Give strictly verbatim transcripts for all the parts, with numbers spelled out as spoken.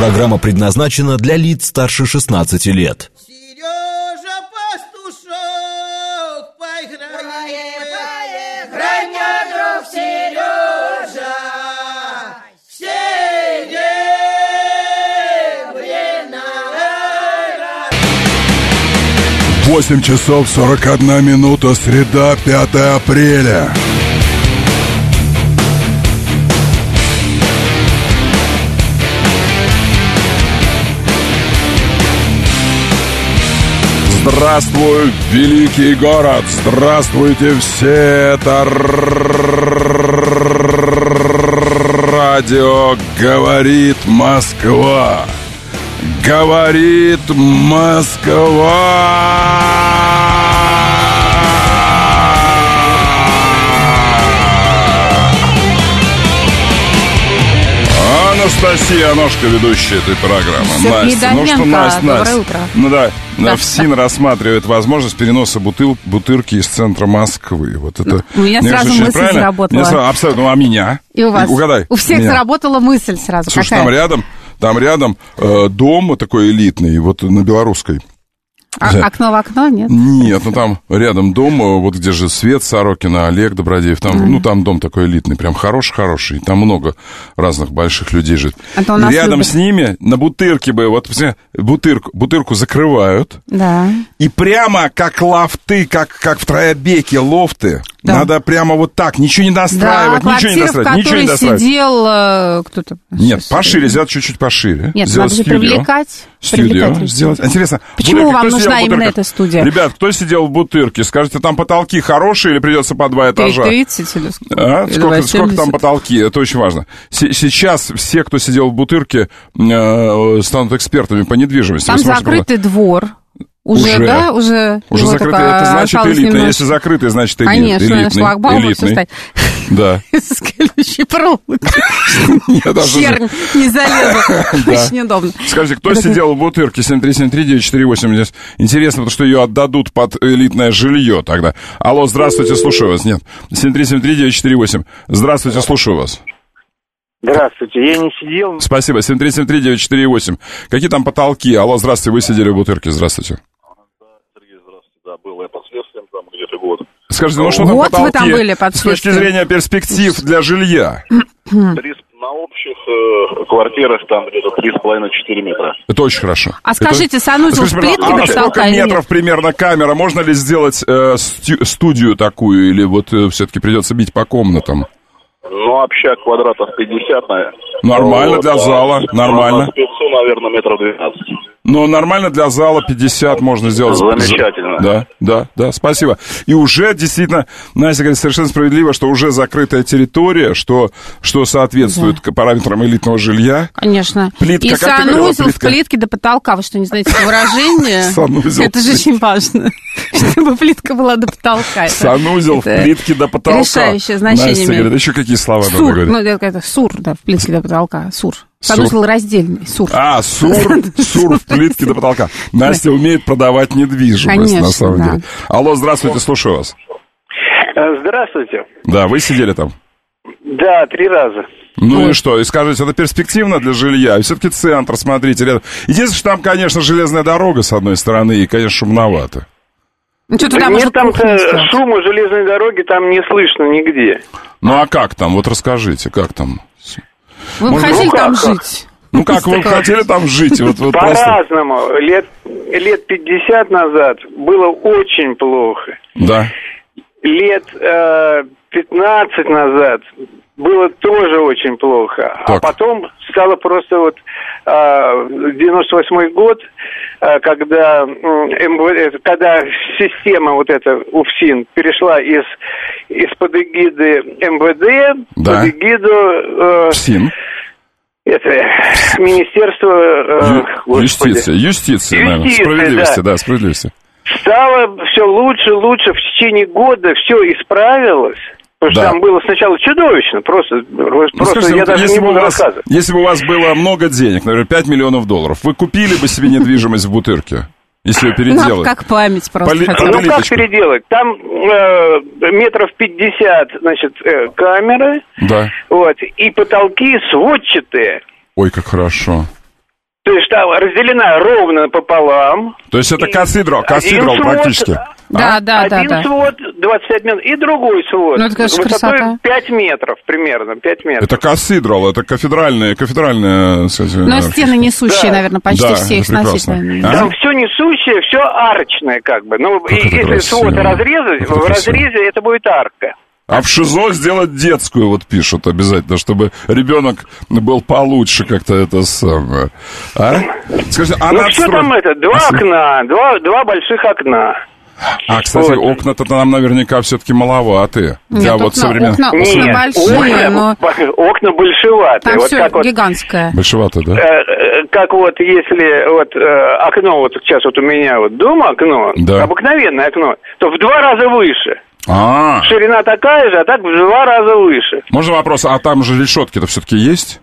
Программа предназначена для лиц старше шестнадцати лет. Сережа Пастушок, поиграй, поиграй, мой друг Сережа, все время. восемь часов сорок одна минута, среда, пятое апреля. Здравствуй, великий город! Здравствуйте все! Это радио «Говорит Москва». Говорит Москва! Анастасия Ножка, ведущая этой программы. Сергей Настя, ну что, Настя, доброе Настя. утро. Ну да, Да. ФСИН рассматривает возможность переноса бутыл, бутырки из центра Москвы. Вот это, У меня мне сразу кажется, очень мысль правильно. заработала. Мне сразу- абсолютно. Ну, а меня? И у вас. Угадай. У всех Меня. заработала мысль сразу. Слушай, Какая? там рядом, там рядом э, дом такой элитный, вот на Белорусской. А- Да. окно в окно, нет? Нет, ну там рядом дом, э, вот где же Свет Сорокина, Олег Добродеев, там, Mm. ну там дом такой элитный, прям хороший-хороший, там много разных больших людей живет. А то у нас Рядом любят. с ними на бутырке бы, вот посмотри, бутырку, бутырку закрывают, Да. и прямо как лофты, как, как в Троебеке лофты, Да. надо прямо вот так, ничего не Да, достраивать, ничего не квартира, в достраивать, ничего не которой достраивать. сидел э, кто-то. Нет, Сейчас, пошире, сделать чуть-чуть пошире. Нет, сделать надо же студию. привлекать. Студию привлекать людей. сделать. Интересно. Почему Бутырка, вам кто сидел нужна в именно бутырках? эта студия? Ребят, кто сидел в бутырке? Скажите, там потолки хорошие или придется по два этажа? три тридцать или сколько? А? Или Сколько, два сколько там семьдесят? потолки? Это очень важно. С- сейчас все, кто сидел в бутырке, э, станут экспертами по недвижимости. Там Вы сможете закрытый двор. Уже, Уже. да? Уже, Уже его закрытый, только это значит осталось элитный. немножко. Если закрытый, значит элит- Конечно, элитный. шлагбаум будет элитный. встать. Да. С колючей проволокой. Я даже Хер не- не залезу. Да. Очень удобно. Скажите, кто Это сидел в бутырке семь три семь три девять четыре восемь? Здесь интересно, потому что ее отдадут под элитное жилье тогда. Алло, здравствуйте, слушаю вас. Нет, семь три семь три девять четыре восемь. Здравствуйте, слушаю вас. Здравствуйте, я не сидел. Спасибо, семь три семь три девять четыре восемь. Какие там потолки? Алло, здравствуйте, вы сидели в бутырке, здравствуйте. Сергей, здравствуйте. Да, был я под следствием там где-то год. Скажите, ну что там Вот вы потолки там были под с точки следствием. зрения перспектив для жилья? Три с- на общих э, квартирах там где-то три с половиной-четыре метра. Это очень хорошо. А Это- скажите, санузел Скажите, в плитке а до сколько потолка или метров нет? примерно камера? Можно ли сделать э, стю- студию такую? Или вот э, все-таки придется бить по комнатам? Ну, общак квадратов пятьдесят, наверное. Нормально для зала, нормально. На спецу, наверное, метров двенадцать. Но нормально для зала пятьдесят можно сделать. Замечательно. Да, да, да, спасибо. И уже действительно, Настя говорит, совершенно справедливо, что уже закрытая территория, что, что соответствует к параметрам элитного жилья. Конечно. Плитка, И как ты говорила, санузел в плитка? плитке до потолка. Вы что, не знаете это выражение? Санузел Это же в очень важно, чтобы плитка была до потолка. Это- Санузел в это плитке до потолка. решающее значение Настя имеет. говорит, еще какие слова надо Сур, говорить? ну это это сур, да, в плитке до потолка, сур. Сур. Санузел раздельный, сур. А, сур, сур в плитке до потолка. Настя умеет продавать недвижимость, Конечно, на самом да. деле. Алло, здравствуйте, слушаю вас. Здравствуйте. Да, вы сидели там? Да, три раза. Ну и что? И скажите, это перспективно для жилья? И все-таки центр, смотрите, рядом. Единственное, что там, конечно, железная дорога с одной стороны, и, конечно, шумновато. Ну что, Да туда нет, можно там кухню сделать. шума железной дороги там не слышно нигде. Ну а как там? Вот расскажите, как там? Вы бы Может, хотели ну как, там как? жить? Ну как, вы бы хотели там жить? Вот, вот просто... По-разному. Лет, лет пятьдесят назад было очень плохо. Да. Лет э, пятнадцать назад было тоже очень плохо. Так. А потом стало просто вот э, девяносто восьмой год, э, когда, м, МВД, когда система вот эта УФСИН перешла из, из-под эгиды МВД Да. под эгиду... Э, ФСИН. Это Министерство э, Ю- господи, Юстиция. Юстиция, наверное. Юстиция, Справедливости, да. да, справедливости. стало все лучше, лучше. В течение года все исправилось. Потому что Да. там было сначала чудовищно. Просто, Ну, просто скажите, я вот даже если не бы у буду вас, рассказывать. если бы у вас было много денег, например, пять миллионов долларов, вы купили бы себе недвижимость в Бутырке? Если ее Ну, переделать? как память просто Поли- хотя Ну, бы. Поли- как плиточку. переделать? Там э, метров пятьдесят, значит, э, камеры, Да. вот, и потолки сводчатые. Ой, как хорошо. там разделена ровно пополам. То есть это И кассидрал, кассидрал один практически. свод, Да, а, да, да, один да. свод двадцать пять метров и другой свод Ну, это, конечно, высотой красота. пять метров примерно, пять метров. Это кассидрал, это кафедральная, кафедральная, кстати, Но стены несущие, Да. наверное, почти Да, все их это прекрасно. сносить. А? Там все несущее, все арочное как бы. Ну, и это если красиво. свод разрезать, Как это в красиво. разрезе это будет арка. А в ШИЗО сделать детскую, вот пишут обязательно, чтобы ребенок был получше как-то это самое. А? Скажите, а Ну, надстро- что там это? Два А, окна, два, два больших окна. А, кстати, Вот. окна-то нам наверняка все-таки маловаты. Нет, Для вот окна, современных... окна, окна Нет, большие, окна, но окна большеватые. там Вот все как вот, гигантское. Большевато, да? э, э, как вот если вот э, окно, вот сейчас вот у меня вот дома окно, Да. обыкновенное окно, то в два раза выше. А, Ширина такая же, а так в два раза выше. можно вопрос, а там же решетки-то все-таки есть?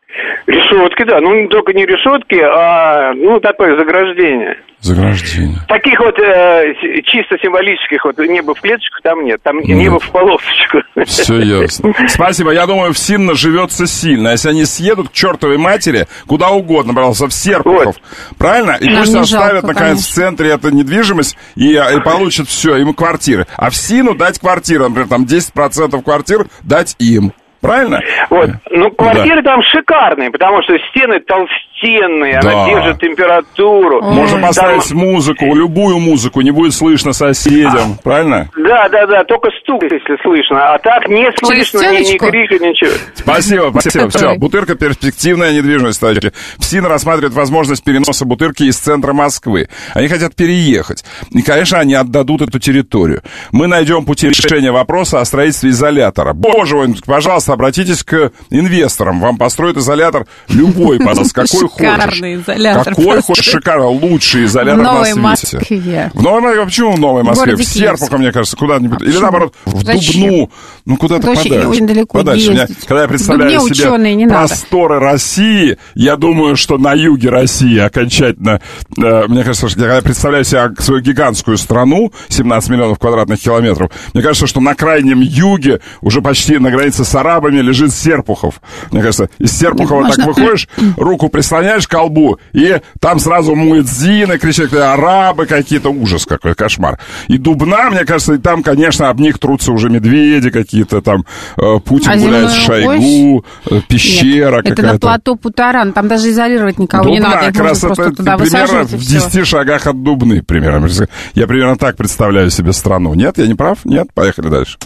Решетки, да, ну только не решетки, а ну такое заграждение. Заграждение. Таких вот э, с- чисто символических, вот небо в клеточку там нет, там Нет. небо в полосочку. Все ясно. Спасибо. Я думаю, в Синно живется сильно. Если они съедут к чертовой матери, куда угодно, пожалуйста, в Серпухов. Правильно? И Нам пусть не оставят, жалко, наконец, конечно. в центре эту недвижимость и, и получат все, им квартиры. А в Сину дать квартиры, например, там десять процентов квартир дать им. Правильно? Вот. Ну, квартиры там шикарные, потому что стены толстенные, Да. она держит температуру. Можно Там- поставить музыку, любую музыку, не будет слышно соседям. Правильно? Да, да, да, только стук, если слышно. А так не Через слышно ни, ни стеночку? крика, ничего. Спасибо, спасибо. Все, Ой. Бутырка — перспективная недвижимость, товарищи. ФСИН рассматривает возможность переноса Бутырки из центра Москвы. Они хотят переехать. И, конечно, они отдадут эту территорию. Мы найдем пути решения вопроса о строительстве изолятора. Боже мой, пожалуйста, обратитесь к инвесторам. Вам построят изолятор любой, пожалуйста, какой Шикарный хочешь. изолятор Какой построят. хочешь, шикарный, лучший изолятор В Новой на свете. Москве. В Новой Москве? Почему в Новой Москве? городе В Серпухов, Киевск. мне кажется, куда-нибудь. Или почему? наоборот, в Зачем? Дубну. Ну, куда-то Это очень- подальше. очень далеко Подальше. Меня- ездить. когда я В представляю Дубне себе ученые, не надо. просторы России, я думаю, что на юге России окончательно, э, мне кажется, что я когда представляю себе свою гигантскую страну, семнадцать миллионов квадратных километров, мне кажется, что на крайнем юге, уже почти на границе с арабами, лежит Серпухов. Мне кажется, из Серпухова Можно- так выходишь, руку прислоняешь к колбу, и там сразу муэдзины кричат, арабы какие-то, ужас какой, кошмар. И Дубна, мне кажется, и там, конечно, об них трутся уже медведи какие-то, там э, Путин А гуляет с земной Шойгу, э, пещера Нет, это какая-то. на плато Путаран, там даже изолировать никого не Дубна, надо, их как можно раз просто это туда примерно высаживать и в все. десяти шагах от Дубны, примерно. Я примерно так представляю себе страну. Нет, я не прав? Нет? Поехали дальше.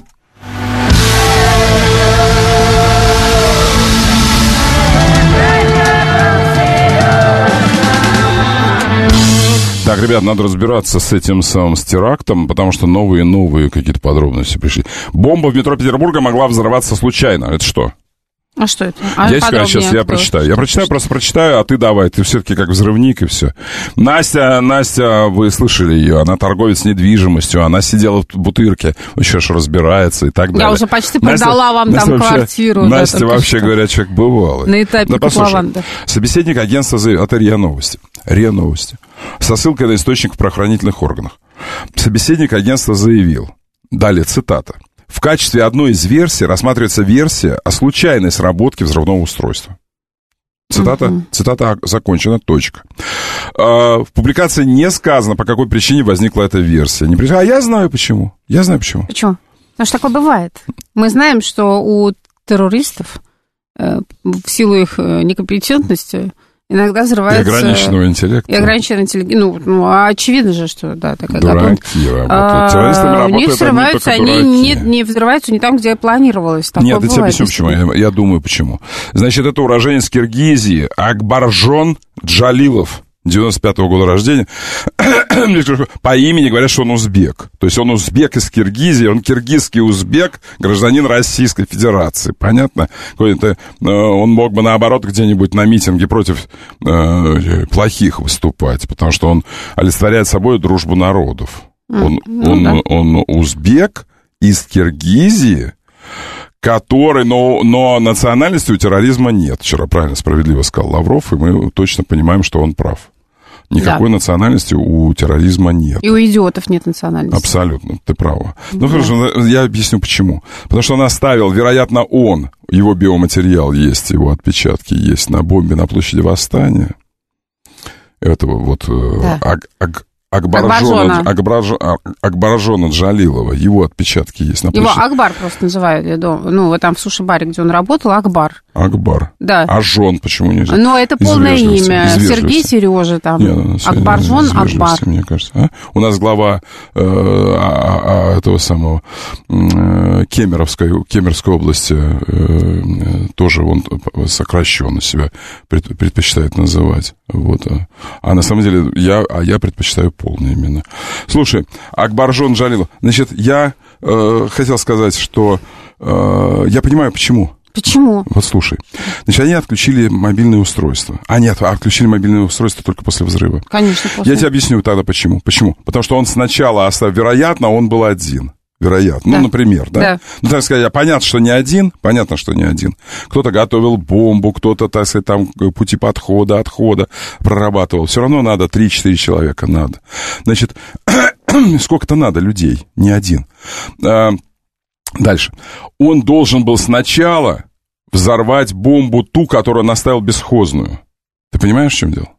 Так, ребят, надо разбираться с этим самым с терактом, потому что новые и новые какие-то подробности пришли. Бомба в метро Петербурга могла взорваться случайно. Это что? А что это? А Я сейчас, сейчас я кто? прочитаю. Я прочитаю, просто прочитаю, а ты давай. Ты все-таки как взрывник и все. Настя, Настя, вы слышали ее, она торговец недвижимостью, она сидела в Бутырке, очень хорошо разбирается и так далее. Я уже почти Настя- продала вам Настя там вообще- квартиру. да, Настя только вообще, что. говорят, человек бывалый. На этапе Ну, послушай, котлована. собеседник агентства заявил, это РИА Новости. РИА Новости. Со ссылкой на источник в правоохранительных органах. Собеседник агентства заявил, далее цитата. В качестве одной из версий рассматривается версия о случайной сработке взрывного устройства. Цитата, Мгм. цитата закончена, точка. А, в публикации не сказано, по какой причине возникла эта версия. Не при- А я знаю почему. Я знаю почему. Почему? Потому что такое бывает. Мы знаем, что у террористов э, в силу их э, некомпетентности иногда И взрывается... ограниченного интеллекта. И ограниченная интеллигенция. Ну, ну, а очевидно же, что да, такая готовность. Дураки работают. А, Террористами у них работают одни взрываются, только они дураки. не, не взрываются не там, где планировалось. Такое Нет, я тебе бывает, объясню, почему. действительно. Я, я думаю, почему. Значит, это уроженец Киргизии Акбаржон Джалилов, девяносто пятого года рождения. По имени говорят, что он узбек. То есть он узбек из Киргизии, он киргизский узбек, гражданин Российской Федерации. Понятно? Какой-то, э, он мог бы, наоборот, где-нибудь на митинге против э, плохих выступать, потому что он олицетворяет собой дружбу народов. Он, ну он, да. он узбек из Киргизии, который, но, но национальности у терроризма нет. Вчера правильно, справедливо сказал Лавров, и мы точно понимаем, что он прав. Никакой Да. национальности у терроризма нет. И у идиотов нет национальности. Абсолютно, ты права. Ну, Да. хорошо, я объясню, почему. Потому что он оставил, вероятно, он, его биоматериал есть, его отпечатки есть на бомбе на площади Восстания. этого вот Да. аг, аг, Акбаржона, Акбаржона, Акбаржона Джалилова, его отпечатки есть на Его площади. Акбар просто называют, я думаю. Ну, вот там в суши-баре, где он работал, Акбар. Акбар. Да. А Жон почему нельзя? Но это Из полное вежливости, имя. из вежливости. Сергей Сережа там. Нет, ну, Акбаржон из вежливости, Акбар. мне кажется. А? У нас глава э, а, а, этого самого э, Кемеровской, Кемеровской области э, тоже он сокращенно себя пред, предпочитает называть. Вот. А на самом деле я, а я предпочитаю полное именно. Слушай, Акбаржон Джалилов. Значит, я э, хотел сказать, что э, я понимаю, почему. Почему? Вот слушай. Значит, они отключили мобильные устройства. А нет, отключили мобильные устройства только после взрыва. Конечно, после. Я тебе объясню тогда почему. Почему? Потому что он сначала оставил, вероятно, он был один. Вероятно. Да. Ну, например, да? Да. Ну, так сказать, понятно, что не один, понятно, что не один. Кто-то готовил бомбу, кто-то, так сказать, там пути подхода, отхода прорабатывал. Все равно надо три-четыре человека, надо. Значит, сколько-то надо людей, не один. А, дальше. Он должен был сначала взорвать бомбу ту, которую он оставил бесхозную. Ты понимаешь, в чем дело?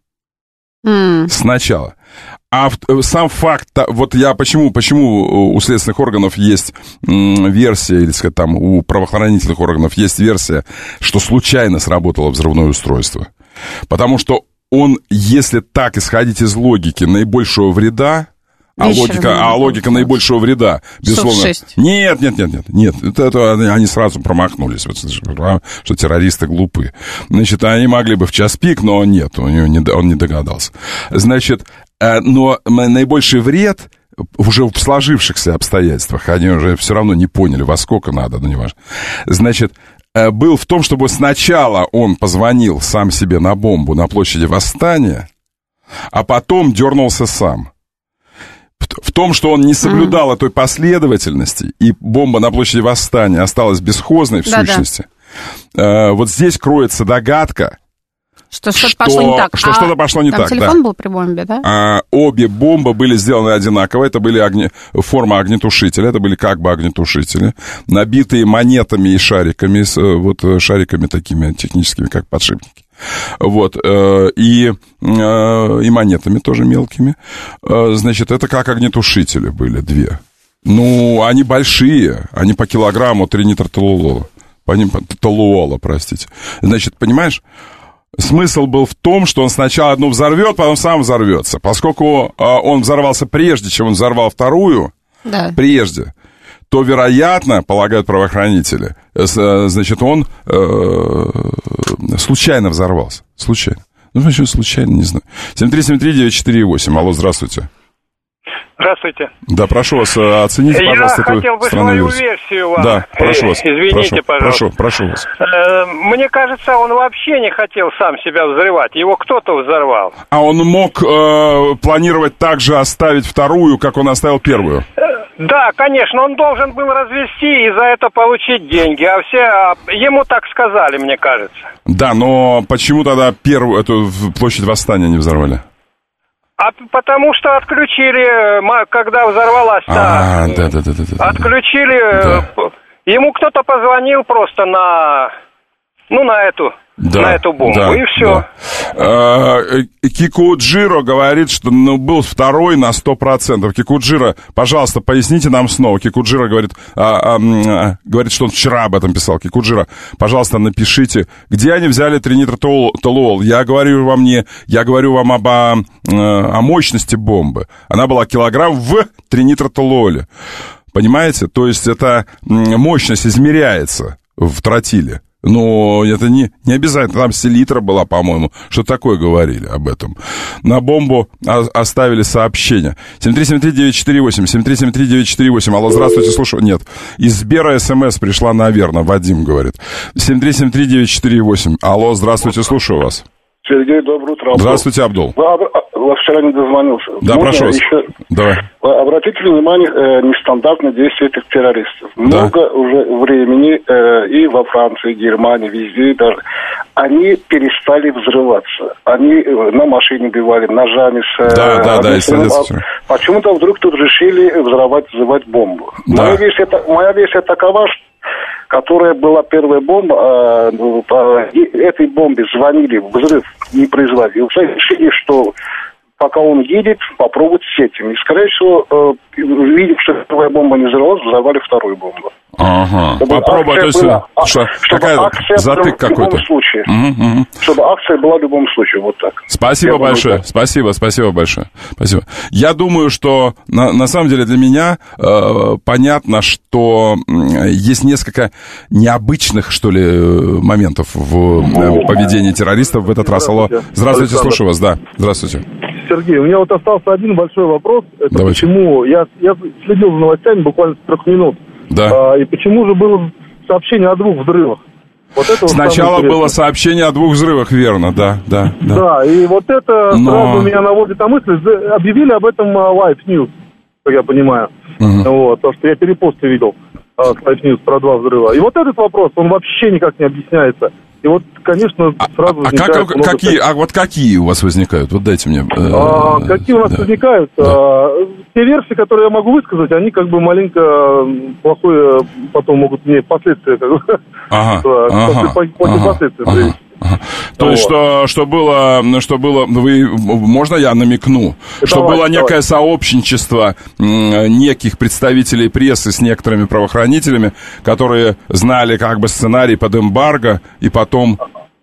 Mm. Сначала. А сам факт, вот я почему, почему у следственных органов есть версия, или сказать, там, у правоохранительных органов есть версия, что случайно сработало взрывное устройство. Потому что он, если так исходить из логики наибольшего вреда, а Вечером логика, а логика наибольшего вреда, безусловно... шесть. Нет, нет, нет, нет, нет. Это, это они сразу промахнулись, вот, что террористы глупы. Значит, они могли бы в час пик, но нет, он не, он не догадался. Значит, но наибольший вред уже в сложившихся обстоятельствах, они уже все равно не поняли, во сколько надо, ну, не важно. Значит, был в том, чтобы сначала он позвонил сам себе на бомбу на площади Восстания, а потом дернулся сам. В том, что он не соблюдал mm. этой последовательности, и бомба на площади Восстания осталась бесхозной в да, сущности, да. Вот здесь кроется догадка, что что-то что, пошло не так. Что а что-то пошло не там так, телефон да. был при бомбе, да? А, обе бомбы были сделаны одинаково. Это были огне... форма огнетушителя. Это были как бы огнетушители, набитые монетами и шариками, с, вот шариками такими техническими, как подшипники. Вот, э, и, э, и монетами тоже мелкими. Э, значит, это как огнетушители были, две. Ну, они большие, они по килограмму тринитротолуола. По ним, толуола, простите. Значит, понимаешь, смысл был в том, что он сначала одну взорвет, потом сам взорвется. Поскольку э, он взорвался прежде, чем он взорвал вторую, да. прежде, то, вероятно, полагают правоохранители, значит, он э, случайно взорвался. Случайно. Ну, почему случайно, не знаю. семь три семь три девять четыре восемь. Алло, здравствуйте. Здравствуйте. Да, прошу вас, оцените, пожалуйста, Я хотел бы свою версию. версию вам. Да, прошу вас. Извините, прошу, пожалуйста. Прошу, прошу вас. Мне кажется, он вообще не хотел сам себя взрывать. Его кто-то взорвал. А он мог э, планировать так же оставить вторую, как он оставил первую? Да, конечно, он должен был развести и за это получить деньги, а все, а ему так сказали, мне кажется. Да, но почему тогда первую, эту площадь Восстания не взорвали? А потому что отключили, когда взорвалась та, а, да, да, да, да, да, отключили, да. Ему кто-то позвонил просто на, ну, на эту... Да, на эту бомбу, да, и все. Да. Кикуджиро говорит, что ну, был второй на сто процентов. Кикуджиро, пожалуйста, поясните нам снова. Кикуджиро говорит, а, а, говорит, что он вчера об этом писал. Кикуджиро, пожалуйста, напишите, где они взяли тринитротолуол. Я говорю вам не, я говорю вам об, о, о мощности бомбы. Она была килограмм в тринитротолуоле. Понимаете? То есть эта мощность измеряется в тротиле. Но это не, не обязательно. Там селитра была, по-моему. Что такое говорили об этом. На бомбу оставили сообщение. семь три семь три девять четыре восемь. семь три семь три девять четыре восемь. Алло, здравствуйте, слушаю. Нет. Из Сбера СМС пришла, наверное. Вадим говорит. семь три семь три девять четыре восемь. Алло, здравствуйте, слушаю вас. Сергей, доброе утро. Абдул. Здравствуйте, Абдул. Вы, вы вчера не дозвонился. Да, Можно прошу вас. Еще... Давай. Обратите внимание, э, нестандартные действия этих террористов. Да. Много уже времени э, и во Франции, и Германии, везде даже. Они перестали взрываться. Они э, на машине убивали, ножами. С, э, да, да, да, а, почему-то вдруг тут решили взрывать, взрывать бомбу. Да. Моя версия, моя версия такова, что которая была первая бомба, по этой бомбе звонили, взрыв не производился, решили, что пока он едет, попробовать с этим. И, скорее всего, видев, что первая бомба не взорвалась, взорвали вторую бомбу. Ага, попробуй, то есть, была, что, какая затык какой-то. В любом случае. Угу, угу. Чтобы акция была в любом случае, вот так. Спасибо Я большое, думаю, спасибо, спасибо большое. Спасибо. Я думаю, что на, на самом деле для меня э, понятно, что э, есть несколько необычных, что ли, моментов в э, поведении террористов в этот раз. Алло. Здравствуйте, слушаю вас, да. Здравствуйте. Сергей, у меня вот остался один большой вопрос. Это Давайте. Почему... Я, я следил за новостями буквально с трех минут. Да. А, и почему же было сообщение о двух взрывах? Вот это Сначала вот было сообщение о двух взрывах, верно, да, да. Да, да и вот это Но... сразу меня наводит на мысль. Объявили об этом Live News, как я понимаю. Угу. Вот, то, что я перепосты видел с Live News про два взрыва. И вот этот вопрос, он вообще никак не объясняется. И вот, конечно, сразу а, возникает... А, как, какие, а вот какие у вас возникают? Вот дайте мне... Э, а, какие у нас да. возникают? Да. А, те версии, которые я могу высказать, они как бы маленько плохое потом могут мне последствия... Как бы, ага, ага, после, после ага, последствий ага. привести. То вот. есть, что, что было, что было, вы, можно я намекну, давай, что было некое давай. сообщничество неких представителей прессы с некоторыми правоохранителями, которые знали как бы сценарий под эмбарго, и потом...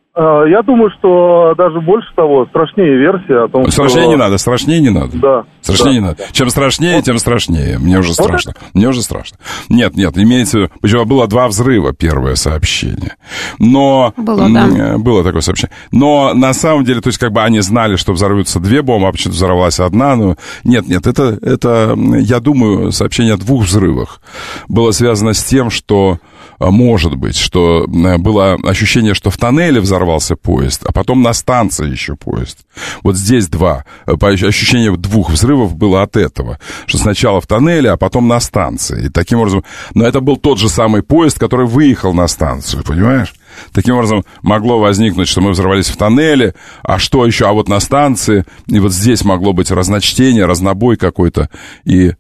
Я думаю, что даже больше того, страшнее версия о том, страшнее что... не надо, страшнее не надо. Да. Страшнее да, не надо. Да. Чем страшнее, вот. тем страшнее. Мне уже вот страшно. Это? Мне уже страшно. Нет, нет, имеется в виду, почему было два взрыва, первое сообщение. Но... Было, да. Было такое сообщение. Но на самом деле, то есть как бы они знали, что взорвутся две бомбы, а почему-то взорвалась одна. Но... Нет, нет, это, это, я думаю, сообщение о двух взрывах было связано с тем, что... Может быть, что было ощущение, что в тоннеле взорвался поезд, а потом на станции еще поезд. Вот здесь два. Ощущение двух взрывов было от этого. Что сначала в тоннеле, а потом на станции. И таким образом... Но это был тот же самый поезд, который выехал на станцию, понимаешь? Таким образом, могло возникнуть, что мы взорвались в тоннеле, а что еще, а вот на станции, и вот здесь могло быть разночтение, разнобой какой-то и э,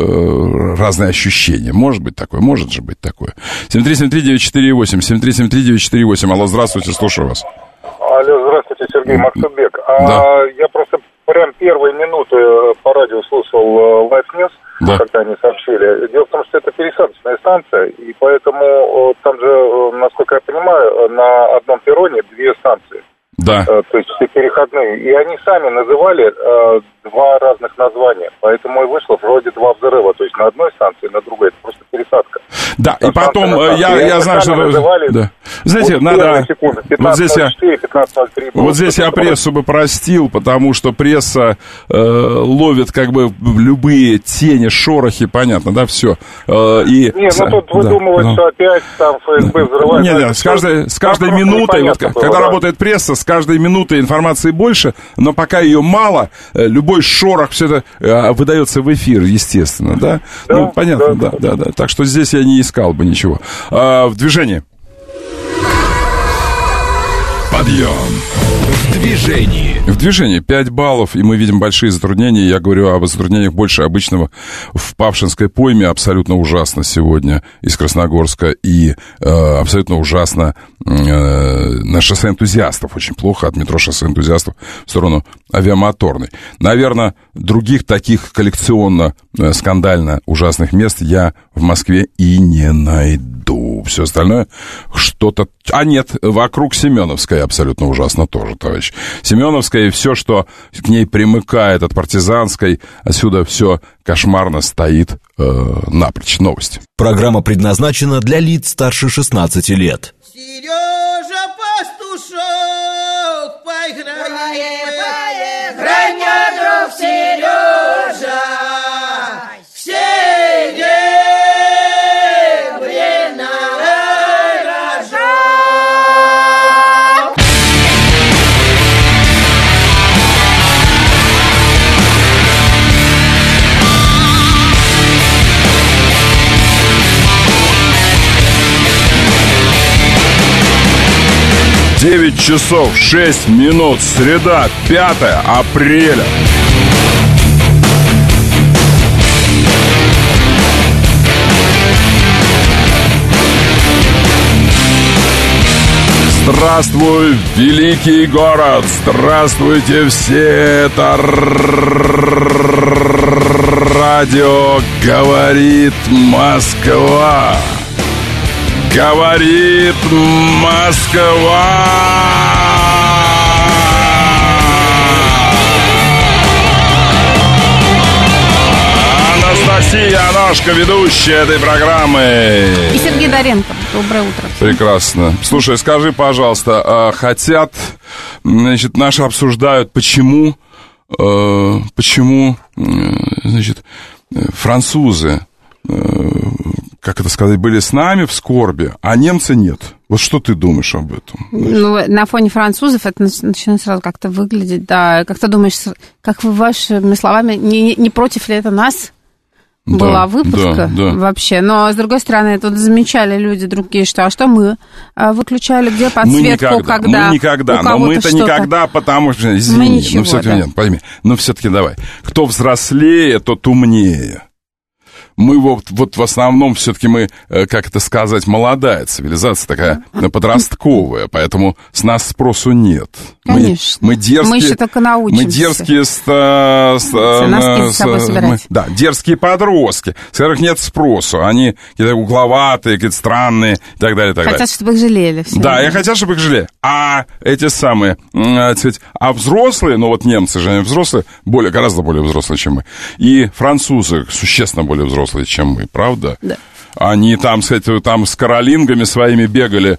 разные ощущения. Может быть такое, может же быть такое. семь три семь три девять четыре восемь, семь три семь три девять четыре восемь. Алло, здравствуйте, слушаю вас. Алло, здравствуйте, Сергей Максутбек. Да. А, я просто прям первые минуты по радио слушал Live News. Да. Когда они сообщили. Дело в том, что это пересадочная станция, и поэтому там же, насколько я понимаю, на одном перроне две станции. Да. То есть все переходные. И они сами называли э, два разных названия. Поэтому и вышло вроде два взрыва. То есть на одной станции, на другой. Это просто пересадка. Да, и потом я, я знаю, что... Да. Знаете, вот надо... Вот здесь я... Вот здесь я прессу бы простил, потому что пресса э, ловит как бы любые тени, шорохи, понятно, да, все. Э, и... Не, ну тут выдумывают, да, что опять там ФСБ взрывает. Нет, нет, с каждой, с каждой минутой, вот, было, когда да. работает пресса, с каждой минутой информации больше, но пока ее мало, любой шорох, все это э, выдается в эфир, естественно, да? да ну, понятно, да, да, да, да. Так что здесь я не искал бы ничего. А, в движении. Подъем. В движении. В движении пять баллов, и мы видим большие затруднения. Я говорю об затруднениях больше обычного в Павшинской пойме. Абсолютно ужасно сегодня из Красногорска. И э, абсолютно ужасно э, на шоссе энтузиастов. Очень плохо от метро шоссе энтузиастов в сторону авиамоторной. Наверное, других таких коллекционно э, скандально ужасных мест я в Москве и не найду. Все остальное что-то... А нет, вокруг Семеновской абсолютно ужасно тоже, товарищ. Семеновская и все, что к ней примыкает от Партизанской, отсюда все кошмарно стоит э, напрочь. Новости. Программа предназначена для лиц старше шестнадцати лет. Сережа Пастушок, поиграй, поиграй, мне, друг Сережа, все дни. девять часов шесть минут, среда, пятое апреля. Здравствуй, великий город! Здравствуйте все! Это радио «Говорит Москва». Говорит Москва! Анастасия Аношка, ведущая этой программы. И Сергей Доренко. Доброе утро. Прекрасно. Слушай, скажи, пожалуйста, хотят, значит, наши обсуждают, почему, почему, значит, французы, как это сказать, были с нами в скорби, а немцы нет. Вот что ты думаешь об этом? Ну, на фоне французов это начинает сразу как-то выглядеть, да. Как ты думаешь, как вы вашими словами, не, не против ли это нас? Да, была выпуска да, да. вообще. Но, с другой стороны, тут замечали люди другие, что а что мы выключали где подсветку, мы никогда, когда мы никогда, но мы-то что-то... никогда, потому что, извини, мы ничего, ну все-таки да. нет, пойми, ну все-таки давай, кто взрослее, тот умнее. Мы вот, вот в основном все-таки мы, как это сказать, молодая цивилизация, такая подростковая, поэтому с нас спросу нет. Конечно. Мы, мы дерзкие, мы еще только научимся. Мы дерзкие ста, ста, носки с собой собирать. Мы, да, дерзкие подростки, с которых нет спросу. Они какие-то угловатые, какие-то странные и так далее, и так хотят, далее. чтобы их жалели. Все да, я хотел, чтобы их жалели. А эти самые, так сказать, а взрослые, ну вот немцы же, они взрослые, более, гораздо более взрослые, чем мы. И французы существенно более взрослые, чем мы, правда? Да. Они там, кстати, там с каролингами своими бегали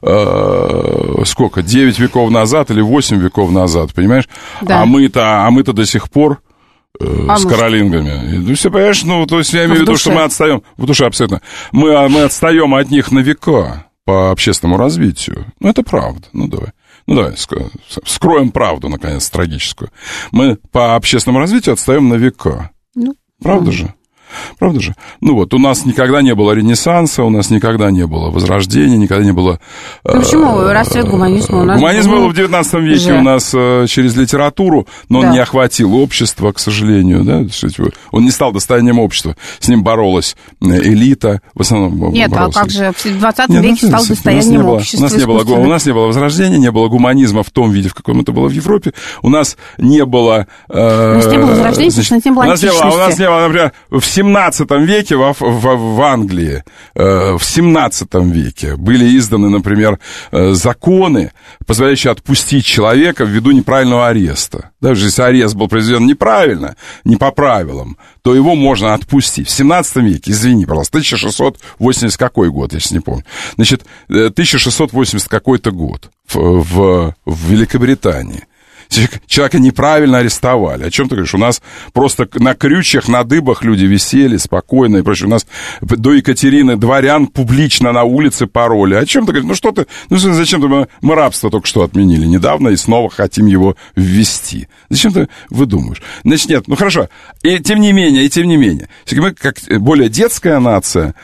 э, сколько, девять веков назад или восемь веков назад, понимаешь? Да. А мы-то, а мы-то до сих пор э, а с может... каролингами. Ну, все, понимаешь, ну, то есть я имею в виду, душе. Что мы отстаем, в душе абсолютно, мы, мы отстаем от них на века по общественному развитию. Ну, это правда, ну, давай. Ну, давай, скроем правду, наконец, трагическую. Мы по общественному развитию отстаем на века. Ну, правда же? Правда же? Ну вот, у нас никогда не было Ренессанса, у нас никогда не было Возрождения, никогда не было... Ну почему? Расцвет гуманизма у нас... Гуманизм был в девятнадцатом веке же. У нас через литературу, но да. он не охватил общество, к сожалению, да? Он не стал достоянием общества, с ним боролась элита, в основном Нет, боролась. а как же в двадцатом веке стал достоянием общества? У нас, не было, у нас не было Возрождения, не было гуманизма в том виде, в каком это было в Европе, у нас не было... Э, у нас не было Возрождения, значит, у нас не было античности. У нас не было, например, в семнадцатом веке в, в, в Англии, э, в семнадцатом веке были изданы, например, э, законы, позволяющие отпустить человека ввиду неправильного ареста. Даже если арест был произведен неправильно, не по правилам, то его можно отпустить. В семнадцатом веке, извини, пожалуйста, тысяча шестьсот восемьдесят какой год, я сейчас не помню. Значит, тысяча шестьсот восемьдесят какой-то год в, в, в Великобритании. Человека неправильно арестовали. О чем ты говоришь? У нас просто на крючьях, на дыбах люди висели спокойно и прочее. У нас до Екатерины дворян публично на улице пароли. О чем ты говоришь? Ну что ты, ну зачем ты, мы, мы рабство только что отменили недавно и снова хотим его ввести. Зачем ты выдумываешь? Значит, нет, ну хорошо. И тем не менее, и тем не менее. Мы как более детская нация,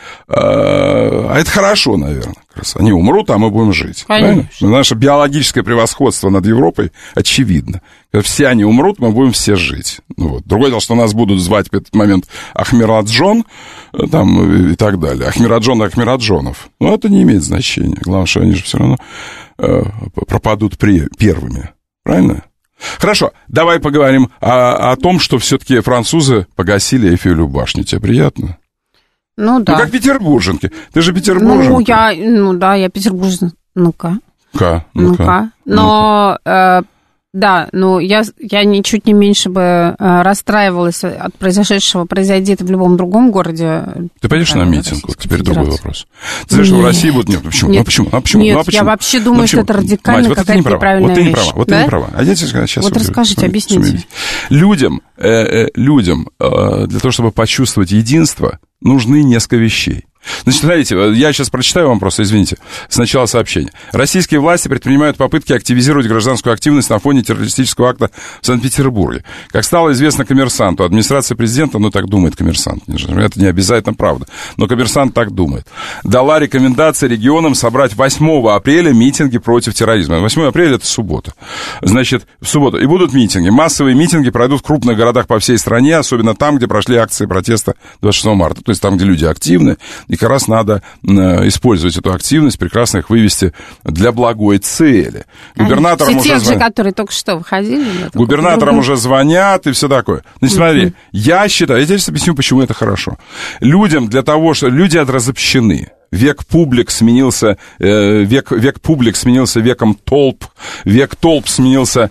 а это хорошо, наверное. Они умрут, а мы будем жить. Наше биологическое превосходство над Европой очевидно. Когда все они умрут, мы будем все жить. Ну, вот. Другое дело, что нас будут звать в этот момент Ахмераджон там, и так далее. Ахмераджон и Ахмераджонов. Но это не имеет значения. Главное, что они же все равно э, пропадут при, первыми. Правильно? Хорошо, давай поговорим о, о том, что все-таки французы погасили Эйфелеву башню. Тебе приятно? Ну, да. Ну, как петербурженки. Ты же петербурженка. Ну, я, ну да, я петербурженка. Ну-ка. Ка, ну-ка. Ну-ка. Но, ну-ка. Э, да, ну, я, я ничуть не меньше бы э, расстраивалась от произошедшего, произойди это в любом другом городе. Ты пойдешь на митинг? Вот теперь другой вопрос. Ты знаешь, что в России будут... Нет, почему? Нет, ну, почему? Ну, почему? Нет, ну, почему? я вообще думаю, ну, что это радикально Мать, какая-то вот неправильная вот ты не вещь. права, вот да? ты не права. А я тебе сейчас... Вот расскажите, смотри, объясните. Смотри. Людям, э, э, людям э, для того, чтобы почувствовать единство, нужны несколько вещей. Значит, смотрите, я сейчас прочитаю вам просто, извините, сначала сообщение. Российские власти предпринимают попытки активизировать гражданскую активность на фоне террористического акта в Санкт-Петербурге. Как стало известно коммерсанту, администрация президента, ну так думает коммерсант, это не обязательно правда, но коммерсант так думает, дала рекомендации регионам собрать восьмого апреля митинги против терроризма. восьмого апреля это суббота. Значит, в субботу. И будут митинги. Массовые митинги пройдут в крупных городах по всей стране, особенно там, где прошли акции протеста двадцать шестого марта. То есть там, где люди активны, и как раз надо использовать эту активность, прекрасно их вывести для благой цели. Губернаторам все уже те же, которые только что выходили. Губернаторам уже звонят и все такое. Значит, смотри, mm-hmm. я считаю, я тебе сейчас объясню, почему это хорошо. Людям для того, что люди разобщены. Век публик сменился, э, век, век публик сменился веком толп, век толп сменился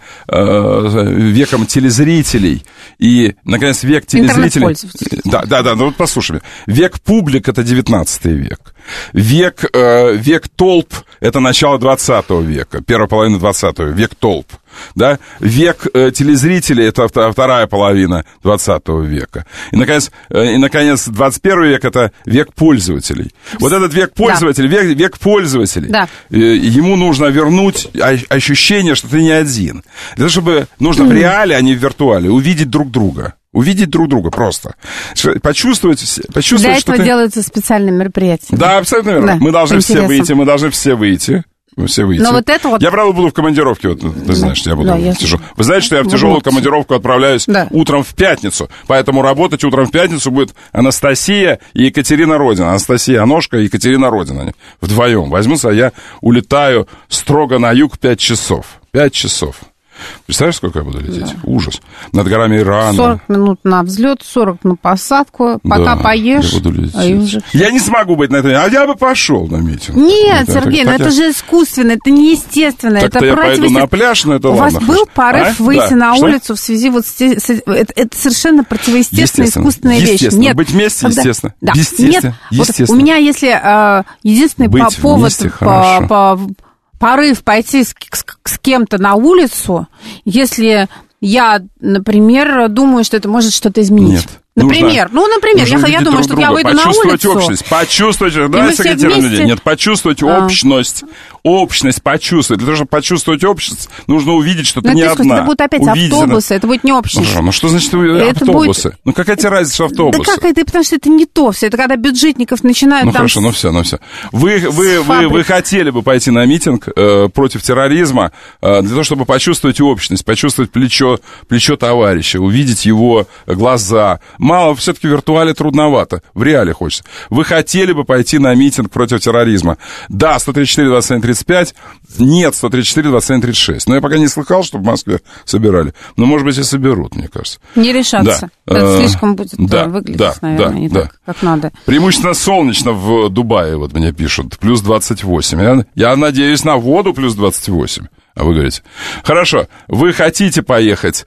э, веком телезрителей, и, наконец, век телезрителей... Да, да, да, ну вот послушай меня. Век публик — это девятнадцатый век. Век, э, век толп — это начало двадцатого века, первая половина двадцатого, век толп. Да? Век э, телезрителей — это вторая половина двадцатого века. И, наконец, э, и, наконец, двадцать первый век — это век пользователей. Вот этот век пользователей, да. век, век пользователей, да. э, ему нужно вернуть ощущение, что ты не один. Для того, чтобы нужно mm. в реале, а не в виртуале, увидеть друг друга. Увидеть друг друга просто. Почувствовать, почувствовать Для что этого ты... делаются специальные мероприятия. Да, абсолютно верно. Да, мы должны все выйти, мы должны все выйти. Все выйти. Но вот это вот... Я, правда, буду в командировке, вот, ты знаешь, я буду да, в тяжел... Вы знаете, что я в тяжелую вот. командировку отправляюсь да. утром в пятницу, поэтому работать утром в пятницу будет Анастасия и Екатерина Родина. Анастасия Аношка и Екатерина Родина. Они вдвоем возьмутся, а я улетаю строго на юг пять часов. Пять часов. Представляешь, сколько я буду лететь? Да. Ужас. Над горами Ирана. сорок минут на взлет, сорок на посадку. Пока да, поешь. Я, буду лететь. А уже... я не смогу быть на этом. А я бы пошел на митинг. Нет, это, Сергей, ну это же искусственно, это неестественно. Так-то это я пойду на пляж, но это У ладно. вас был порыв а? выйти да. на Что? улицу в связи вот с... Это, это совершенно противоестественная искусственная вещь. Нет. Быть вместе, Когда... естественно. Да. Естественно. Нет. Естественно. Вот у меня, если э, единственный быть по повод... Вместе, по, по, порыв пойти с, с, с кем-то на улицу, если я, например, думаю, что это может что-то изменить. Нет. Например, нужно, ну, например, я, я думаю, что я выйду на улицу. Почувствовать общность, почувствовать, да, секретарь вместе... Нет, почувствовать а. общность, общность почувствовать. Для того, чтобы почувствовать общность, нужно увидеть, что Но ты не это одна. Это будут опять увидеть автобусы, это будет не общность. Ну, ну что значит это автобусы? Будет... Ну, какая тебе разница, что автобусы? Да как это, потому что это не то все, это когда бюджетников начинают ну, там... Ну, хорошо, ну все, ну все. Вы, вы, вы, вы хотели бы пойти на митинг э, против терроризма э, для того, чтобы почувствовать общность, почувствовать плечо, плечо товарища, увидеть его глаза. Мало, все-таки в виртуале трудновато, в реале хочется. Вы хотели бы пойти на митинг против терроризма? Да, сто тридцать четыре двадцать семь тридцать пять, нет, сто тридцать четыре двадцать семь тридцать шесть. Но я пока не слыхал, что в Москве собирали. Но, может быть, и соберут, мне кажется. Не решатся. Да. Это слишком будет да, выглядеть, да, наверное, да, не да. так, как надо. Преимущественно солнечно в Дубае, вот мне пишут, плюс двадцать восемь. Я, я надеюсь на воду плюс двадцать восемь. А вы говорите, хорошо, вы хотите поехать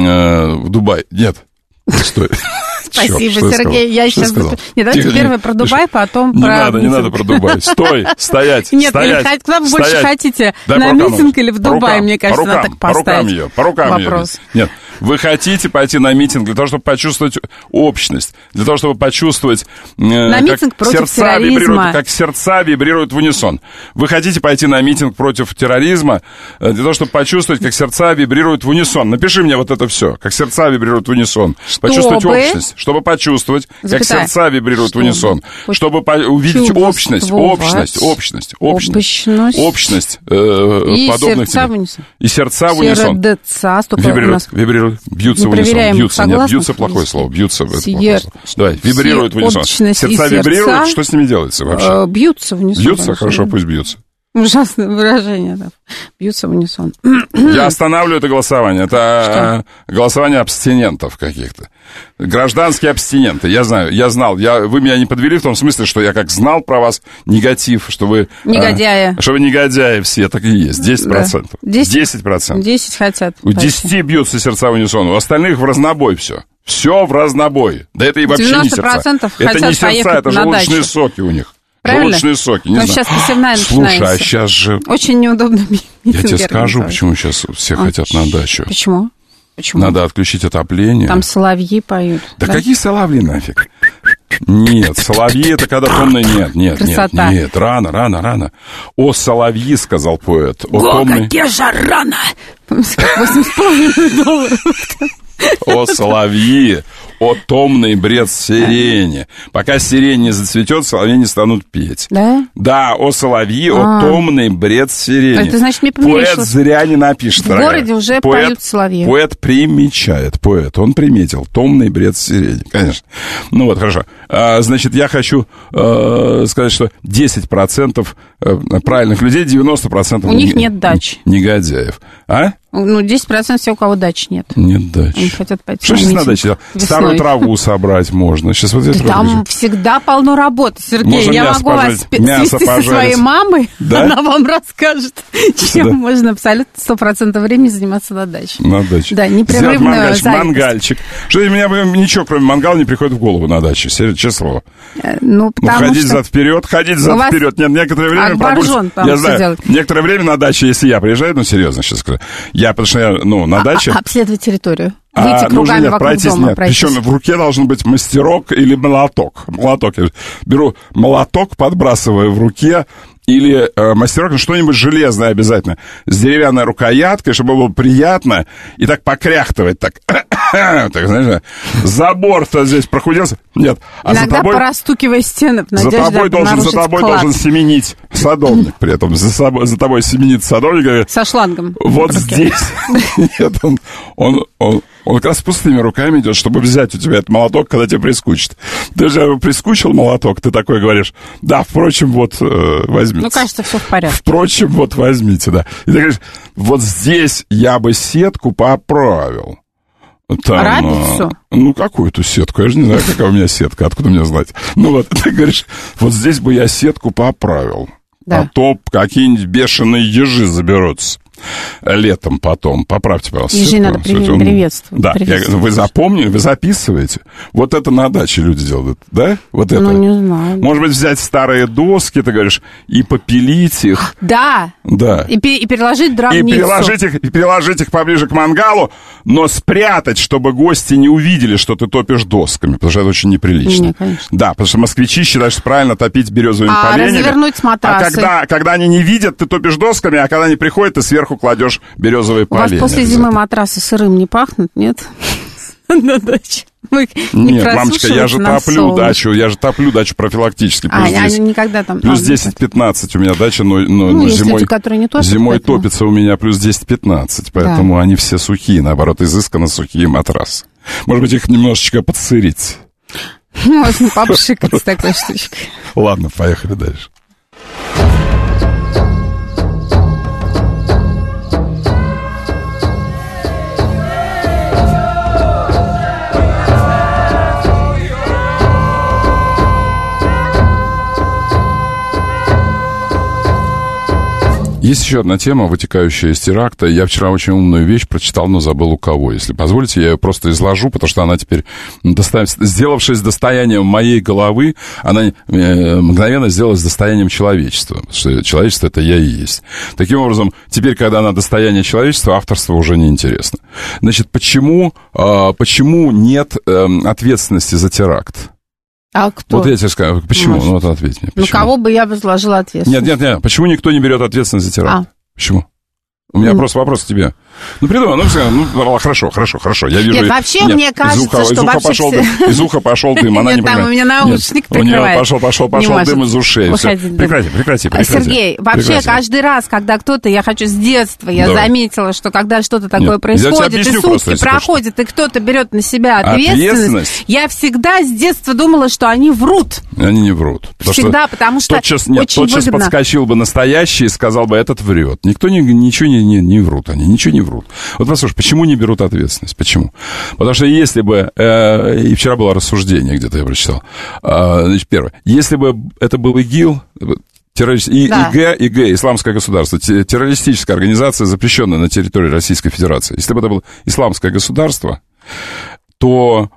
э, в Дубай? Нет. Стой. Спасибо, Черт, Сергей. Я, я сейчас... Нет, давайте Тихо, первое про Дубай, потом не про... Не надо, не надо про Дубай. Стой, стоять, Нет, стоять. Нет, куда вы стоять. больше хотите? Дай на митинг или в по Дубай, рукам, мне кажется, по рукам, надо так поставить. По рукам ее, по рукам Вопрос. ее. Нет, вы хотите пойти на митинг для того, чтобы почувствовать общность, для того, чтобы почувствовать... Э, на митинг против сердца терроризма. Вибрируют, как сердца вибрируют в унисон. Вы хотите пойти на митинг против терроризма э, для того, чтобы почувствовать, как сердца вибрируют в унисон. Напиши мне вот это все, как сердца вибрируют в унисон. Чтобы... Почувствовать общность, чтобы почувствовать, как Запятая. сердца вибрируют чтобы... в унисон, чтобы по... увидеть общность, общность, общность, общность, общность, общность э, подобных тебе. И сердца в унисон. Сердца, вибрируют, вибрируют, бьются в унисон, бьются, нет, бьются плохое слово, бьются в это Давай, вибрируют в унисон. Сердца вибрируют, что с ними делается вообще? Бьются в унисон. Бьются, хорошо, пусть бьются. Ужасное выражение, да. Бьются в унисон. Я останавливаю это голосование. Это Что? голосование абстинентов каких-то. Гражданские абстиненты. Я знаю, я знал. Я, вы меня не подвели в том смысле, что я как знал про вас негатив, что вы... Негодяи. А, что вы негодяи все, так и есть. десять процентов. Да. десять процентов. десять хотят. У десяти бьются сердца в унисон. У остальных в разнобой все. Все в разнобой. Да это и вообще не сердца. Это не сердца, это желудочные соки у них. Правильно? Желудочные соки, не Но знаю. сейчас посевная начинается. Слушай, а сейчас же... Очень неудобно. Я тебе скажу, почему сейчас все а, хотят на дачу. Почему? Почему? Надо отключить отопление. Там соловьи поют. Да, да? Какие соловьи нафиг? Нет, соловьи это когда тонны... Нет, нет, Красота. нет, нет, рано, рано, рано. О, соловьи, сказал поэт. О, Го, томный... какие же рано! восемь с половиной долларов. О, соловьи, о томный бред сирени. Пока сирень не зацветет, соловьи не станут петь. Да? Да, о соловьи, о томный бред сирени. Это значит, мне поэт зря не напишет. В городе уже поэт, поют соловьи. Поэт примечает, поэт, он приметил томный бред сирени, конечно. Ну вот, хорошо. А, значит, я хочу э, сказать, что десять процентов правильных людей, девяносто процентов у них не, нет дач. Негодяев. А? Ну, десять процентов все, у кого дач нет. Нет дач. Они хотят пойти. Что сейчас на даче? Старую траву собрать можно. Сейчас вот это там вроде... всегда полно работы, Сергей. Можно я могу пожарить, вас свести со своей мамой, да? Она вам расскажет, чем да? можно абсолютно сто процентов времени заниматься на даче. На даче. Да, непрерывная занятость. Мангальчик. Что у меня ничего, кроме мангала, не приходит в голову на даче, честно слово. Ну, ну ходить что... зад-вперед, ходить зад-вперед. Нет, некоторое время прогулять. Я знаю, некоторое время на даче, если я приезжаю, ну, серьезно сейчас скажу, я, потому что я, ну, на даче... А, обследовать территорию. А, нужно нет, пройтись, нет. Причем в руке должен быть мастерок или молоток. Молоток. Я беру молоток, подбрасываю в руке, или э, мастерок, ну, что-нибудь железное обязательно, с деревянной рукояткой, чтобы было приятно, и так покряхтывать, так, так, знаешь, забор-то здесь прохудился. Нет. А иногда за тобой, порастукивая стены, в надежде за тобой должен, за тобой вклад. должен семенить садовник при этом. За, собой, за тобой семенит садовник. Говорит, со шлангом. Вот здесь. Нет, он, он, он, он как раз с пустыми руками идет, чтобы взять у тебя этот молоток, когда тебе прискучит. Ты же прискучил молоток, ты такой говоришь, да, впрочем, вот э, возьмите. Ну, кажется, все в порядке. Впрочем, вот возьмите, да. И ты говоришь, вот здесь я бы сетку поправил. Там, Рабицу? Ну, какую-то сетку. Я же не знаю, какая у меня сетка, откуда мне знать. Ну, вот, ты говоришь, вот здесь бы я сетку поправил. Да. А то какие-нибудь бешеные ежи заберутся летом потом. Поправьте, пожалуйста. Ежи надо приветствовать. Да, я, вы запомнили, вы записываете. Вот это на даче люди делают, да? Вот это. Ну, не знаю. Может быть, взять старые доски, ты говоришь, и попилить их. Да. Да. И, и переложить дровницу. И переложить их, и переложить их поближе к мангалу, но спрятать, чтобы гости не увидели, что ты топишь досками, потому что это очень неприлично. Не, конечно. Да, потому что москвичи считают, что правильно топить березовыми а поленьями. Развернуть матрасы. А когда, когда они не видят, ты топишь досками, а когда они приходят, ты сверху кладешь березовые поленья. У вас после зимы матрасы сырым не пахнут, нет? На даче. Нет, мамочка, я же топлю дачу, я же топлю дачу профилактически. А, они никогда там... Плюс десять-пятнадцать у меня дача, но, но ну, зимой, люди, не топят, зимой поэтому... топится у меня плюс десять-пятнадцать, поэтому да. Они все сухие, наоборот, изысканно сухие матрасы. Может быть, их немножечко подсырить. Можно попшикать с такой штучкой. Ладно, поехали дальше. Есть еще одна тема, вытекающая из теракта. Я вчера очень умную вещь прочитал, но забыл у кого. Если позволите, я ее просто изложу, потому что она теперь, сделавшись достоянием моей головы, она мгновенно сделалась достоянием человечества. Потому что человечество — это я и есть. Таким образом, теперь, когда она достояние человечества, авторство уже неинтересно. Значит, почему, почему нет ответственности за теракт? А кто? Вот я тебе скажу, почему? Может. Ну, вот ответь мне. Почему? Ну, кого бы я возложила ответственность? Нет, нет, нет. Почему никто не берет ответственность за теракт? А. Почему? У меня mm. просто вопрос к тебе. Ну, придумай, ну, ну, хорошо, хорошо, хорошо. Я вижу... Нет, вообще, нет, мне кажется, уха, что из уха вообще... Пошел дым, из уха пошел дым, она нет, не там у меня наушник нет, прикрывает. У нее пошел, пошел, пошел дым из ушей. Прекрати, прекрати, прекрати. Сергей, вообще, прекрати. Каждый раз, когда кто-то, я хочу с детства, я Давай. заметила, что когда что-то такое нет, происходит, и сутки проходят, и кто-то берет на себя ответственность, ответственность, я всегда с детства думала, что они врут. Они не врут. Всегда, потому что тотчас, нет, очень тотчас выгодно. Подскочил бы настоящий и сказал бы, этот врет. Никто не, ничего не, не, не врут, они ничего не врут. Вот послушай, почему не берут ответственность? Почему? Потому что если бы, э, и вчера было рассуждение где-то, я прочитал, э, значит, первое, если бы это был ИГИЛ, террорист, и, да. ИГ, ИГ, Исламское государство, террористическая организация, запрещенная на территории Российской Федерации, если бы это было исламское государство, то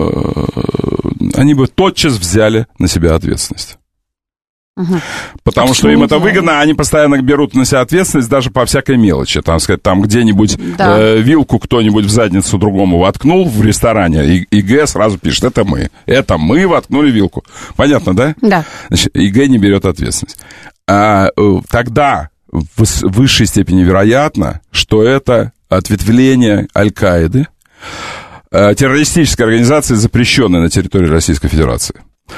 э, они бы тотчас взяли на себя ответственность. Угу. Потому а что им это выгодно, они постоянно берут на себя ответственность даже по всякой мелочи. Там, сказать, там где-нибудь да. э, вилку кто-нибудь в задницу другому воткнул в ресторане, и ИГ сразу пишет, это мы. Это мы воткнули вилку. Понятно, да? Да. Значит, ИГ не берет ответственность. А, э, тогда в высшей степени вероятно, что это ответвление Аль-Каиды, э, террористической организации, запрещенной на территории Российской Федерации.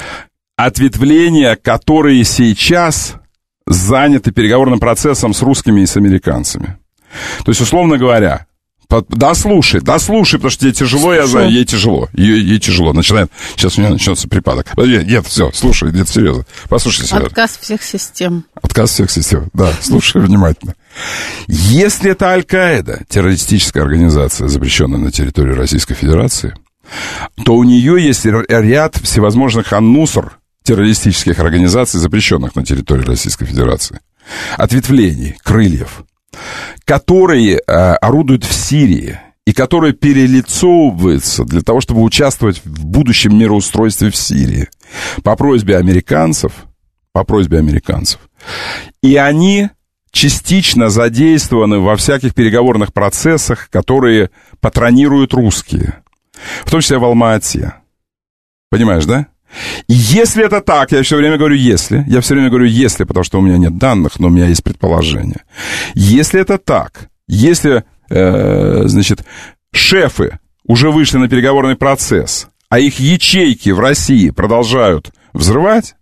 Ответвления, которые сейчас заняты переговорным процессом с русскими и с американцами. То есть, условно говоря, дослушай, дослушай, потому что тебе тяжело, я знаю, ей тяжело, ей, ей тяжело. Начинает, сейчас у меня начнется припадок. Нет, нет, все, слушай, нет, серьезно, послушай серьезно. Отказ всех систем. Отказ всех систем, да, слушай внимательно. Если это Аль-Каида, террористическая организация, запрещенная на территории Российской Федерации, то у нее есть ряд всевозможных ан-Нуср, террористических организаций, запрещенных на территории Российской Федерации, ответвлений, крыльев, которые э, орудуют в Сирии и которые перелицовываются для того, чтобы участвовать в будущем мироустройстве в Сирии по просьбе американцев, по просьбе американцев. И они частично задействованы во всяких переговорных процессах, которые патронируют русские, в том числе в Алма-Ате. Понимаешь, да? И если это так, я все время говорю «если», я все время говорю «если», потому что у меня нет данных, но у меня есть предположение. Если это так, если, э, значит, шефы уже вышли на переговорный процесс, а их ячейки в России продолжают взрывать,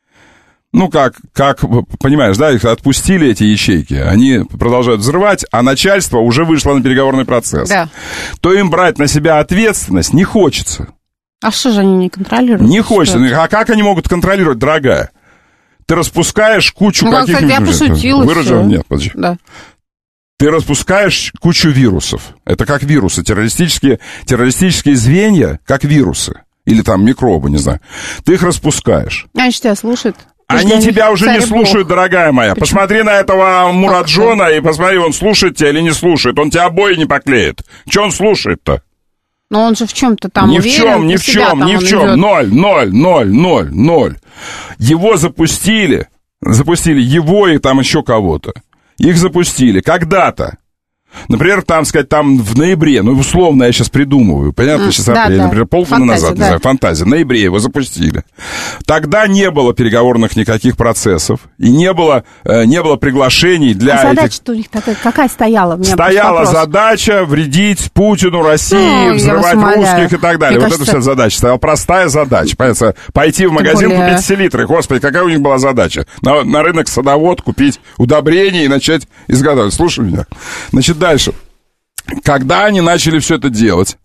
ну, как, как, понимаешь, да, их отпустили, эти ячейки, они продолжают взрывать, а начальство уже вышло на переговорный процесс, да, то им брать на себя ответственность не хочется. А что же они не контролируют? Не хочется. А как они могут контролировать, дорогая? Ты распускаешь кучу ну, каких-нибудь... Ну, я пошутила. Выражен? Нет, подожди. Да. Ты распускаешь кучу вирусов. Это как вирусы. Террористические, террористические звенья, как вирусы. Или там микробы, не знаю. Ты их распускаешь. Они же тебя слушают. Они тебя уже не слушают, дорогая моя. Почему? Посмотри на этого Мураджона и посмотри, он слушает тебя или не слушает. Он тебя обои не поклеит. Че он слушает-то? Но он же в чем-то там ни уверен. В чем, ни в чем, ни в чем. Идет. Ноль, ноль, ноль, ноль, ноль. Его запустили, запустили его и там еще кого-то. Их запустили когда-то. Например, там, сказать, там в ноябре, ну, условно я сейчас придумываю, понятно, сейчас да, апрель, да. например, полгода Фантазия, назад, да. не знаю, фантазия, в ноябре его запустили. Тогда не было переговорных никаких процессов, и не было, э, не было приглашений для а этих... задача-то у них такая, какая стояла? У меня стояла задача вредить Путину, России, ну, взрывать русских и так далее. Мне вот кажется... эта вся задача стояла, простая задача. Понятно, пойти в магазин, более... купить селитры. Господи, какая у них была задача? На, на рынок садовод купить удобрения и начать изготавливать. Слушай меня. Значит, дальше. Когда они начали все это делать,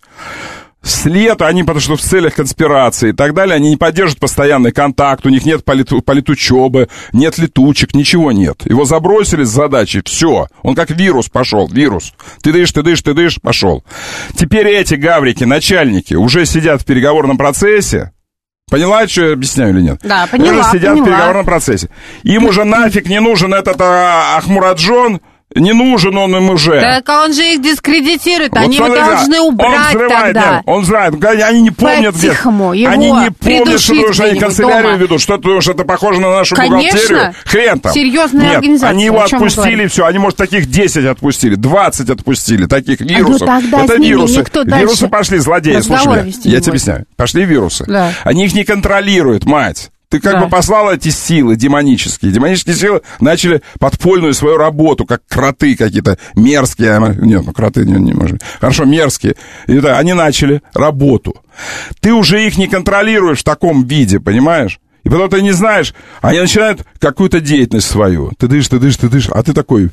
с лета они, потому что в целях конспирации и так далее, они не поддерживают постоянный контакт, у них нет полит, политучебы, нет летучек, ничего нет. Его забросили с задачей, все. Он как вирус пошел, вирус. Ты дышишь, ты дышишь, ты дышишь, пошел. Теперь эти гаврики, начальники, уже сидят в переговорном процессе. Поняла, что я объясняю или нет? Да, поняла, Уже сидят поняла. в переговорном процессе. Им уже нафиг не нужен этот а, Ахмураджон. Не нужен он им уже. Так он же их дискредитирует, вот они его смотри, должны убрать он взрывает, тогда. Нет, он взрывает, они не помнят, где. Они не помнят, что, что они канцелярию дома. ведут, что, что это похоже на нашу Конечно. бухгалтерию. Хрен там. Серьезная нет, организация. Они его отпустили, все, они, может, таких десять отпустили, двадцать отпустили, таких вирусов. А ну, это вирусы. Вирусы пошли, злодеи, слушай меня, я тебе объясняю. Пошли вирусы. Да. Они их не контролируют, мать. Ты как да. бы послал эти силы демонические. Демонические силы начали подпольную свою работу, как кроты какие-то мерзкие. Нет, ну кроты не, не может. Хорошо, мерзкие. И, да, они начали работу. Ты уже их не контролируешь в таком виде, понимаешь? И потом ты не знаешь, они начинают какую-то деятельность свою. Ты дышишь, ты дышишь, ты дышишь, а ты такой,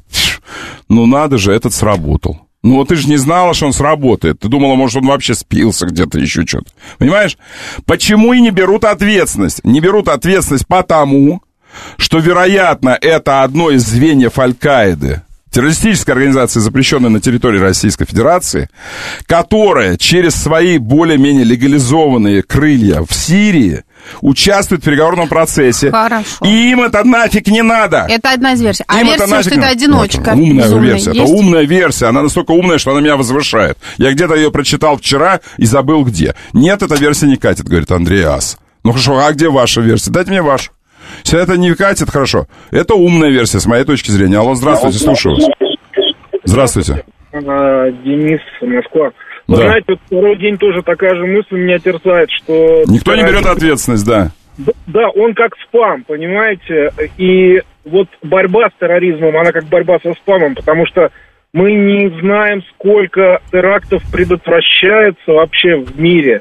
ну надо же, этот сработал. Ну, вот ты же не знала, что он сработает. Ты думала, может, он вообще спился где-то, еще что-то. Понимаешь? Почему и не берут ответственность? Не берут ответственность потому, что, вероятно, это одно из звеньев Аль-Каиды, террористической организации, запрещенной на территории Российской Федерации, которая через свои более-менее легализованные крылья в Сирии участвует в переговорном процессе. Хорошо. И им это нафиг не надо. Это одна из версий. А им версия, это что это одиночка. Это умная безумная. версия. Есть? Это умная версия. Она настолько умная, что она меня возвышает. Я где-то ее прочитал вчера и забыл где. Нет, эта версия не катит, говорит Андрей Ас. Ну хорошо, а где ваша версия? Дайте мне вашу. Если это не катит, хорошо. Это умная версия, с моей точки зрения. Алло, здравствуйте, слушаю вас. Здравствуйте. Денис, Москва. Вы да. знаете, вот второй день тоже такая же мысль меня терзает, что... Никто не берет ответственность, да. Да, он как спам, понимаете? И вот борьба с терроризмом, она как борьба со спамом, потому что, Мы не знаем, сколько терактов предотвращается вообще в мире.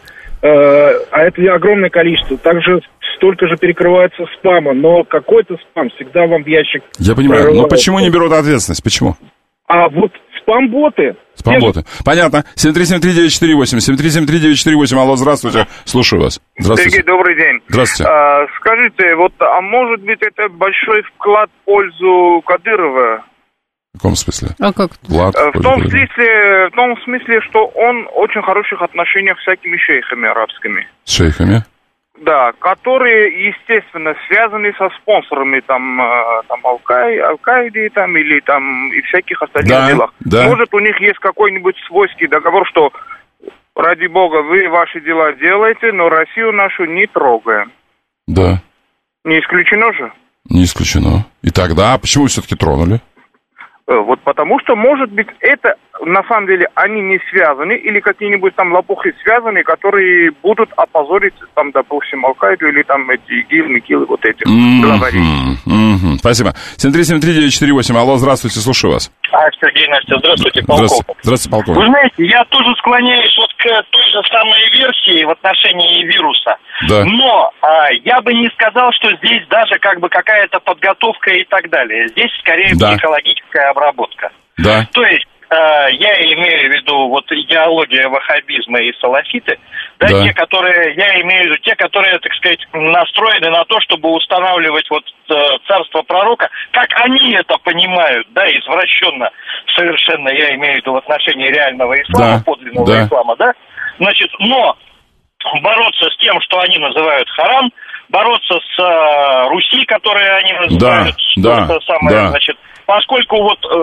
А это огромное количество. Также столько же перекрывается спама. Но какой-то спам всегда вам в ящик... Я понимаю, прорывается. Но почему не берут ответственность? Почему? А вот спам-боты... Спам-боты. Же... Понятно. семь три семь три девять четыре восемь. семь три семь три девять четыре восемь. Алло, здравствуйте. Слушаю вас. Здравствуйте. Сергей, добрый день. Здравствуйте. А, скажите, вот, а может быть это большой вклад в пользу Кадырова? В каком смысле? А как? Влад, в, том смысле, в том смысле, что он в очень хороших отношениях с всякими шейхами арабскими. С шейхами? Да, которые, естественно, связаны со спонсорами там, там Аль-Каиды, Аль-Каиды там, или там и всяких остальных да, делах. Да. Может, у них есть какой-нибудь свойский договор, что ради бога, вы ваши дела делаете, но Россию нашу не трогаем. Да. Не исключено же? Не исключено. И тогда, почему все-таки тронули? Вот потому что, может быть, это, на самом деле, они не связаны, или какие-нибудь там лопухи связаны, которые будут опозорить, там, допустим, Аль-Каиду, или там эти ИГИЛ, МИГИЛ, вот эти mm-hmm. главари. Mm-hmm. Спасибо. семь три семь три девять четыре восемь. Алло, здравствуйте, слушаю вас. А, Сергей, Настя, здравствуйте, полковник. Здравствуйте, здравствуйте, полковник. Вы знаете, я тоже склоняюсь вот к той же самой версии в отношении вируса. Да. Но а, я бы не сказал, что здесь даже как бы какая-то подготовка и так далее. Здесь скорее да. психологическая обработка. Да. То есть а, я имею в виду вот идеология ваххабизма и салафиты, да, да. те, которые, я имею в виду те, которые, так сказать, настроены на то, чтобы устанавливать вот царство пророка, как они это понимают, да, извращенно совершенно, я имею в виду в отношении реального ислама, да. подлинного да. ислама, да, значит, но бороться с тем, что они называют харам, бороться с э, Руси, которые они называют, да, да, самое, да. значит, поскольку вот э,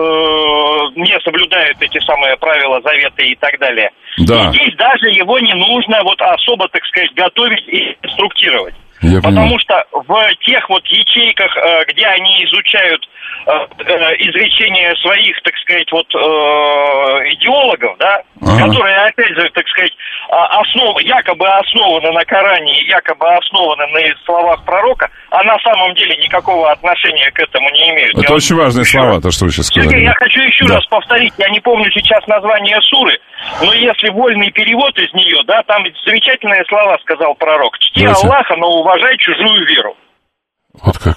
не соблюдают эти самые правила завета и так далее, да. и здесь даже его не нужно вот особо, так сказать, готовить и инструктировать. Я Потому понимаю. что в тех вот ячейках, где они изучают изречения своих, так сказать, вот идеологов, да, ага. которые, опять же, так сказать, основ, якобы основаны на Коране, якобы основаны на словах пророка, а на самом деле никакого отношения к этому не имеют. Это я очень важные слова, то, что вы сейчас сказали. Сергей, я хочу еще да. раз повторить, я не помню сейчас название суры, но если вольный перевод из нее, да, там замечательные слова сказал пророк. Чти Давайте. Аллаха, но уважай чужую веру. Вот как.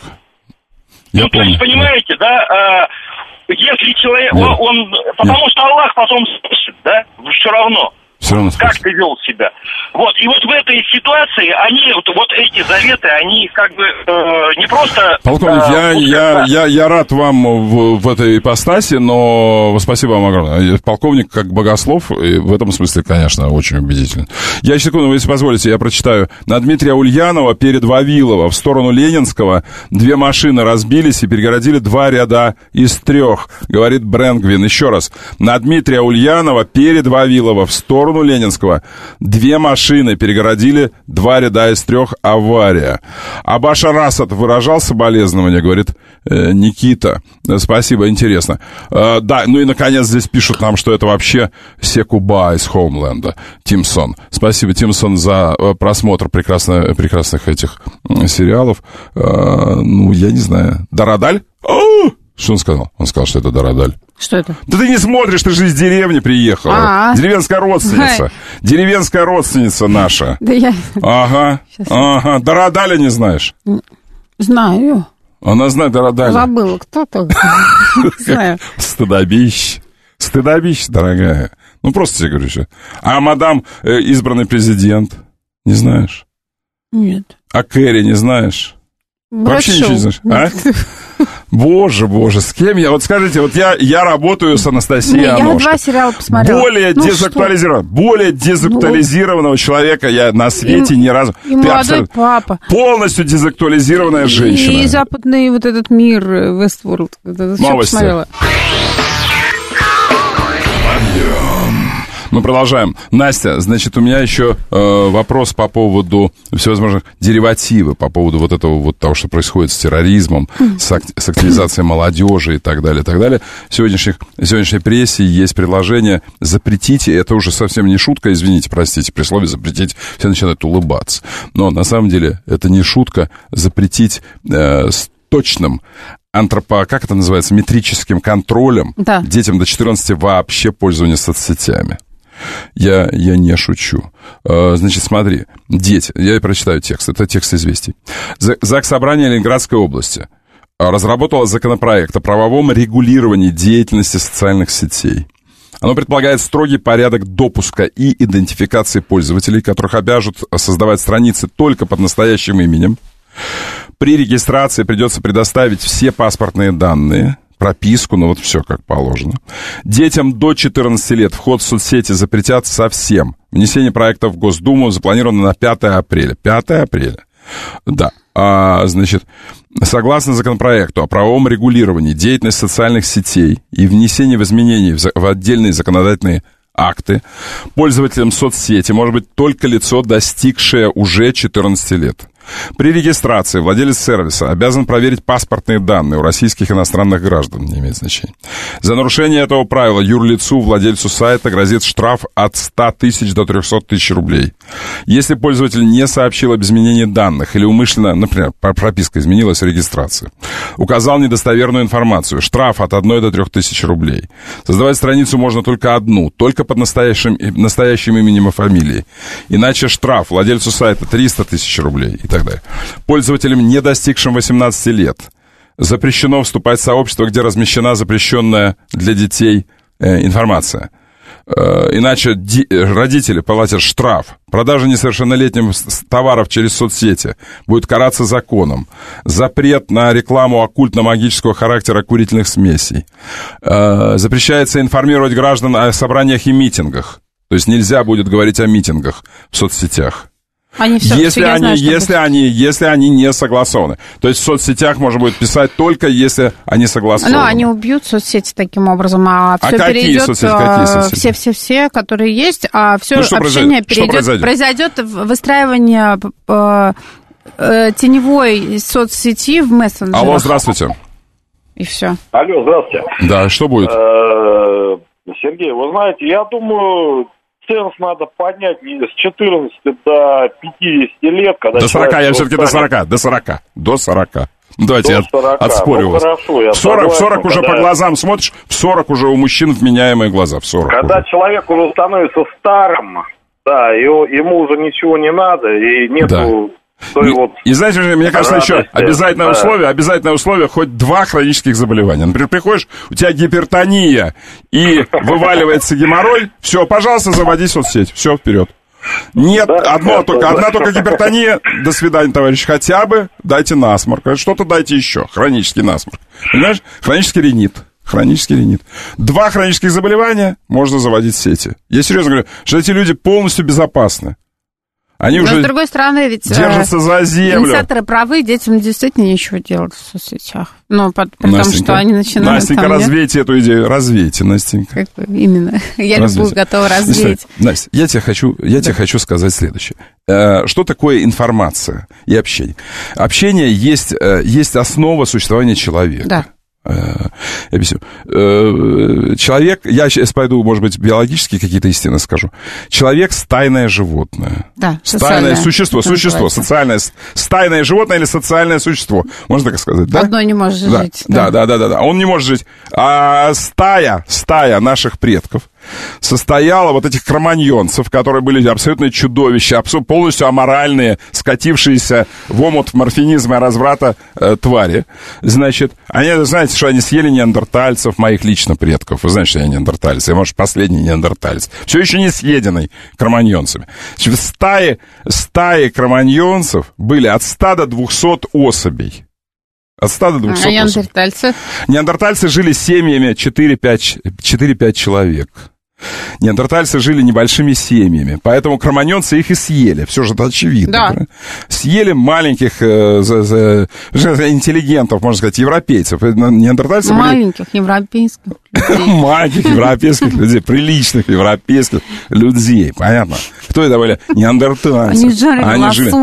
Я ну, помню. то есть, понимаете, да, а, если человек, Нет. он, потому Нет. что Аллах потом спросит, да, все равно. Все равно как ты вел себя. Вот, и вот в этой ситуации они, вот, вот эти заветы, они как бы э, не просто... Полковник, э, я, я, я, я рад вам в, в этой ипостаси, но спасибо вам огромное. Полковник, как богослов, и в этом смысле, конечно, очень убедителен. Я, секунду, если позволите, я прочитаю. На Дмитрия Ульянова перед Вавилова в сторону Ленинского две машины разбились и перегородили два ряда из трех, говорит Брэнгвин. Еще раз. На Дмитрия Ульянова перед Вавилова в сторону Ленинского две машины перегородили два ряда из трех, авария. А Башар Асад выражал соболезнования, говорит э, Никита. Спасибо, интересно. Э, да, ну и наконец здесь пишут нам, что это вообще Секуба из Хоумленда. Тимсон. Спасибо, Тимсон, за просмотр прекрасно, прекрасных этих сериалов. Э, ну, я не знаю. Дарадаль? О! Что он сказал? Он сказал, что это Дарадаль. Что это? Да ты не смотришь, ты же из деревни приехала. А-а-а. Деревенская родственница. Ай. Деревенская родственница наша. Да я... Ага, Сейчас ага. Дарадаля не знаешь? Знаю. Она знает Дарадаля. Забыла, кто то. Знаю. Стыдобищ. Стыдобищ, дорогая. Ну, просто тебе говорю еще. А мадам э, избранный президент? Не знаешь? Нет. А Кэрри не знаешь? Вообще ничего не знаешь? А? Боже, боже, с кем я? Вот скажите, вот я, я работаю с Анастасией Аношко. Я два сериала посмотрела. Более ну дезактуализированного, более дезактуализированного ну, человека я на свете и, ни разу... И Ты молодой абсолютно папа. Полностью дезактуализированная и, женщина. И западный вот этот мир, Westworld. Это все посмотрела. Мы продолжаем. Настя, значит, у меня еще э, вопрос по поводу всевозможных деривативов, по поводу вот этого вот того, что происходит с терроризмом, mm. с, ак- с активизацией молодежи и так далее, и так далее. В сегодняшних, в сегодняшней прессе есть предложение запретить, и это уже совсем не шутка, извините, простите, при слове запретить все начинают улыбаться. Но на самом деле это не шутка, запретить э, с точным антропо... как это называется, метрическим контролем да. детям до четырнадцати вообще пользование соцсетями. Я, я не шучу. Значит, смотри, дети, я прочитаю текст, это текст известий. Заксобрание Ленинградской области разработало законопроект о правовом регулировании деятельности социальных сетей. Оно предполагает строгий порядок допуска и идентификации пользователей, которых обяжут создавать страницы только под настоящим именем. При регистрации придется предоставить все паспортные данные, прописку, ну вот все как положено. Детям до четырнадцати лет вход в соцсети запретят совсем. Внесение проекта в Госдуму запланировано на пятое апреля. пятое апреля. Да. А, значит, согласно законопроекту о правовом регулировании деятельности социальных сетей и внесении в изменений в, в отдельные законодательные акты, пользователем соцсети может быть только лицо, достигшее уже четырнадцати лет. При регистрации владелец сервиса обязан проверить паспортные данные у российских и иностранных граждан, не имеет значения. За нарушение этого правила юрлицу, владельцу сайта, грозит штраф от ста тысяч до трехсот тысяч рублей. Если пользователь не сообщил об изменении данных или умышленно, например, прописка изменилась в регистрации, указал недостоверную информацию, штраф от одной до трех тысяч рублей. Создавать страницу можно только одну, только под настоящим, настоящим именем и фамилией. Иначе штраф владельцу сайта триста тысяч рублей и так далее. Пользователям, не достигшим восемнадцати лет, запрещено вступать в сообщество, где размещена запрещенная для детей э, информация. Э, иначе ди- родители платят штраф. Продажа несовершеннолетним товаров через соцсети будет караться законом. Запрет на рекламу оккультно-магического характера курительных смесей. Э, запрещается информировать граждан о собраниях и митингах. То есть нельзя будет говорить о митингах в соцсетях. Они все, если, все они, знаю, если, они, если они не согласованы. То есть в соцсетях можно будет писать только если они согласованы. Ну, они убьют соцсети таким образом, а все а перейдет... Соцсети, какие соцсети? Все-все-все, которые есть, а все ну, общение перейдет... Произойдет? Произойдет выстраивание э, э, теневой соцсети в мессенджерах. Алло, здравствуйте. И все. Алло, здравствуйте. Да, что будет? Сергей, вы знаете, я думаю... Ценз надо поднять не с четырнадцати до пятидесяти лет, когда... До сорока, я все-таки до сорока, до сорока, до сорока. Давайте я отспорю ну, вас. Хорошо, я в сорок, согласен, в сорок уже когда... по глазам смотришь, в сорок уже у мужчин вменяемые глаза, в сорок. Когда уже. человек уже становится старым, да, его, ему уже ничего не надо, и нету... Да. И, вот и знаете, мне кажется, радости, еще обязательное да. условие, обязательное условие хоть два хронических заболевания. Например, приходишь, у тебя гипертония и вываливается геморрой, все, пожалуйста, заводи соцсеть, все, вперед. Нет, да, одно, только, да. одна только гипертония, до свидания, товарищ, хотя бы дайте насморк, что-то дайте еще, хронический насморк. Понимаешь, хронический ринит. Хронический ринит. Два хронических заболевания можно заводить в сети. Я серьезно говорю, что эти люди полностью безопасны. Они Но уже с другой стороны, ведь держатся за землю. Инициаторы правы, детям действительно нечего делать в соцсетях. Ну, при том, что они начинают... Настенька, там, развейте нет? эту идею, развейте, Настенька. Как именно. Я развейте. Любую готова развеять. Настя, я тебе хочу, я да. тебе хочу сказать следующее. Что такое информация и общение? Общение есть, есть основа существования человека. Да. Я объясню. Человек, я сейчас пойду, может быть, биологически какие-то истины скажу. Человек — стайное животное. Да, стайное существо, существо, социальное, стайное животное или социальное существо. Можно так сказать, да? Одно не может да, жить. Да, да, да, да, да. Он не может жить. А стая, стая наших предков состояла вот этих кроманьонцев, которые были абсолютно чудовища, абсолютно полностью аморальные, скатившиеся в омут морфинизма и разврата э, твари. Значит, они, знаете, что они съели неандертальцев, моих лично предков. Вы знаете, что я неандерталец, я, может, последний неандерталец. Все еще не съеденный кроманьонцами. Значит, стаи, стаи кроманьонцев были от ста до двухсот особей. От ста до двухсот. А неандертальцы? Неандертальцы жили семьями четыре-пять человек. Неандертальцы жили небольшими семьями, поэтому кроманьонцы их и съели. Все же это очевидно. Да. Да? Съели маленьких э, за, за, за, интеллигентов, можно сказать, европейцев. Неандертальцы маленьких были... европейских людей. Маленьких европейских людей, приличных европейских людей. Понятно? Кто это были? Неандертальцы. Они жарили лосось.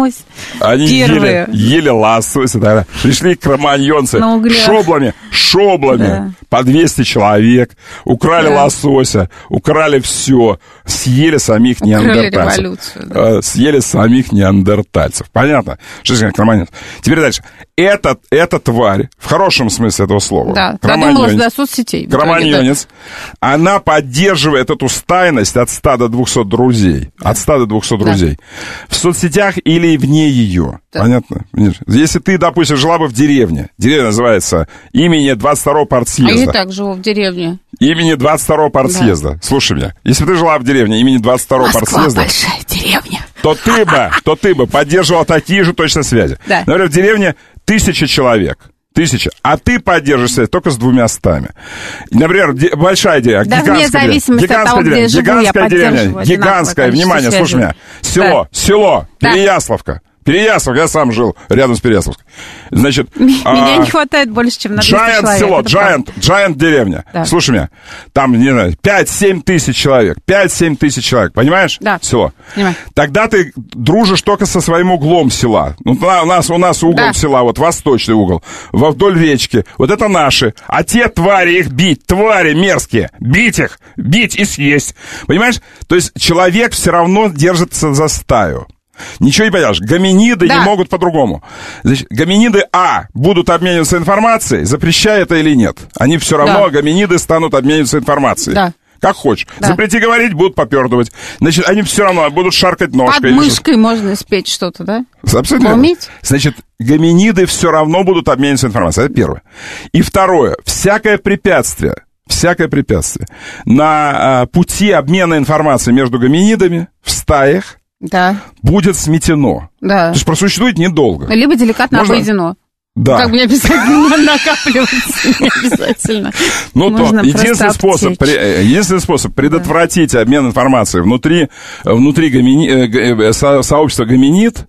Они ели, ели лосось и так далее. Пришли кроманьонцы шоблами, шоблами, да. По двести человек, украли да. лосося, украли все, съели самих украли неандертальцев. Да. Съели самих неандертальцев. Понятно? Что значит кроманьонец? Теперь дальше. Эта, эта тварь, в хорошем смысле этого слова, да, додумалась до соцсетей. Кроманьонец, да. Она поддерживает эту стайность от ста до двухсот друзей. Да. От ста до двухсот да. друзей. В соцсетях или вне ее. Да. Понятно? Если ты, допустим, жила бы в деревне, деревня называется имени двадцать второго партсъезда. А я и так живу в деревне. Имени двадцать второго партсъезда. Да. Слушай меня. Если ты жила в деревне имени двадцать второго Москва партсъезда... большая деревня. То ты бы, то ты бы поддерживала такие же точно связи. Да. Например, в деревне тысяча человек. Тысяча. А ты поддерживаешь связь только с двумя стами. Например, де, большая деревня, да, гигантская деревня. Гигантская того, деревня. Живу, гигантская деревня. Гигантская. Внимание, связи. Слушай меня. Село, да. село, да. Переяславка. Переяславка, я сам жил рядом с Переяславкой. Значит, меня а, не хватает больше, чем на двести Giant человек. село, Giant, Giant деревня. Да. Слушай меня, там, не знаю, пять-семь тысяч человек. пять-семь тысяч человек, понимаешь? Да. Село. Понимаю. Тогда ты дружишь только со своим углом села. Ну, у нас, у нас угол да. села, вот восточный угол, вдоль речки. Вот это наши. А те твари их бить, твари мерзкие. Бить их, бить и съесть. Понимаешь? То есть человек все равно держится за стаю. Ничего не поделаешь. Гоминиды да. не могут по-другому. Значит, гоминиды, а, будут обмениваться информацией, запрещай это или нет. Они все равно, да. гоминиды, станут обмениваться информацией. Да. Как хочешь. Да. Запрети говорить, будут попердывать. Значит, они все равно будут шаркать ножкой. Под мышкой можно спеть что-то, да? Абсолютно. Уметь? Значит, гоминиды все равно будут обмениваться информацией. Это первое. И второе. Всякое препятствие, всякое препятствие на а, пути обмена информацией между гоминидами в стаях да. будет сметено. Да. То есть просуществует недолго. Либо деликатно Можно... обойдено. Да. Как бы не обязательно накапливаться, не обязательно. Ну, то единственный способ, единственный способ предотвратить да. обмен информацией внутри, внутри гомини, со, сообщества гоминид,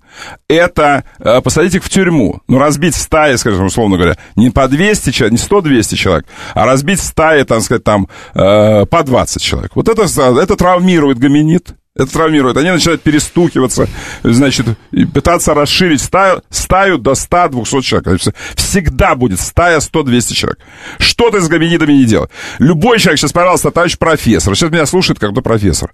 это посадить их в тюрьму. Ну, разбить стаи, скажем, условно говоря, не по двести человек, не сто-двести человек, а разбить стаи, так сказать, там, по двадцать человек. Вот это, это травмирует гоминид. Это травмирует. Они начинают перестукиваться, значит, пытаться расширить стаю, стаю до ста-двухсот человек. Всегда будет стая сто-двести человек. Что ты с гоминидами не делай. Любой человек, сейчас, пожалуйста, товарищ профессор, сейчас меня слушает как-то профессор.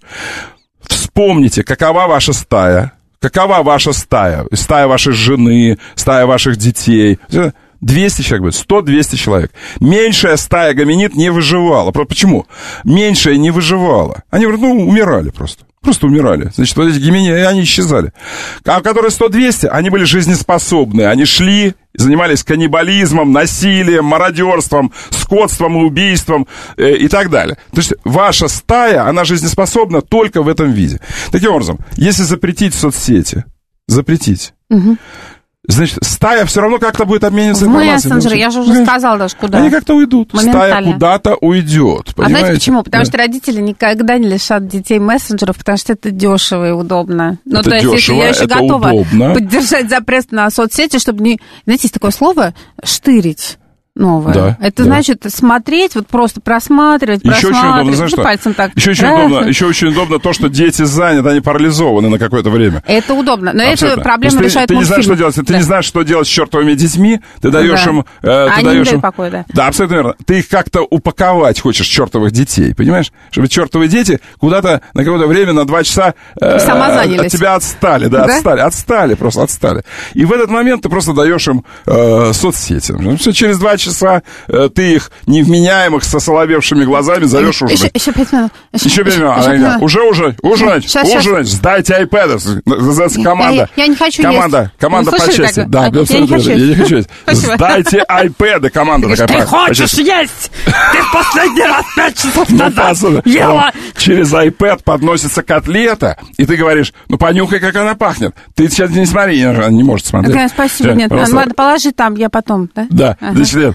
Вспомните, какова ваша стая, какова ваша стая, стая вашей жены, стая ваших детей. двести человек будет, сто-двести человек. Меньшая стая гоминид не выживала. Почему? Меньшая не выживала. Они, ну, умирали просто. Просто умирали. Значит, вот эти гоминиды, они исчезали. А которые сто-двести, они были жизнеспособны. Они шли, занимались каннибализмом, насилием, мародерством, скотством и убийством э, и так далее. То есть ваша стая, она жизнеспособна только в этом виде. Таким образом, если запретить соцсети, запретить... Угу. Значит, стая все равно как-то будет обмениваться информацией. Мессенджеры, я же уже да. сказала даже, куда. Они как-то уйдут. Стая куда-то уйдет. А знаете почему? Потому да. что родители никогда не лишат детей мессенджеров, потому что это дешево и удобно. Ну, это то есть, дешево, если я еще это готова удобно. поддержать запрет на соцсети, чтобы не... Знаете, есть такое слово «штырить». Новое. Да, это да. значит смотреть, вот просто просматривать, еще просматривать. Очень удобно, знаешь, что? Пальцем так. Еще очень, удобно, еще очень удобно то, что дети заняты, они парализованы на какое-то время. Это удобно, но абсолютно. Эту проблему ты, решает ты мультфильм. Не знаешь, что делать. Да. Ты не знаешь, что делать с чертовыми детьми, ты даешь да. им... Э, ты они даешь не им... покоя, да. Да, абсолютно верно. Ты их как-то упаковать хочешь, чертовых детей, понимаешь? Чтобы чертовые дети куда-то на какое-то время, на два часа э, от тебя отстали, да, да, отстали, отстали, просто отстали. И в этот момент ты просто даешь им э, соцсети. Все, через два часа э, ты их невменяемых со соловевшими глазами зовешь ужинать. Еще, еще пять минут. Еще, еще пять минут. Еще минут. Уже, уже, ужинать, сейчас, ужинать, сейчас. Сдайте айпэды. Команда. Я, я не хочу команда, есть. Команда ну, по части. Да, я, я не хочу я не хочу есть. Сдайте айпэды, команда ты такая. Ты хочешь есть? Ты в последний раз пять часов назад ела. Через айпэд подносится котлета, и ты говоришь, ну, понюхай, как она пахнет. Ты сейчас не смотри, она не может смотреть. Спасибо, нет, надо положить там, я потом, да? Да, значит,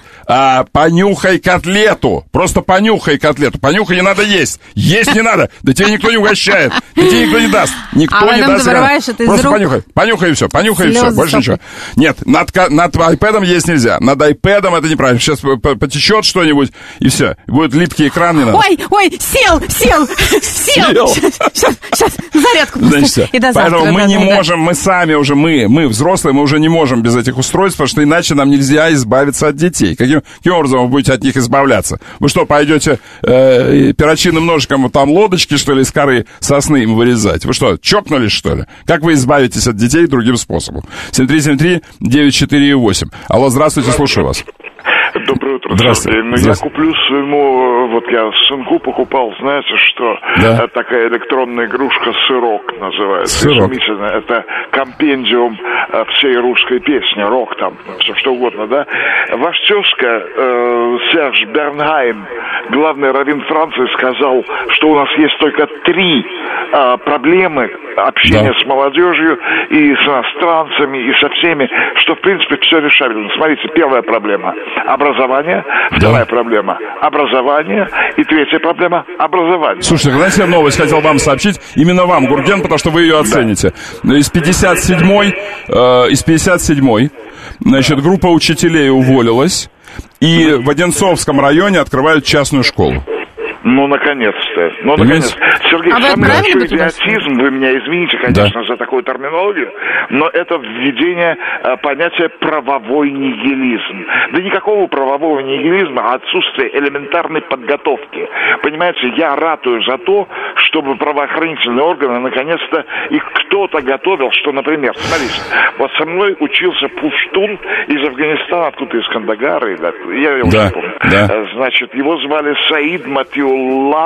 а, понюхай котлету. Просто понюхай котлету. Понюхай, не надо есть. Есть не надо. Да тебе никто не угощает. Да тебе никто не даст. Никто а не даст. Это Просто понюхай. Понюхай и все. Понюхай и все. Больше ничего. Нет, над, над айпэдом есть нельзя. Над айпэдом это неправильно. Сейчас потечет что-нибудь, и все. Будет липкий экран, не надо. Ой, ой, сел, сел, сел. Сейчас, сейчас, зарядку поставь. И до завтра. Поэтому мы не можем, мы сами уже, мы, мы взрослые, мы уже не можем без этих устройств, потому что иначе нам нельзя избавиться от детей. Каким, каким образом вы будете от них избавляться? Вы что, пойдете э, перочинным ножиком там лодочки, что ли, из коры сосны им вырезать? Вы что, чокнулись, что ли? Как вы избавитесь от детей другим способом? семь три семь три девять четыре восемь. Алло, здравствуйте, слушаю вас. Доброе утро. Здравствуйте. Ну, я куплю своему, вот я сынку покупал, знаете что? Да. Такая электронная игрушка «Сырок» называется. Сырок. Это компендиум всей русской песни, рок там, все что угодно, да? Ваш тезка э, Серж Бернхайм, главный раввин Франции, сказал, что у нас есть только три э, проблемы общения да. с молодежью и с иностранцами, и со всеми, что, в принципе, все решаемо. Смотрите, первая проблема – образование, вторая да. проблема – образование, и третья проблема – образование. Слушайте, знаете, я новость хотел вам сообщить, именно вам, Гурген, потому что вы ее оцените. Да. Из пятьдесят седьмой, э, из пятьдесят седьмой, значит, группа учителей уволилась, и в Одинцовском районе открывают частную школу. Ну, наконец-то. Ну, наконец-то. Сергей, а самый большой идиотизм, вы меня извините, конечно, да. за такую терминологию, но это введение а, понятия правовой нигилизм. Да никакого правового нигилизма, а отсутствие элементарной подготовки. Понимаете, я ратую за то, чтобы правоохранительные органы, наконец-то, их кто-то готовил, что, например, смотрите, вот со мной учился пуштун из Афганистана, откуда из Кандагара, я его да. не помню. Да. Значит, его звали Саид Матиул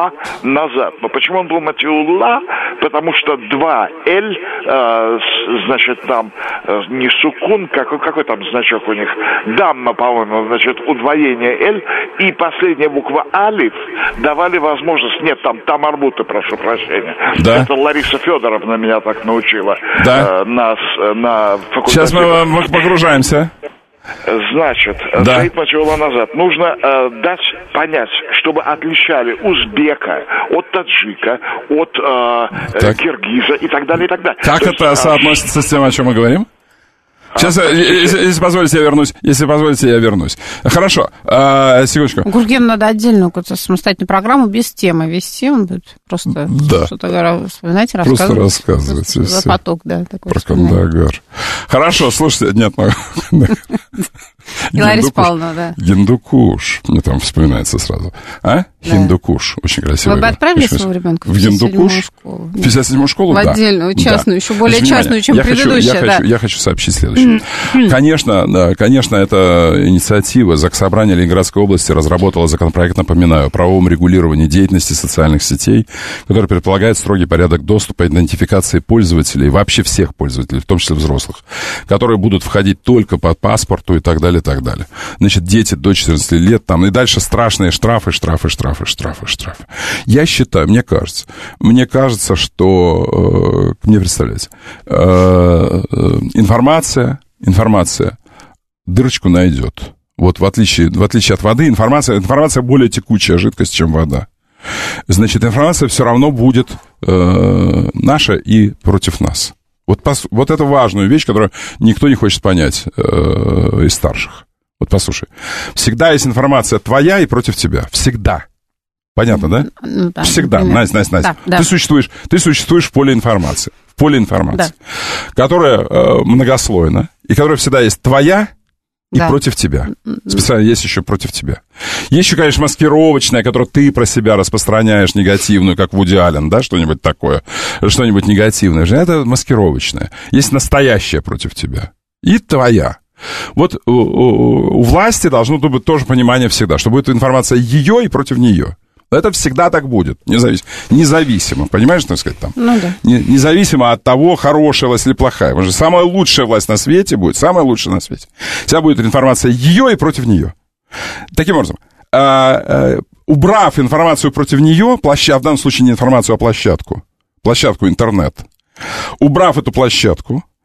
назад. Но почему он был Матиулла? Потому что два Л, э, значит, там э, не сукун, какой, какой там значок у них? Дамма, по-моему, значит, удвоение Л, и последняя буква Алиф давали возможность, нет, там Тамарбута, прошу прощения. Да. Это Лариса Федоровна меня так научила. Да. Э, нас на факультете. Сейчас мы, мы погружаемся. Значит, да. Саид Матиулла назад. Нужно э, дать понять, чтобы отличали узбека от таджика, от э, киргиза и так далее, и так далее. Как То это есть, соотносится а... с тем, о чем мы говорим? Сейчас, а, если, если позволите, я вернусь. Если позволите, я вернусь. Хорошо, а, секундочку. Гурген надо отдельную какую-то самостоятельную программу без темы вести. Он будет просто да. что-то вспоминать, рассказывать. Просто рассказывать. За поток, да. Такой про Кандагар. Хорошо, слушайте, нет, ну... И Лариса Павловна, да. Гиндукуш. Мне там вспоминается сразу. А? Да. Хиндукуш. Очень красиво. Вы бы отправили Очень своего ребенка в пятьдесят седьмую школу? В пятьдесят седьмую школу, в да. В отдельную, частную, да. еще более Значит, частную, чем я предыдущая. Хочу, я, да. хочу, я хочу сообщить следующее. Mm-hmm. Конечно, да, конечно, эта инициатива Заксобрания Ленинградской области разработала законопроект, напоминаю, о правовом регулировании деятельности социальных сетей, который предполагает строгий порядок доступа и идентификации пользователей, вообще всех пользователей, в том числе взрослых, которые будут входить только по паспорту и так далее, и так далее. Значит, дети до четырнадцати лет, там, и дальше страшные штрафы, штрафы, штрафы, штрафы, штрафы. Я считаю, мне кажется, мне кажется, что, э, мне представляете, э, э, информация, информация дырочку найдет. Вот в отличие, в отличие от воды, информация, информация более текучая жидкость, чем вода. Значит, информация все равно будет э, наша и против нас. Вот, пос, вот это важную вещь, которую никто не хочет понять э, из старших. Вот послушай, всегда есть информация твоя и против тебя. Всегда. Понятно, да? Ну, да Всегда. Да. Настя, Настя, Настя. Да, ты, да. Существуешь, ты существуешь в поле информации. В поле информации. Да. Которая э, многослойна. И которая всегда есть твоя и да. против тебя. Специально есть еще против тебя. Есть еще, конечно, маскировочная, которую ты про себя распространяешь, негативную, как Вуди Аллен, да, что-нибудь такое. Что-нибудь негативное. Это маскировочная. Есть настоящая против тебя. И твоя. Вот у, у, у власти должно быть тоже понимание всегда, что будет информация ее и против нее. Это всегда так будет, независимо, независимо, понимаешь, что сказать там? Ну да. Не, независимо от того, хорошая власть или плохая. Потому что самая лучшая власть на свете будет, самая лучшая на свете. Всегда будет информация ее и против нее. Таким образом, а, а, убрав информацию против нее, площадку, в данном случае не информацию, а площадку, площадку интернет, убрав эту площадку,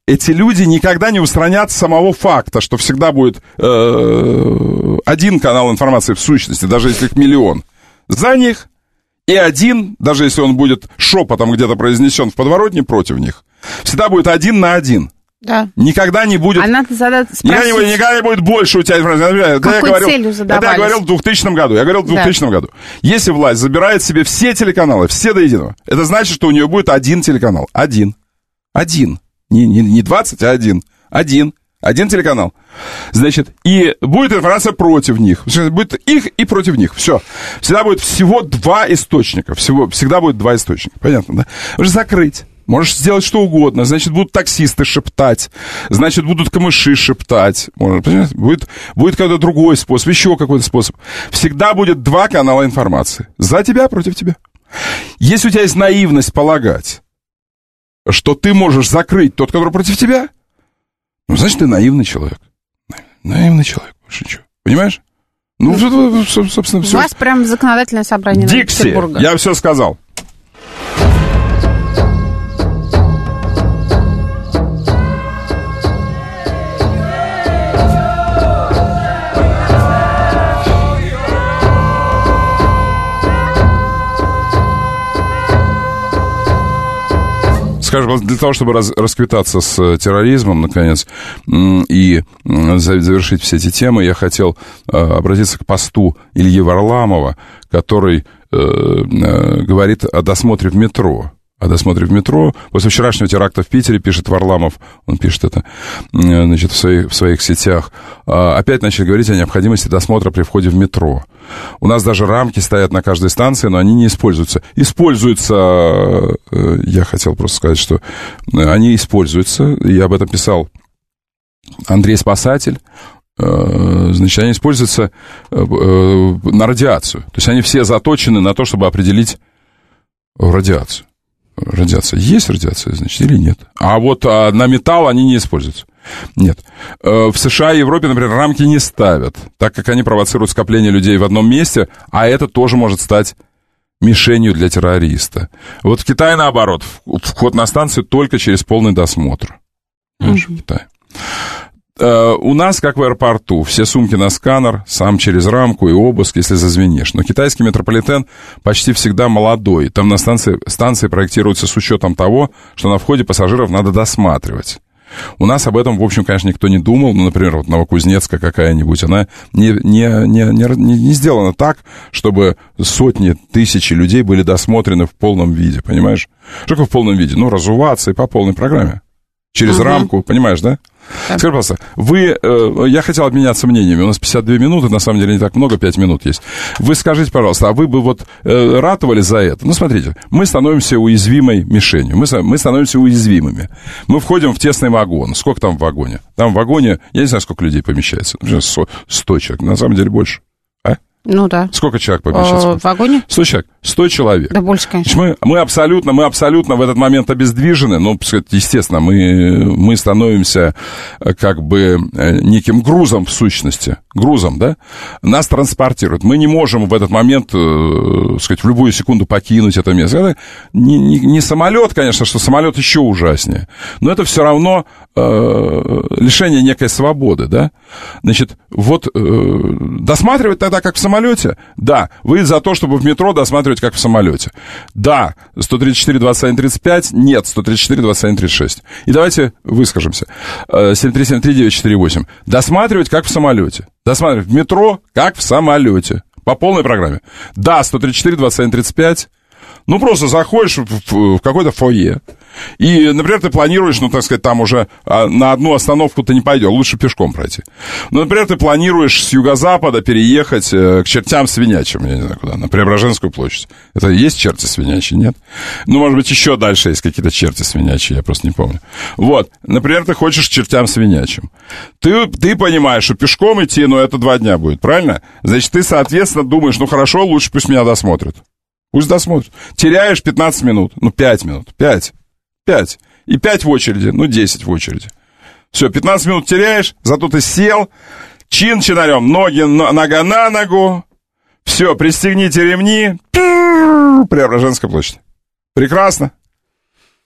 эти люди никогда не устранят самого факта, что всегда будет э, один канал информации в сущности, даже если их миллион, за них, и один, даже если он будет шепотом где-то произнесен в подворотне против них, всегда будет один на один. Да. Никогда не будет... А надо задать, спросить... никогда, не будет, никогда не будет больше у тебя информации. Какой я говорил, целью задавались? Это я говорил в двухтысячном году. Я говорил в двухтысячном да. году. Если власть забирает себе все телеканалы, все до единого, это значит, что у нее будет один телеканал. Один. Один. Не, не, не двадцать, а один. Один. Один телеканал. Значит, и будет информация против них. Будет их и против них. Все. Всегда будет всего два источника. Всего, всегда будет два источника. Понятно, да? Уже закрыть. Можешь сделать что угодно. Значит, будут таксисты шептать. Значит, будут камыши шептать. Может, будет, будет какой-то другой способ. Еще какой-то способ. Всегда будет два канала информации. За тебя, против тебя. Если у тебя есть наивность полагать, что ты можешь закрыть тот, который против тебя, ну, значит, ты наивный человек. Наивный человек, больше ничего. Понимаешь? Ну, собственно, все. У вас прям законодательное собрание Дикси, Петербурга. Я все сказал. Скажем, для того, чтобы раз, расквитаться с терроризмом, наконец, и завершить все эти темы, я хотел обратиться к посту Ильи Варламова, который э, говорит о досмотре в метро. О досмотре в метро. После вчерашнего теракта в Питере, пишет Варламов, он пишет это, значит, в своих, в своих сетях, опять начали говорить о необходимости досмотра при входе в метро. У нас даже рамки стоят на каждой станции, но они не используются. Используются, я хотел просто сказать, что они используются, я об этом писал Андрей Спасатель. Значит, они используются на радиацию. То есть они все заточены на то, чтобы определить радиацию. Радиация. Есть радиация, значит, или нет? А вот а, на металл они не используются. Нет. В США и Европе, например, рамки не ставят, так как они провоцируют скопление людей в одном месте, а это тоже может стать мишенью для террориста. Вот в Китае, наоборот, вход на станцию только через полный досмотр. Понимаешь, mm-hmm. в Китае. У нас, как в аэропорту, все сумки на сканер, сам через рамку и обыск, если зазвенишь. Но китайский метрополитен почти всегда молодой. Там на станции, станции проектируются с учетом того, что на входе пассажиров надо досматривать. У нас об этом, в общем, конечно, никто не думал. Ну, например, вот Новокузнецкая какая-нибудь, она не, не, не, не, не сделана так, чтобы сотни, тысячи людей были досмотрены в полном виде, понимаешь? Что такое в полном виде? Ну, разуваться и по полной программе. Через uh-huh. рамку, понимаешь, да? Да. Скажи, пожалуйста, вы, э, я хотел обменяться мнениями, у нас пятьдесят две минуты, на самом деле не так много, пять минут есть. Вы скажите, пожалуйста, а вы бы вот э, ратовали за это? Ну, смотрите, мы становимся уязвимой мишенью, мы, мы становимся уязвимыми. Мы входим в тесный вагон. Сколько там в вагоне? Там в вагоне, я не знаю, сколько людей помещается, сто человек, на самом деле больше. А? Ну да. Сколько человек помещается? В вагоне? сто человек. сто человек. Да больше, конечно. Мы, мы, абсолютно, мы абсолютно в этот момент обездвижены. Ну, естественно, мы, мы становимся как бы неким грузом в сущности. Грузом, да? Нас транспортируют. Мы не можем в этот момент, э, сказать, в любую секунду покинуть это место. Это не, не, не самолет, конечно, что самолет еще ужаснее. Но это все равно э, лишение некой свободы, да? Значит, вот э, досматривать тогда, как в самолете? Да. Вы за то, чтобы в метро досматривать, как в самолете? Да. сто тридцать четыре двадцать один тридцать пять? Нет. сто тридцать четыре двадцать один тридцать шесть. И давайте выскажемся. семь три семь три девять четыре восемь. Досматривать, как в самолете. Досматривать в метро, как в самолете. По полной программе. Да, сто тридцать четыре двадцать один тридцать пять. Ну, просто заходишь в, в, в какое-то фойе. И, например, ты планируешь, ну, так сказать, там уже а, на одну остановку ты не пойдешь, лучше пешком пройти. Ну, например, ты планируешь с юго-запада переехать э, к чертям свинячим, я не знаю куда, на Преображенскую площадь. Это есть черти свинячьи, нет? Ну, может быть, еще дальше есть какие-то черти свинячьи, я просто не помню. Вот, например, ты хочешь к чертям свинячим. Ты, ты понимаешь, что пешком идти, ну, это два дня будет, правильно? Значит, ты, соответственно, думаешь, ну, хорошо, лучше пусть меня досмотрят. Пусть досмотрят. Теряешь пятнадцать минут, ну, пять минут, пять. пять. И пять в очереди, ну, десять в очереди. Все, пятнадцать минут теряешь, зато ты сел, чин-чинарем, ноги, нога на ногу, все, пристегните ремни, Преображенская площадь. Прекрасно.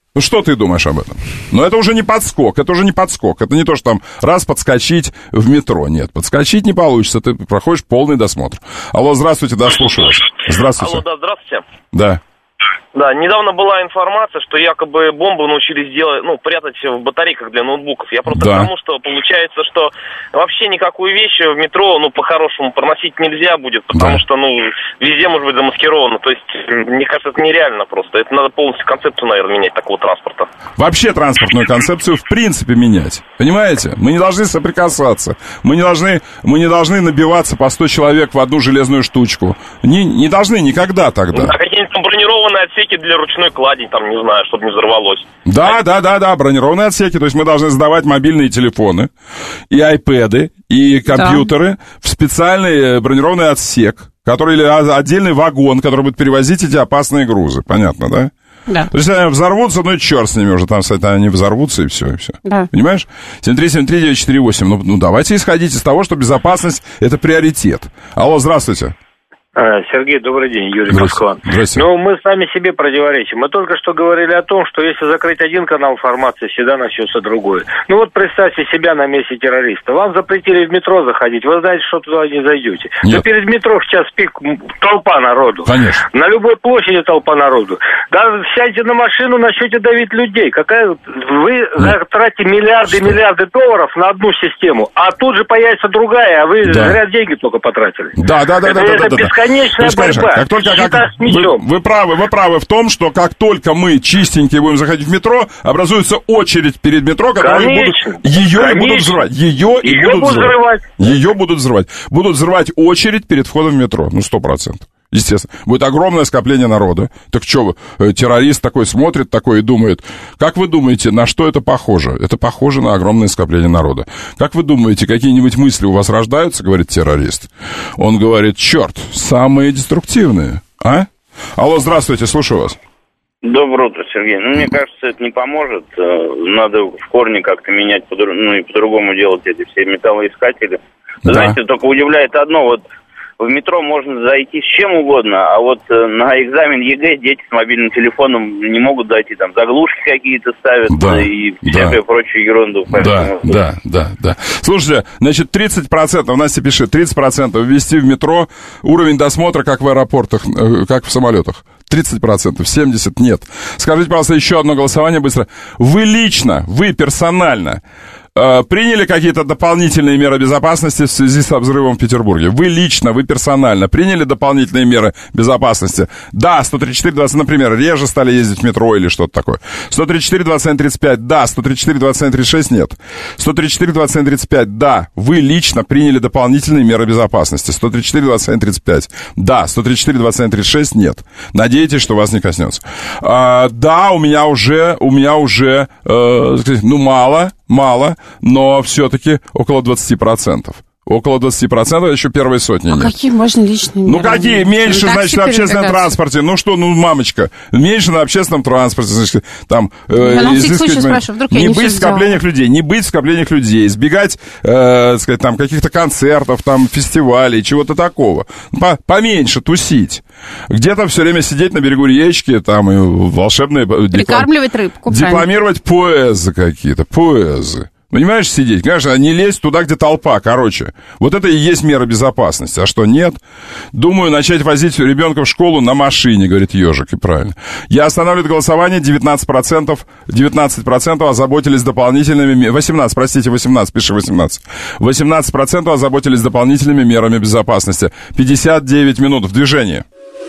Ну, что ты думаешь об этом? Но это уже не подскок, это уже не подскок. Это не то, что там раз подскочить в метро. Нет, подскочить не получится, ты проходишь полный досмотр. Алло, здравствуйте, да, слушаю вас. Здравствуйте. Алло, да, здравствуйте. Да. Да, недавно была информация, что якобы бомбы научились делать, ну, прятать в батарейках для ноутбуков. Я просто да. к тому, что получается, что вообще никакую вещь в метро, ну, по-хорошему проносить нельзя будет, потому да. что, ну, везде может быть замаскировано. То есть, мне кажется, это нереально просто. Это надо полностью концепцию, наверное, менять такого транспорта. Вообще транспортную концепцию в принципе менять. Понимаете? Мы не должны соприкасаться. Мы не должны, мы не должны набиваться по сто человек в одну железную штучку. Не, не должны никогда тогда. Да, какие-нибудь там бронированные отсеки для ручной клади, там, не знаю, чтобы не взорвалось. Да, да, да, да, бронированные отсеки. То есть мы должны сдавать мобильные телефоны и айпэды, и компьютеры да. в специальный бронированный отсек, который, или отдельный вагон, который будет перевозить эти опасные грузы. Понятно, да? Да. То есть они взорвутся, ну и черт с ними уже, там, кстати, они взорвутся, и все, и все. Да. Понимаешь? семь три семь три девять четыре восемь. Ну, ну, давайте исходить из того, что безопасность — это приоритет. Алло, здравствуйте. Сергей, добрый день, Юрий Москва. Ну, мы сами себе противоречим. Мы только что говорили о том, что если закрыть один канал информации, всегда начнется другой. Ну вот представьте себя на месте террориста. Вам запретили в метро заходить, вы знаете, что туда не зайдете. Но перед метро в час пик толпа народу. Конечно. На любой площади толпа народу. Даже сядьте на машину, начнете давить людей. Какая... Вы ну, тратите миллиарды и миллиарды долларов на одну систему, а тут же появится другая, а вы да. зря деньги только потратили. Да, да, да, это, да, да, это да, да. Конечная есть, борьба. Конечно, как только, как, вы, вы, правы, вы правы в том, что как только мы чистенькие будем заходить в метро, образуется очередь перед метро, которые конечно, будут, ее конечно. и будут взрывать. Ее, ее и будут, будут взрывать. взрывать. Ее будут взрывать. Будут взрывать очередь перед входом в метро. Ну, сто процентов. Естественно. Будет огромное скопление народа. Так что, террорист такой смотрит, такой и думает, как вы думаете, на что это похоже? Это похоже на огромное скопление народа. Как вы думаете, какие-нибудь мысли у вас рождаются, говорит террорист? Он говорит, черт, самые деструктивные, а? Алло, здравствуйте, слушаю вас. Доброе утро, Сергей. Ну, мне кажется, это не поможет. Надо в корне как-то менять, ну, и по-другому делать эти все металлоискатели. Да. Знаете, только удивляет одно, вот в метро можно зайти с чем угодно, а вот на экзамен ЕГЭ дети с мобильным телефоном не могут зайти, там заглушки какие-то ставят, да, и всякую да. прочую ерунду. Да, да, да, да. Слушайте, значит, тридцать процентов, Настя пишет, тридцать процентов ввести в метро уровень досмотра, как в аэропортах, как в самолетах. тридцать процентов, семьдесят процентов нет. Скажите, пожалуйста, еще одно голосование быстро. Вы лично, вы персонально приняли какие-то дополнительные меры безопасности в связи со взрывом в Петербурге? Вы лично, вы персонально приняли дополнительные меры безопасности? Да, сто тридцать четыре двадцать, например, реже стали ездить в метро или что-то такое. сто тридцать четыре двадцать один тридцать пять, да. сто тридцать четыре двадцать один тридцать шесть, нет. сто тридцать четыре двадцать один тридцать пять, да. Вы лично приняли дополнительные меры безопасности. сто тридцать четыре двадцать один тридцать пять, да. сто тридцать четыре двадцать один тридцать шесть, нет. Надеетесь, что вас не коснется. А, да, у меня уже, у меня уже, э, ну, мало, мало, но все-таки около двадцать процентов. Около двадцать процентов, еще первой сотни а нет. Какие можно личные меры? Ну, какие? Меньше, ну, значит, на общественном транспорте. Ну, что, ну, мамочка, меньше на общественном транспорте, значит, там... Э, я на всякий случай спрашиваю, вдруг я не не быть в скоплениях сделала. людей, не быть в скоплениях людей, избегать, э, сказать, там, каких-то концертов, там, фестивалей, чего-то такого. По, поменьше тусить. Где-то все время сидеть на берегу речки, там, и волшебные... Прикармливать диплом, рыбку, дипломировать поэзы какие-то, поэзы. Понимаешь, сидеть? Конечно, не лезть туда, где толпа, короче. Вот это и есть мера безопасности. А что, нет? Думаю, начать возить ребенка в школу на машине, говорит Ежик, и правильно. Я останавливаю голосование, девятнадцать процентов, девятнадцать процентов озаботились дополнительными... восемнадцать, простите, восемнадцать, пиши восемнадцать. восемнадцать процентов озаботились дополнительными мерами безопасности. пятьдесят девять минут в движении.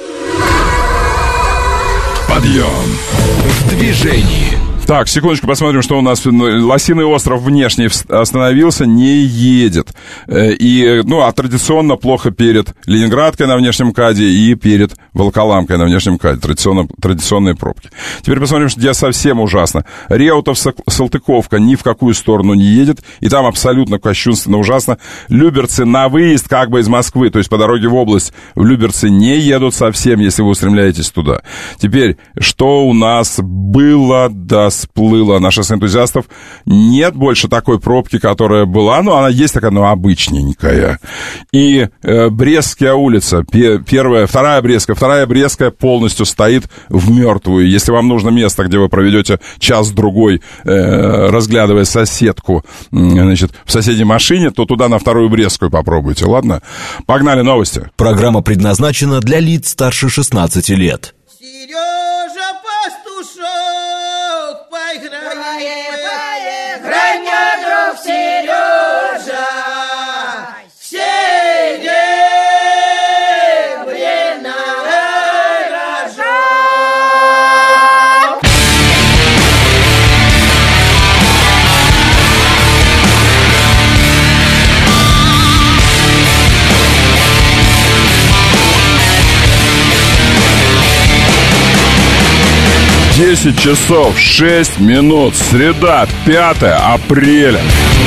Подъем в движении. Так, секундочку, посмотрим, что у нас. Лосиный остров внешний остановился, не едет. И, ну, а традиционно плохо перед Ленинградкой на внешнем КАДе и перед Волоколамкой на внешнем КАДе. Традиционно, традиционные пробки. Теперь посмотрим, что где совсем ужасно. Реутов-Салтыковка ни в какую сторону не едет, и там абсолютно кощунственно ужасно. Люберцы на выезд как бы из Москвы, то есть по дороге в область в Люберцы не едут совсем, если вы устремляетесь туда. Теперь, что у нас было до расплыло. На шоссе энтузиастов нет больше такой пробки, которая была, но она есть такая, но обычненькая. И э, Брестская улица, первая, вторая Брестская, вторая Брестская полностью стоит в мертвую. Если вам нужно место, где вы проведете час-другой, э, разглядывая соседку, э, значит, в соседней машине, то туда на вторую Брестскую попробуйте, ладно? Погнали новости. Программа предназначена для лиц старше шестнадцати лет. Сережа Пастушок, поиграй, поиграй, мне, друг Сережа, серебряный рожок. десять часов шесть минут, среда, пятое апреля.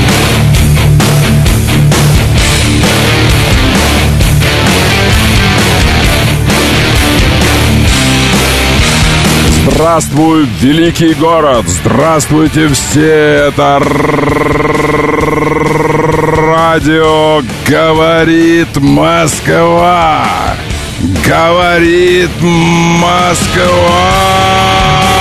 Здравствуй, великий город! Здравствуйте все! Это радио «Говорит Москва». Говорит Москва.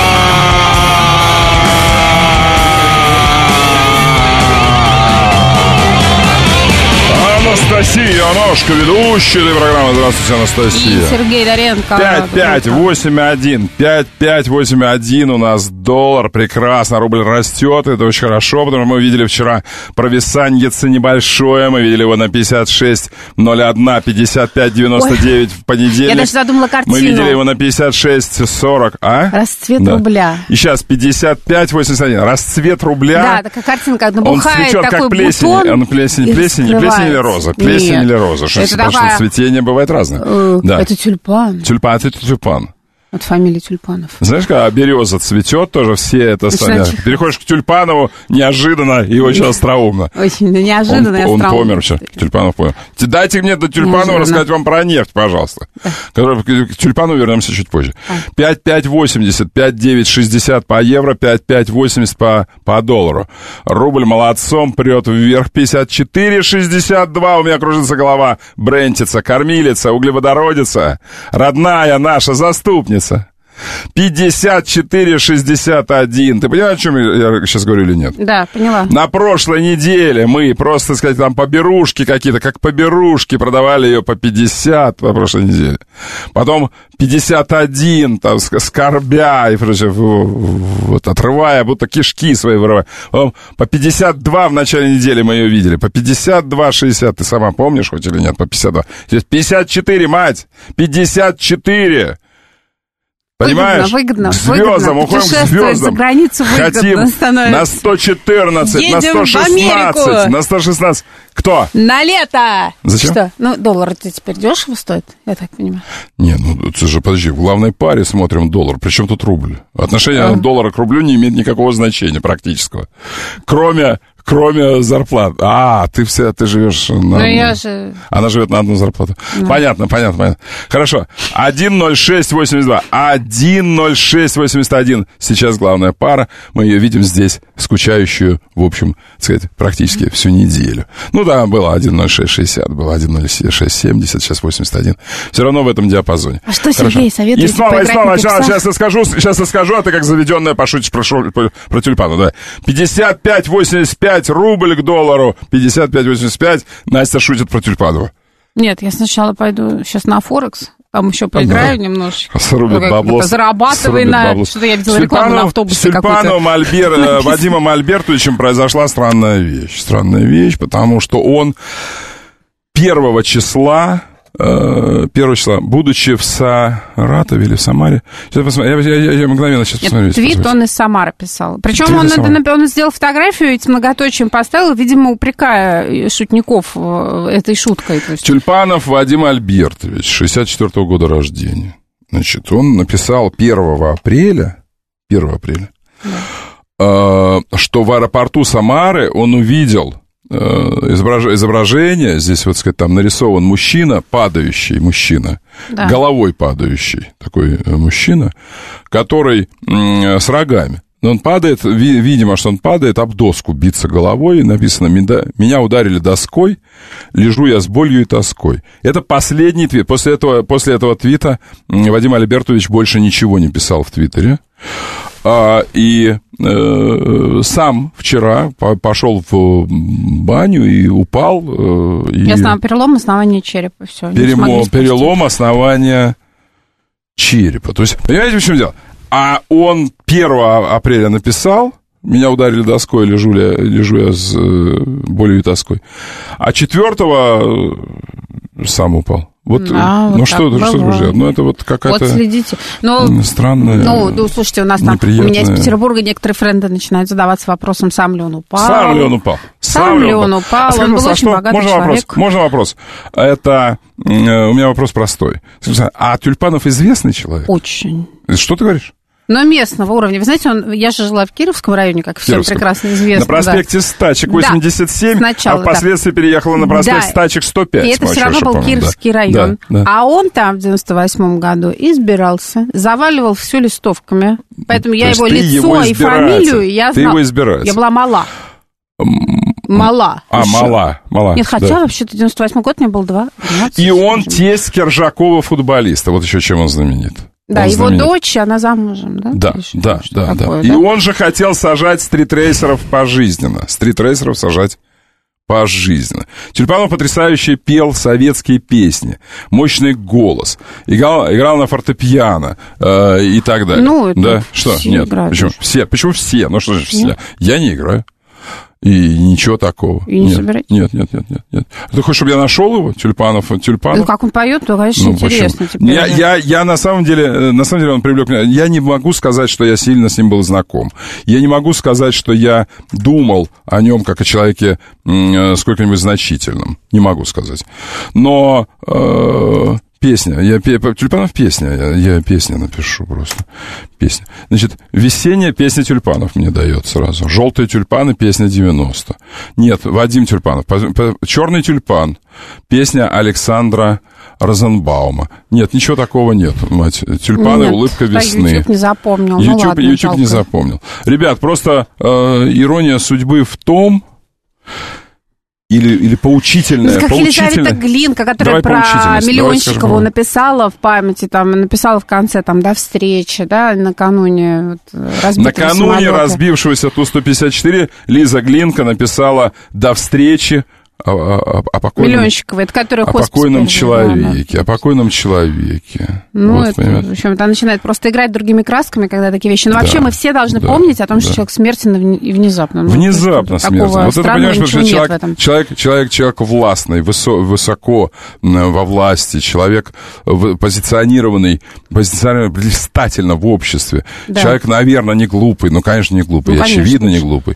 Анастасия Яношко, ведущая этой программы. Здравствуйте, Анастасия. И Сергей Доренко. пять пять восемь один. пять пять восемь один у нас доллар. Прекрасно. Рубль растет. Это очень хорошо, потому что мы видели вчера провисаньице небольшое. Мы видели его на пятьдесят шесть ноль один, пятьдесят пять девяносто девять в понедельник. Я даже задумала картину. Мы видели его на пятьдесят шесть сорок. А? Расцвет да. рубля. И сейчас пятьдесят пять восемьдесят один. Расцвет рубля. Да, такая картинка. Набухает он цветет, такой как плесень. бутон. Он плесень, плесень, плесень или роза? Плесень Нет. или роза? Что, это потому такая... что цветение бывает разное. Э, да. Это тюльпан. Тюльпан, это тюльпан. От фамилии Тюльпанов. Знаешь, когда береза цветет, тоже все это... Значит... Переходишь к Тюльпанову неожиданно и очень остроумно. Очень неожиданно и он, остроумно. Он помер все. Тюльпанов помер. Дайте мне до Тюльпанова рассказать вам про нефть, пожалуйста. Да. К Тюльпану вернемся чуть позже. А. пять пять восемьдесят, пять девять шестьдесят по евро, пять пять восемьдесят по, по доллару. Рубль молодцом прет вверх. пятьдесят четыре шестьдесят два. У меня кружится голова. Брентица, кормилица, углеводородица. Родная наша заступница. пятьдесят четыре шестьдесят один. Ты поняла, о чем я сейчас говорю или нет? Да, поняла. На прошлой неделе мы просто, так сказать, там поберушки какие-то, как поберушки, продавали ее по пятьдесят по прошлой неделе. Потом пятьдесят один, там, скорбя и прочее, вот, отрывая, будто кишки свои вырывая. Потом по пятьдесят два в начале недели мы ее видели. По пятьдесят два шестьдесят. Ты сама помнишь хоть или нет? По пятьдесят два. Здесь пятьдесят четыре, мать! пятьдесят четыре! Понимаешь? Выгодно, к звездам, выгодно. уходим к звездам. За границу хотим становится. На сто четырнадцать, едем на сто шестнадцать, на сто шестнадцать. Кто? На лето. Зачем? Что? Ну, доллар теперь дешево стоит, я так понимаю. Не, ну, это же, подожди, в главной паре смотрим доллар. Причем тут рубль? Отношение а. доллара к рублю не имеет никакого значения практического. Кроме... Кроме зарплат. А, ты вся, ты живешь на... Ну, я же... Она живет на одну зарплату. Да. Понятно, понятно, понятно. Хорошо. один ноль шесть восемьдесят два. один ноль шесть восемьдесят один. Сейчас главная пара. Мы ее видим здесь, скучающую, в общем, так сказать, практически всю неделю. Ну да, было один ноль шесть шестьдесят, было один ноль шесть семьдесят, сейчас восемьдесят один. Все равно в этом диапазоне. А что, Сергей, советуете? И снова, и снова. Сейчас, сейчас я скажу, сейчас я скажу, а ты как заведенная пошутишь про, про, про тюльпану. Да. пятьдесят пять восемьдесят пять. Рубль к доллару, пятьдесят пять восемьдесят пять. Настя шутит про Тюльпанова. Нет, я сначала пойду сейчас на Форекс, там еще поиграю да. немножечко. Срубит бабло. Зарабатывай на... Что-то я видела рекламу на автобусе с Тюльпановым Альбер... Вадимом Альбертовичем произошла странная вещь. Странная вещь, потому что он первого числа... первого числа, будучи в Саратове или в Самаре. Сейчас посмотрю, я, я, я мгновенно сейчас Нет, посмотрю. Твит посмотрю. он из Самары писал. Причем он, это, он сделал фотографию и с многоточием поставил, видимо, упрекая шутников этой шуткой. То есть... Тюльпанов Вадим Альбертович, шестьдесят четвёртого года рождения. Значит, он написал первого апреля, первого апреля, да. э, что в аэропорту Самары он увидел изображение, здесь, вот сказать, там нарисован мужчина, падающий мужчина, да. головой падающий такой мужчина, который с рогами. Но он падает, видимо, что он падает об доску, биться головой, написано, меня ударили доской, лежу я с болью и тоской. Это последний твит. После этого, после этого твита Вадим Альбертович больше ничего не писал в Твиттере. А, и э, сам вчера по- пошел в баню и упал. Э, и основ... Перелом основания черепа, все. Перемо... Перелом основания черепа. То есть, понимаете, в чем дело? А он первого апреля написал, меня ударили доской, лежу, ли, лежу я с э, болью и тоской. А четвертого сам упал. Вот, а, ну вот что, что, друзья, ну это вот какая-то вот следите. Но, странная, ну, ну, слушайте, у нас там, у меня из Петербурга некоторые френды начинают задаваться вопросом, сам ли он упал. Сам ли он упал? Сам, сам ли он упал? упал? Он был очень что? богатый можно человек. Вопрос? Можно вопрос? Это, у меня вопрос простой. А Тюльпанов известный человек? Очень. Что ты говоришь? Но местного уровня. Вы знаете, он, я же жила в Кировском районе, как всем прекрасно известно. На проспекте да. Стачек восемьдесят семь, да, сначала, а впоследствии да. переехала на проспект да. Стачек сто пять. И это все равно был Кировский да. район. Да. Да. А он там в девяносто восьмом году избирался, заваливал все листовками. Поэтому То я его лицо его и фамилию я знала. Ты его избираешь. Я была мала. Мала. А, еще. мала, мала. Нет, хотя да. вообще-то девяносто восьмой год мне был два. двенадцать, и он тесть Киржакова футболиста. Вот еще чем он знаменит. Да, он его знаменит. дочь, она замужем, да? Да, да, да, такое, да. И он же хотел сажать стритрейсеров пожизненно. Стритрейсеров сажать пожизненно. Тюльпанов потрясающе пел советские песни. Мощный голос. Играл, играл на фортепиано э, и так далее. Ну, это да? Что? Нет. Почему? Все. Почему все? Ну, что же все? Нет. Я не играю. И ничего такого. И не нет, собираетесь? Нет, нет, нет, нет, нет. Ты хочешь, чтобы я нашел его, Тюльпанов, Тюльпанов? Ну, как он поет, то, конечно, ну, интересно. Я, я, я на самом деле, на самом деле он привлек меня. Я не могу сказать, что я сильно с ним был знаком. Я не могу сказать, что я думал о нем как о человеке э, сколько-нибудь значительном. Не могу сказать. Но... Э, Песня. Я, Тюльпанов песня. Я, я песню напишу просто. Песня. Значит, весенняя песня Тюльпанов мне дает сразу. Желтые тюльпаны, песня девяносто. Нет, Вадим Тюльпанов. Черный тюльпан. Песня Александра Розенбаума. Нет, ничего такого нет, мать. Тюльпаны, нет, улыбка весны. YouTube не запомнил. YouTube, ну, ладно, YouTube не запомнил. Ребят, просто э, ирония судьбы в том... Или, или поучительная. Ну, как Елизавета Глинка, которая Давай про Миллионщикову написала в памяти, там, написала в конце, там, до встречи, да, накануне вот, разбитого Накануне самолета. разбившегося Ту сто пятьдесят четыре Лиза Глинка написала «До встречи». О, о, о покойном, Миллионщикова, это который о покойном человеке, о покойном человеке. Ну, вот, это, в общем, она начинает просто играть другими красками, когда такие вещи. Но да, вообще мы все должны да, помнить о том, что да. человек смертен и внезапно. Ну, внезапно смертен. Вот это, понимаешь, что человек, человек, человек, человек властный, высо, высоко во власти, человек позиционированный, позиционированный блистательно в обществе. Да. Человек, наверное, не глупый, ну, конечно, не глупый, ну, очевидно, не глупый.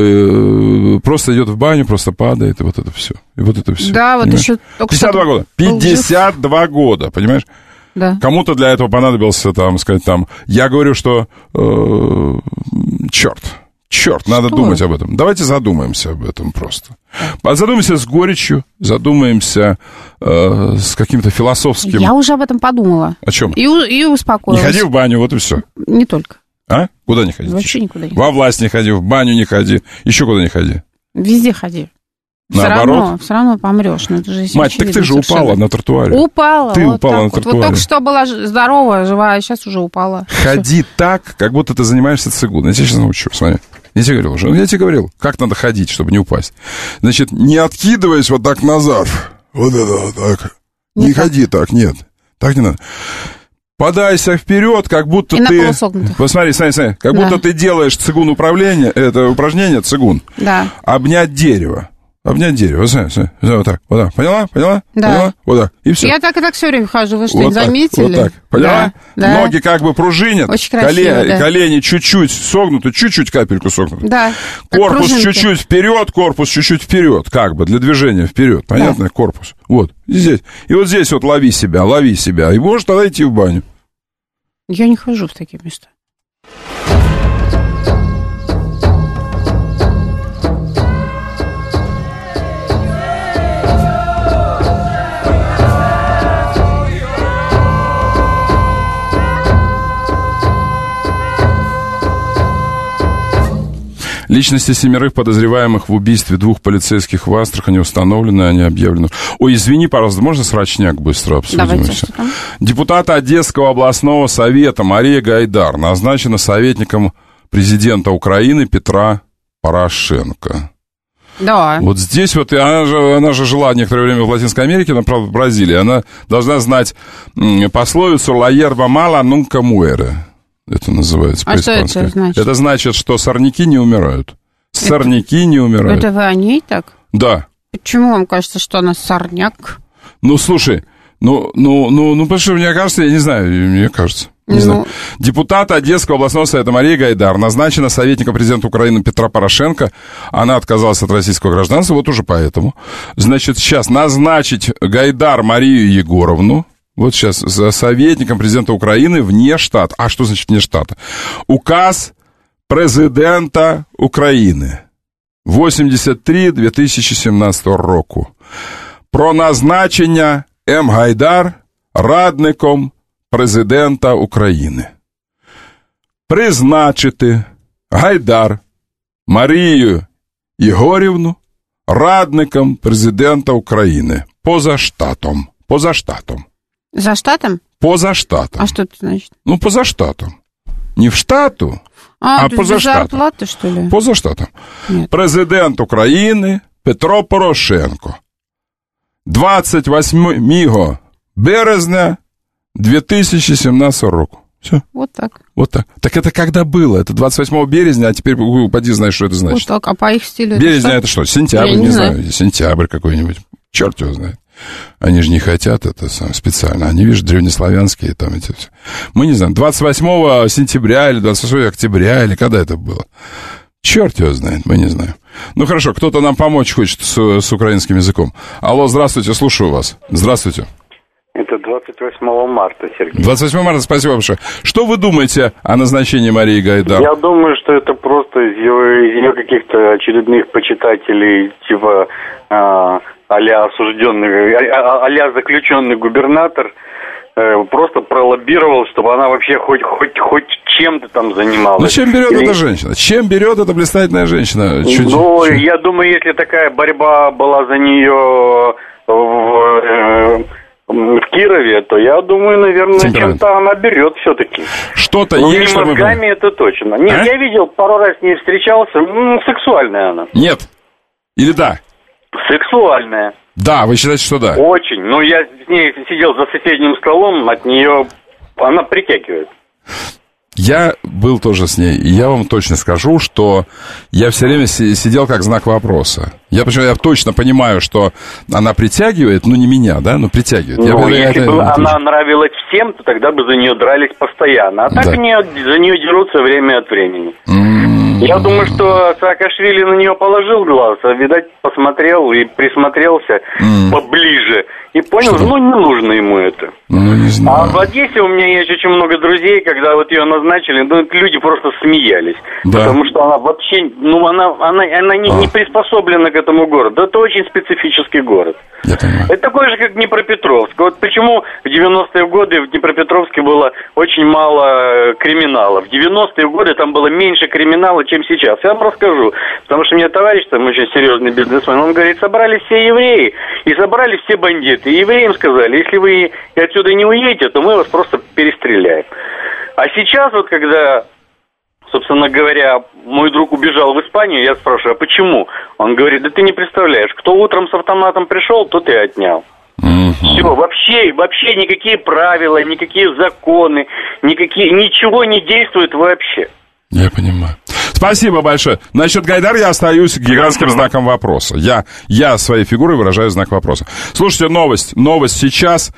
Просто идет в баню, просто падает, и вот это все. И вот это все. Да, вот еще пятьдесят два года. пятьдесят два года, понимаешь? Да. Кому-то для этого понадобился, там, сказать, там... Я говорю, что... Э, черт, черт, надо что? думать об этом. Давайте задумаемся об этом просто. Задумаемся с горечью, задумаемся э, с каким-то философским... Я уже об этом подумала. О чем? И, и успокоилась. Не ходи в баню, вот и все. Не только. А? Куда не ходи? Вообще никуда не ходи. Во власть не ходи, в баню не ходи. Еще куда не ходи. Везде ходи. Все Наоборот. равно, все равно помрешь. Но это же Мать, так ты же совершенно. упала на тротуаре. Упала. Ты вот упала на вот. тротуаре. Вот только что была здоровая, живая, а сейчас уже упала. Ходи все. Так, как будто ты занимаешься цигуной. Я тебя сейчас научу, смотри. Я тебе говорил уже. Я тебе говорил, как надо ходить, чтобы не упасть. Значит, не откидываясь вот так назад. Вот это вот так. Не, не ходи так, нет. Так не надо. Подайся вперед, как будто и ты... Посмотри, смотри, смотри, как да. будто ты делаешь цигун управление, это упражнение цигун. Да. Обнять дерево. Обнять дерево. Смотри, смотри, вот так. Вот так. Поняла? Поняла? Да. Поняла? Вот так. И все. Я так и так все время хожу. Вы что, вот не так, заметили? Вот так. Поняла? Да, да. Ноги как бы пружинят. Очень красиво, колени, да. колени чуть-чуть согнуты, чуть-чуть капельку согнуты. Да. Корпус чуть-чуть вперед, корпус чуть-чуть вперед. Как бы для движения вперед. Понятно? Да. Корпус. Вот. И здесь. И вот здесь вот лови себя, лови себя. И можешь тогда идти в баню. Я не хожу в такие места. Личности семерых подозреваемых в убийстве двух полицейских в Астрахани установлены, они объявлены. Ой, извини, пожалуйста, можно срочняк быстро обсудим? Давайте, все? Депутат Одесского областного совета Мария Гайдар назначена советником президента Украины Петра Порошенко. Да. Вот здесь вот, она же, она же жила некоторое время в Латинской Америке, но, правда, в Бразилии. Она должна знать пословицу «La hierba mala nunca muere». Это называется а по-испански. Что это значит? Это значит, что сорняки не умирают. Сорняки это... не умирают. Это вы о ней так? Да. Почему вам кажется, что она сорняк? Ну, слушай, ну, ну, ну, ну, потому что мне кажется, я не знаю, мне кажется. Не ну... знаю. Депутат Одесского областного совета Мария Гайдар назначена советником президента Украины Петра Порошенко. Она отказалась от российского гражданства, вот уже поэтому. Значит, сейчас назначить Гайдар Марию Егоровну. Вот сейчас за советником президента Украины вне штата. А что значит вне штата? Указ президента України восемьдесят три две тысячи семнадцатого року про назначення М. Гайдар радником президента України. Призначити Гайдар Марію Єгорівну радником президента України поза штатом. Поза штатом. За штатом? Поза штатом. А что это значит? Ну, поза штатом. Не в штату, а, а поза штатом. Зарплаты, что ли? Поза штатом. Нет. Президент України Петро Порошенко. двадцять восьмого березня две тысячи семнадцатого року. Все. Вот так. Вот так. Так это когда было? Это двадцать восьмого березня, а теперь поди знаешь, что это значит. Вот так, а по их стилю Березня это что? это что? Сентябрь, я не, не знаю. знаю. Сентябрь какой-нибудь. Черт его знает. Они же не хотят это сам, специально. Они, видишь, древнеславянские там эти все. Мы не знаем, двадцать восьмого сентября или двадцать восьмого октября, или когда это было. Черт его знает, мы не знаем. Ну, хорошо, кто-то нам помочь хочет с, с украинским языком. Алло, здравствуйте, слушаю вас. Здравствуйте. Это двадцать восьмого марта, Сергей. двадцать восьмого марта, спасибо большое. Что вы думаете о назначении Марии Гайдар? Я думаю, что это просто из ее, из ее каких-то очередных почитателей, типа... А... а-ля осужденный, а-ля заключенный губернатор э, просто пролоббировал, чтобы она вообще хоть, хоть, хоть чем-то там занималась. Ну, чем берет Или... эта женщина? Чем берет эта блистательная женщина? Чуть, ну, чуть. я думаю, если такая борьба была за нее в, э, в Кирове, то я думаю, наверное, чем-то она берет все-таки. Что-то ну, есть, не мозгами, это точно. Нет, а? Я видел, пару раз с ней встречался, ну, сексуальная она. Нет. Или да? Сексуальная. Да, вы считаете, что да? Очень. Ну, я с ней сидел за соседним столом, от нее она притягивает. Я был тоже с ней, и я вам точно скажу, что я все время сидел как знак вопроса. Я, почему, я точно понимаю, что она притягивает, ну, не меня, да, но притягивает. Ну, я, если это, бы это... она нравилась всем, то тогда бы за нее дрались постоянно. А так да. они за нее дерутся время от времени. Mm-hmm. Я думаю, что Саакашвили на нее положил глаз, а, видать, посмотрел и присмотрелся mm. поближе. И понял, что? ну, не нужно ему это. Ну, не знаю. А в Одессе у меня есть очень много друзей, когда вот ее назначили, ну, люди просто смеялись. Да. Потому что она вообще, ну, она, она, она не, не приспособлена к этому городу. Это очень специфический город. Я понимаю. Это такой же, как Днепропетровск. Вот почему в девяностые годы в Днепропетровске было очень мало криминала. В девяностые годы там было меньше криминала, чем сейчас. Я вам расскажу. Потому что мне товарищ, там очень серьезный бизнесмен, он говорит, собрались все евреи и собрались все бандиты. И евреям сказали, если вы отсюда не уедете, то мы вас просто перестреляем. А сейчас вот, когда, собственно говоря, мой друг убежал в Испанию, я спрашиваю, а почему? Он говорит, да ты не представляешь, кто утром с автоматом пришел, тот и отнял. Mm-hmm. Все, вообще, вообще никакие правила, никакие законы, никакие, ничего не действует вообще. Я понимаю. Спасибо большое. Насчет Гайдар я остаюсь гигантским знаком вопроса. Я, я своей фигурой выражаю знак вопроса. Слушайте, новость. Новость сейчас.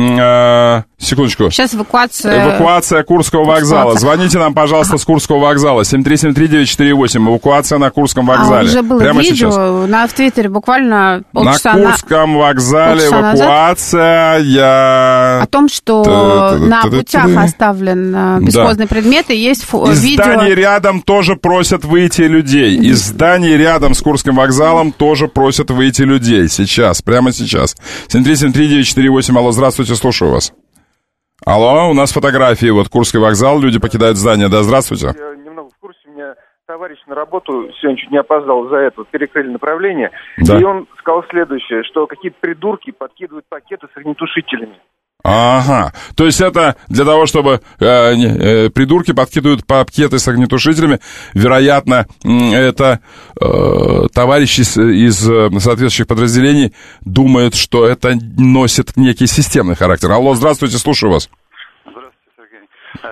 Э, секундочку. Сейчас эвакуация. Эвакуация Курского вокзала. Звоните нам, пожалуйста, с Курского вокзала. семь три семь три девять четыре восемь. Эвакуация на Курском вокзале. А уже было прямо видео сейчас. На, в Твиттере буквально полчаса на Курском на... вокзале эвакуация. Я... О том, что на путях оставлен бесхозный предмет, и есть видео. Из зданий рядом тоже просят выйти людей. Из зданий рядом с Курским вокзалом тоже просят выйти людей. Сейчас, прямо сейчас. семь три семь три девять четыре восемь. Алло, здравствуйте, слушаю вас. Алло, у нас фотографии. Вот Курский вокзал, люди покидают здание. Да, здравствуйте. Я немного в курсе, у меня товарищ на работу сегодня чуть не опоздал за это, перекрыли направление, да. И он сказал следующее, что какие-то придурки подкидывают пакеты с огнетушителями. Ага, то есть это для того, чтобы э, э, придурки подкидывают пакеты с огнетушителями, вероятно, это э, товарищи из, из соответствующих подразделений думают, что это носит некий системный характер. Алло, здравствуйте, слушаю вас. Здравствуйте, Сергей.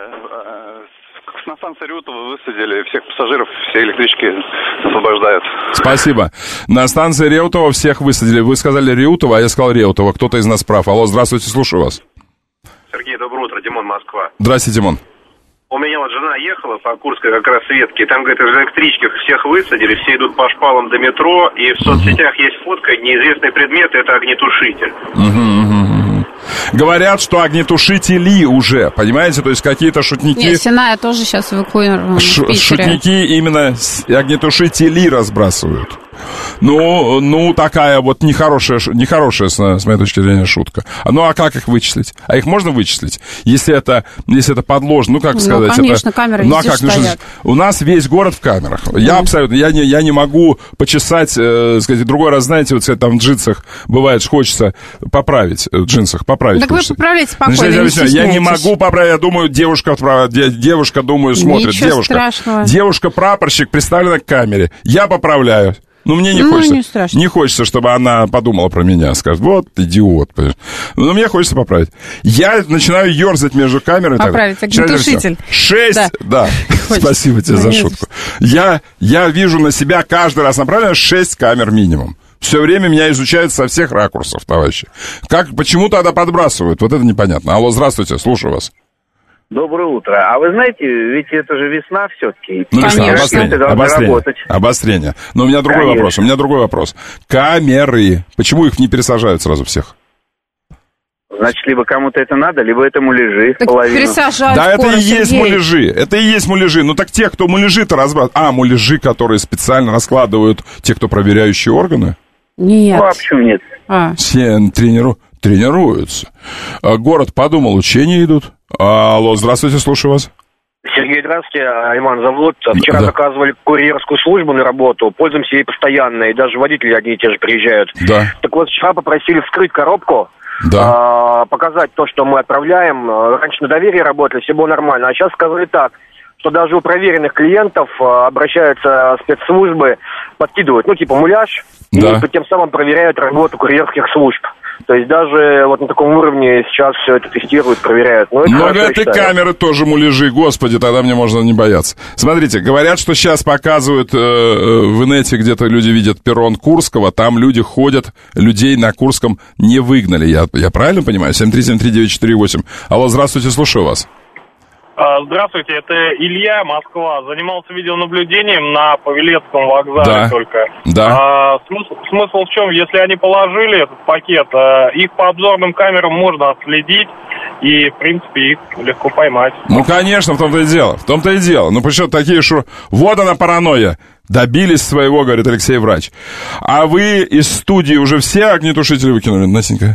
На станции Реутова высадили всех пассажиров, все электрички освобождают. Спасибо. На станции Реутова всех высадили. Вы сказали Реутова, а я сказал Реутова. Кто-то из нас прав. Алло, здравствуйте, слушаю вас. Сергей, доброе утро, Димон, Москва. Здравствуйте, Димон. У меня вот жена ехала по Курской как раз ветке, и там, говорит, из электрички всех высадили, все идут по шпалам до метро, и в соцсетях есть фотка, неизвестный предмет, это огнетушитель. Угу, угу. Говорят, что огнетушители уже, понимаете, то есть какие-то шутники... Нет, Синая тоже сейчас эвакуирована в Питере. Шутники именно огнетушители разбрасывают. Ну, ну, такая вот нехорошая, нехорошая с, с моей точки зрения, шутка. Ну, а как их вычислить? А их можно вычислить? Если это, если это подложно, ну, как ну, сказать? конечно, это... камеры ну, а везде как? стоят. У нас весь город в камерах. Mm. Я абсолютно, я не, я не могу почесать, э, сказать, другой раз, знаете, вот, сказать, там в джинсах бывает, хочется поправить, в джинсах поправить. Так хочется. Вы поправляете спокойно, Значит, не я не могу поправить, я думаю, девушка, девушка, думаю, смотрит. Ничего девушка. страшного. Девушка-прапорщик представлена к камере. Я поправляю. Ну, мне не ну, хочется, не, не хочется, чтобы она подумала про меня, скажет, вот идиот. Но мне хочется поправить. Я начинаю ерзать между камерами. Поправить, огнетушитель. Шесть, да, да. Спасибо тебе за шутку. Я, я вижу на себя каждый раз направлено шесть камер минимум. Все время меня изучают со всех ракурсов, товарищи. Как, почему тогда подбрасывают? Вот это непонятно. Алло, здравствуйте, слушаю вас. Доброе утро. А вы знаете, ведь это же весна все-таки. Ну, весна, обострение, обострение, обострение. Но у меня другой Конечно. вопрос, у меня другой вопрос. Камеры. Почему их не пересажают сразу всех? Значит, либо кому-то это надо, либо это муляжи. Так пересажают. Да, скоро, это и есть Сергей. муляжи. Это и есть муляжи. Ну, так те, кто муляжи-то разбрасывают. А, муляжи, которые специально раскладывают те, кто проверяющие органы? Нет. Ну, а почему нет? А. Все трениру... тренируются. Город подумал, учения идут. Алло, здравствуйте, слушаю вас. Сергей, здравствуйте, Айман зовут. Вчера да. заказывали курьерскую службу на работу, пользуемся ей постоянно, и даже водители одни и те же приезжают. Да. Так вот, вчера попросили вскрыть коробку, да. а, показать то, что мы отправляем. Раньше на доверии работали, все было нормально, а сейчас сказали так, что даже у проверенных клиентов а, обращаются спецслужбы, подкидывают, ну, типа муляж, да. и тем самым проверяют работу курьерских служб. То есть даже вот на таком уровне сейчас все это тестируют, проверяют. Ну, Но это камеры тоже муляжи, господи, тогда мне можно не бояться. Смотрите, говорят, что сейчас показывают э, в инете, где-то люди видят перрон Курского, там люди ходят, людей на Курском не выгнали. Я, я правильно понимаю? семь три семь три девять четыре восемь. Алло, здравствуйте, слушаю вас. Здравствуйте, это Илья, Москва. Занимался видеонаблюдением на Павелецком вокзале да. только. Да. А, смысл, смысл в чем? Если они положили этот пакет, а, их по обзорным камерам можно отследить, и, в принципе, их легко поймать. Ну, конечно, в том-то и дело. В том-то и дело. Ну, почему такие, что... Вот она паранойя. Добились своего, говорит Алексей Врач. А вы из студии уже все огнетушители выкинули, Настенька?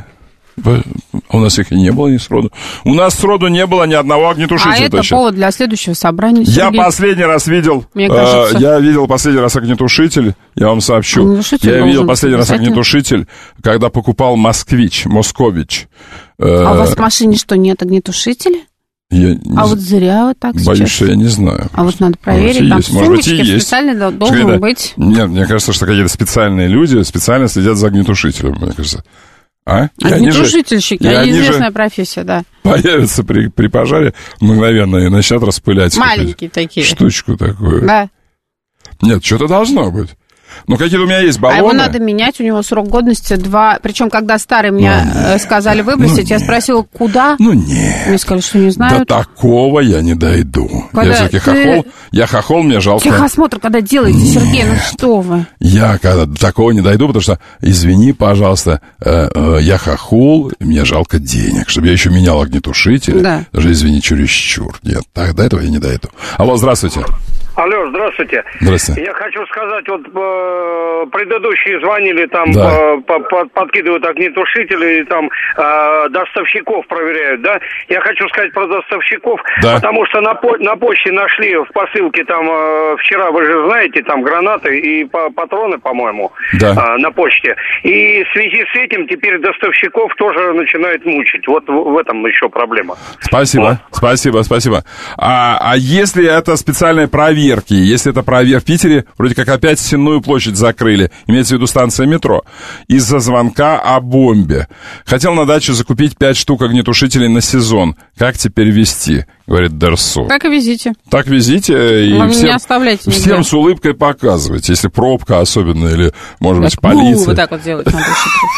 У нас их и не было ни сроду. У нас сроду не было ни одного огнетушителя. А это точно. повод для следующего собрания, Сергей. Я последний раз видел, Мне кажется... э, я видел последний раз огнетушитель, я вам сообщу. Я видел последний раз огнетушитель, когда покупал «Москвич», «Москович». Э, а у вас в машине что, нет огнетушителя? Я а вот зря вот так Боюсь, сейчас. что я не знаю. А вот надо проверить, там в сумочке специально должен Когда... быть. Нет, мне кажется, что какие-то специальные люди специально следят за огнетушителем, мне кажется. А? Огнетушительщики, а известная профессия, да. Появятся при, при пожаре мгновенно и начнут распылять. Маленькие такие. Штучку такую. Да. Нет, что-то должно быть. Ну, какие-то у меня есть баллоны. А его надо менять, у него срок годности два. Причем, когда старый мне ну, сказали выбросить, ну, я спросила, куда? Ну, нет. Мне сказали, что не знают. До такого я не дойду. Когда я все-таки ты... хохол, я хохол, мне жалко. Техосмотр когда делаете, нет. Сергей, ну что вы? Я когда до такого не дойду, потому что, извини, пожалуйста, э, э, я хохол, мне жалко денег, чтобы я еще менял огнетушитель. Да. Даже, извини, чересчур. Нет, так, до этого я не дойду. Алло, здравствуйте. Алло, здравствуйте. Здравствуйте. Я хочу сказать, вот э, предыдущие звонили, там да. э, по, по, подкидывают огнетушители, там э, доставщиков проверяют, да? Я хочу сказать про доставщиков, да. потому что на, по, на почте нашли в посылке там э, вчера, вы же знаете, там гранаты и по, патроны, по-моему, да. э, на почте. И в связи с этим теперь доставщиков тоже начинают мучить. Вот в, в этом еще проблема. Спасибо, вот. спасибо, спасибо. А, а если это специальная проверка? Если это проверка в Питере, вроде как опять Сенную площадь закрыли, имеется в виду станция метро, из-за звонка о бомбе. Хотел на даче закупить пять штук огнетушителей на сезон. Как теперь везти? Говорит Дерсу. Так и везите. Так везите. И Вам всем, не оставляйте нигде. Всем с улыбкой показывайте, если пробка особенно, или, может так, быть, полиция. Вот так вот делать надо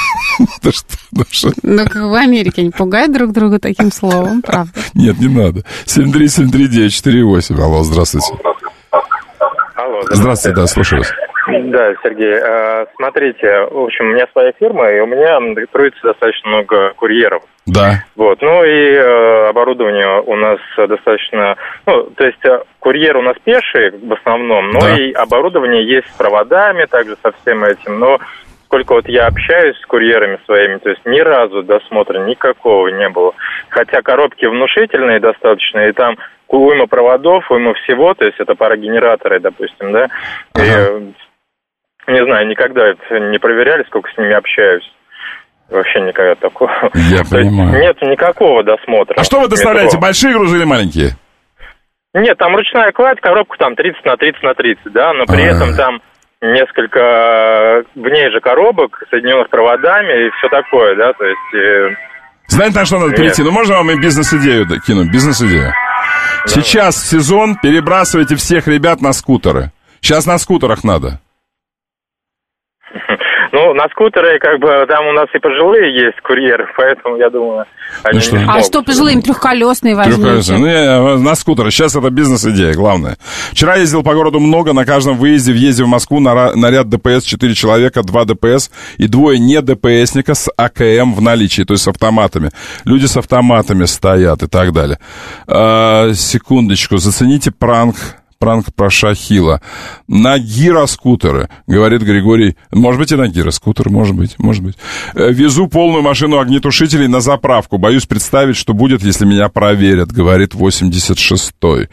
еще. Ну, как в Америке, не пугать друг друга таким словом, правда. Нет, не надо. семь три семь три девять четыре восемь. Алло, здравствуйте. Алло, здравствуйте. Здравствуйте, да, слушаю вас. Да, Сергей, смотрите, в общем, у меня своя фирма, и у меня трудится достаточно много курьеров. Да. Вот, ну и э, оборудование у нас достаточно, ну, то есть курьеры у нас пешие в основном, но да. и оборудование есть с проводами, также со всем этим, но сколько вот я общаюсь с курьерами своими, то есть ни разу досмотра никакого не было. Хотя коробки внушительные достаточно, и там уйма проводов, уйма всего, то есть это парогенераторы, допустим, да, ага. и не знаю, никогда это не проверяли, сколько с ними общаюсь. Вообще никогда такого. Я понимаю. Нет никакого досмотра. А что вы доставляете, большие грузы или маленькие? Нет, там ручная кладь, коробка там тридцать на тридцать на тридцать, да, но при А-а-а. этом там несколько в ней же коробок, соединенных проводами и все такое, да, то есть... Знаете, на что надо Нет. перейти? Ну, можно вам и бизнес-идею кинуть? Бизнес-идею. Да. Сейчас сезон, перебрасывайте всех ребят на скутеры. Сейчас на скутерах надо. Ну, на скутеры, как бы, там у нас и пожилые есть курьеры, поэтому, я думаю, они ну, что? А что пожилые, трехколесные возьмите? Трехколесные. Ну, я, на скутеры. Сейчас это бизнес-идея, главное. Вчера ездил по городу много, на каждом выезде, въезде в Москву на, наряд ДПС, четыре человека, два ДПС и двое не ДПСника с АКМ в наличии, то есть с автоматами. Люди с автоматами стоят и так далее. А, секундочку, зацените пранк. Пранк про Шахила. На гироскутеры, говорит Григорий. Может быть, и на гироскутер, может быть, может быть. Везу полную машину огнетушителей на заправку. Боюсь представить, что будет, если меня проверят, говорит восемьдесят шестой.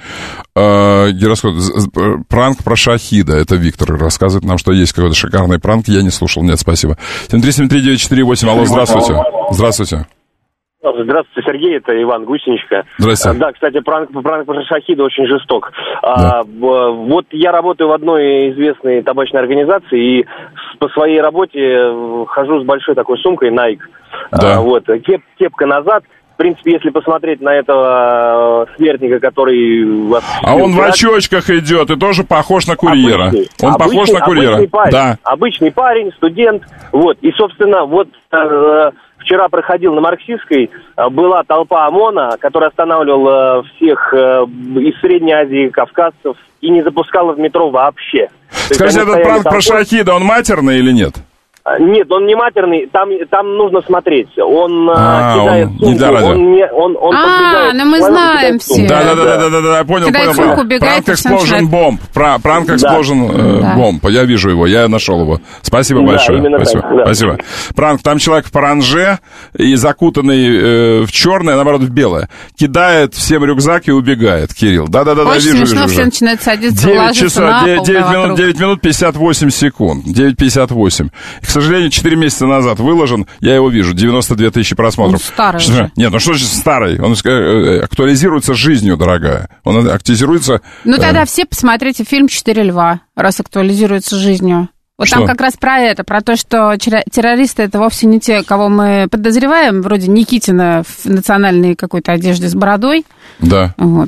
Э, гироскутер. Пранк про Шахида. Это Виктор рассказывает нам, что есть какой-то шикарный пранк. Я не слушал, нет, спасибо. семь три семь три девять четыре восемь. Алло, здравствуйте. Здравствуйте. Здравствуйте, Сергей, это Иван Гусеничка. Здравствуйте. Да, кстати, пранк, пранк про Шахида очень жесток. Да. А, вот я работаю в одной известной табачной организации и по своей работе хожу с большой такой сумкой Nike. Да. А, вот, кеп, кепка назад. В принципе, если посмотреть на этого смертника, который... А он в очочках идет и тоже похож на курьера. Обычный, он обычный, похож на курьера. Обычный парень, да. обычный парень, студент. Вот. И, собственно, вот э, вчера проходил на Марксистской, э, была толпа ОМОНа, которая останавливала всех э, из Средней Азии, кавказцев, и не запускала в метро вообще. Скажите, этот пранк про Шахида, он матерный или нет? Нет, он не матерный, там, там нужно смотреть. Он а, кидает он сумку, не он не... Он, он а, ну мы знаем все. Да-да-да, понял, понял. Сумку, Пранк Explosion Bomb. Пранк Explosion да. Bomb. Я вижу его, я нашел его. Спасибо да, большое. Спасибо. Так, да. Спасибо. Пранк, там человек в паранже и закутанный э, в черное, наоборот, в белое. Кидает всем рюкзак и убегает, Кирилл. Да-да-да, очень вижу, смешно, вижу. все начинают садиться, девять часов, девять минут, девять минут пятьдесят восемь секунд. девять пятьдесят восемь. К сожалению, четыре месяца назад выложен, я его вижу, девяносто две тысячи просмотров. Он старый что, уже. Нет, ну что же старый? Он актуализируется жизнью, дорогая. Он актуализируется... Ну тогда э... все посмотрите фильм «Четыре льва», раз актуализируется жизнью. Вот что? Там как раз про это, про то, что террористы это вовсе не те, кого мы подозреваем, вроде Никитина в национальной какой-то одежде с бородой. Да. Вот.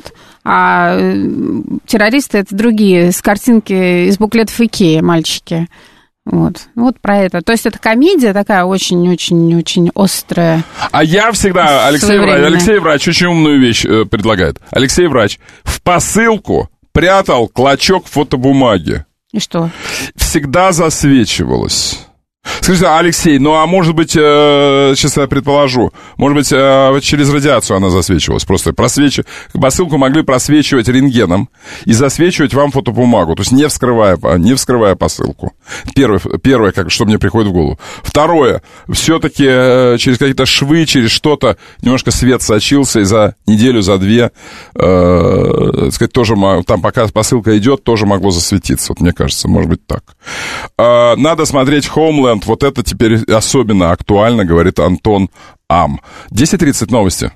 А террористы это другие, с картинки из буклетов Икеи, мальчики. Вот. Вот про это. То есть это комедия такая очень-очень-очень острая. А я всегда, Алексей Врач, Алексей Врач очень умную вещь э, предлагает. Алексей Врач в посылку прятал клочок фотобумаги. И что? Всегда засвечивалось. Скажите, Алексей, ну, а может быть, э, сейчас я предположу, может быть, э, через радиацию она засвечивалась, просто просвеч... посылку могли просвечивать рентгеном и засвечивать вам фотобумагу, то есть не вскрывая, не вскрывая посылку. Первое, первое как, что мне приходит в голову. Второе, все-таки э, через какие-то швы, через что-то немножко свет сочился, и за неделю, за две, э, так сказать, тоже, там пока посылка идет, тоже могло засветиться, вот мне кажется, может быть так. Э, надо смотреть Homeland. Вот это теперь особенно актуально, говорит Антон Ам. десять тридцать новости.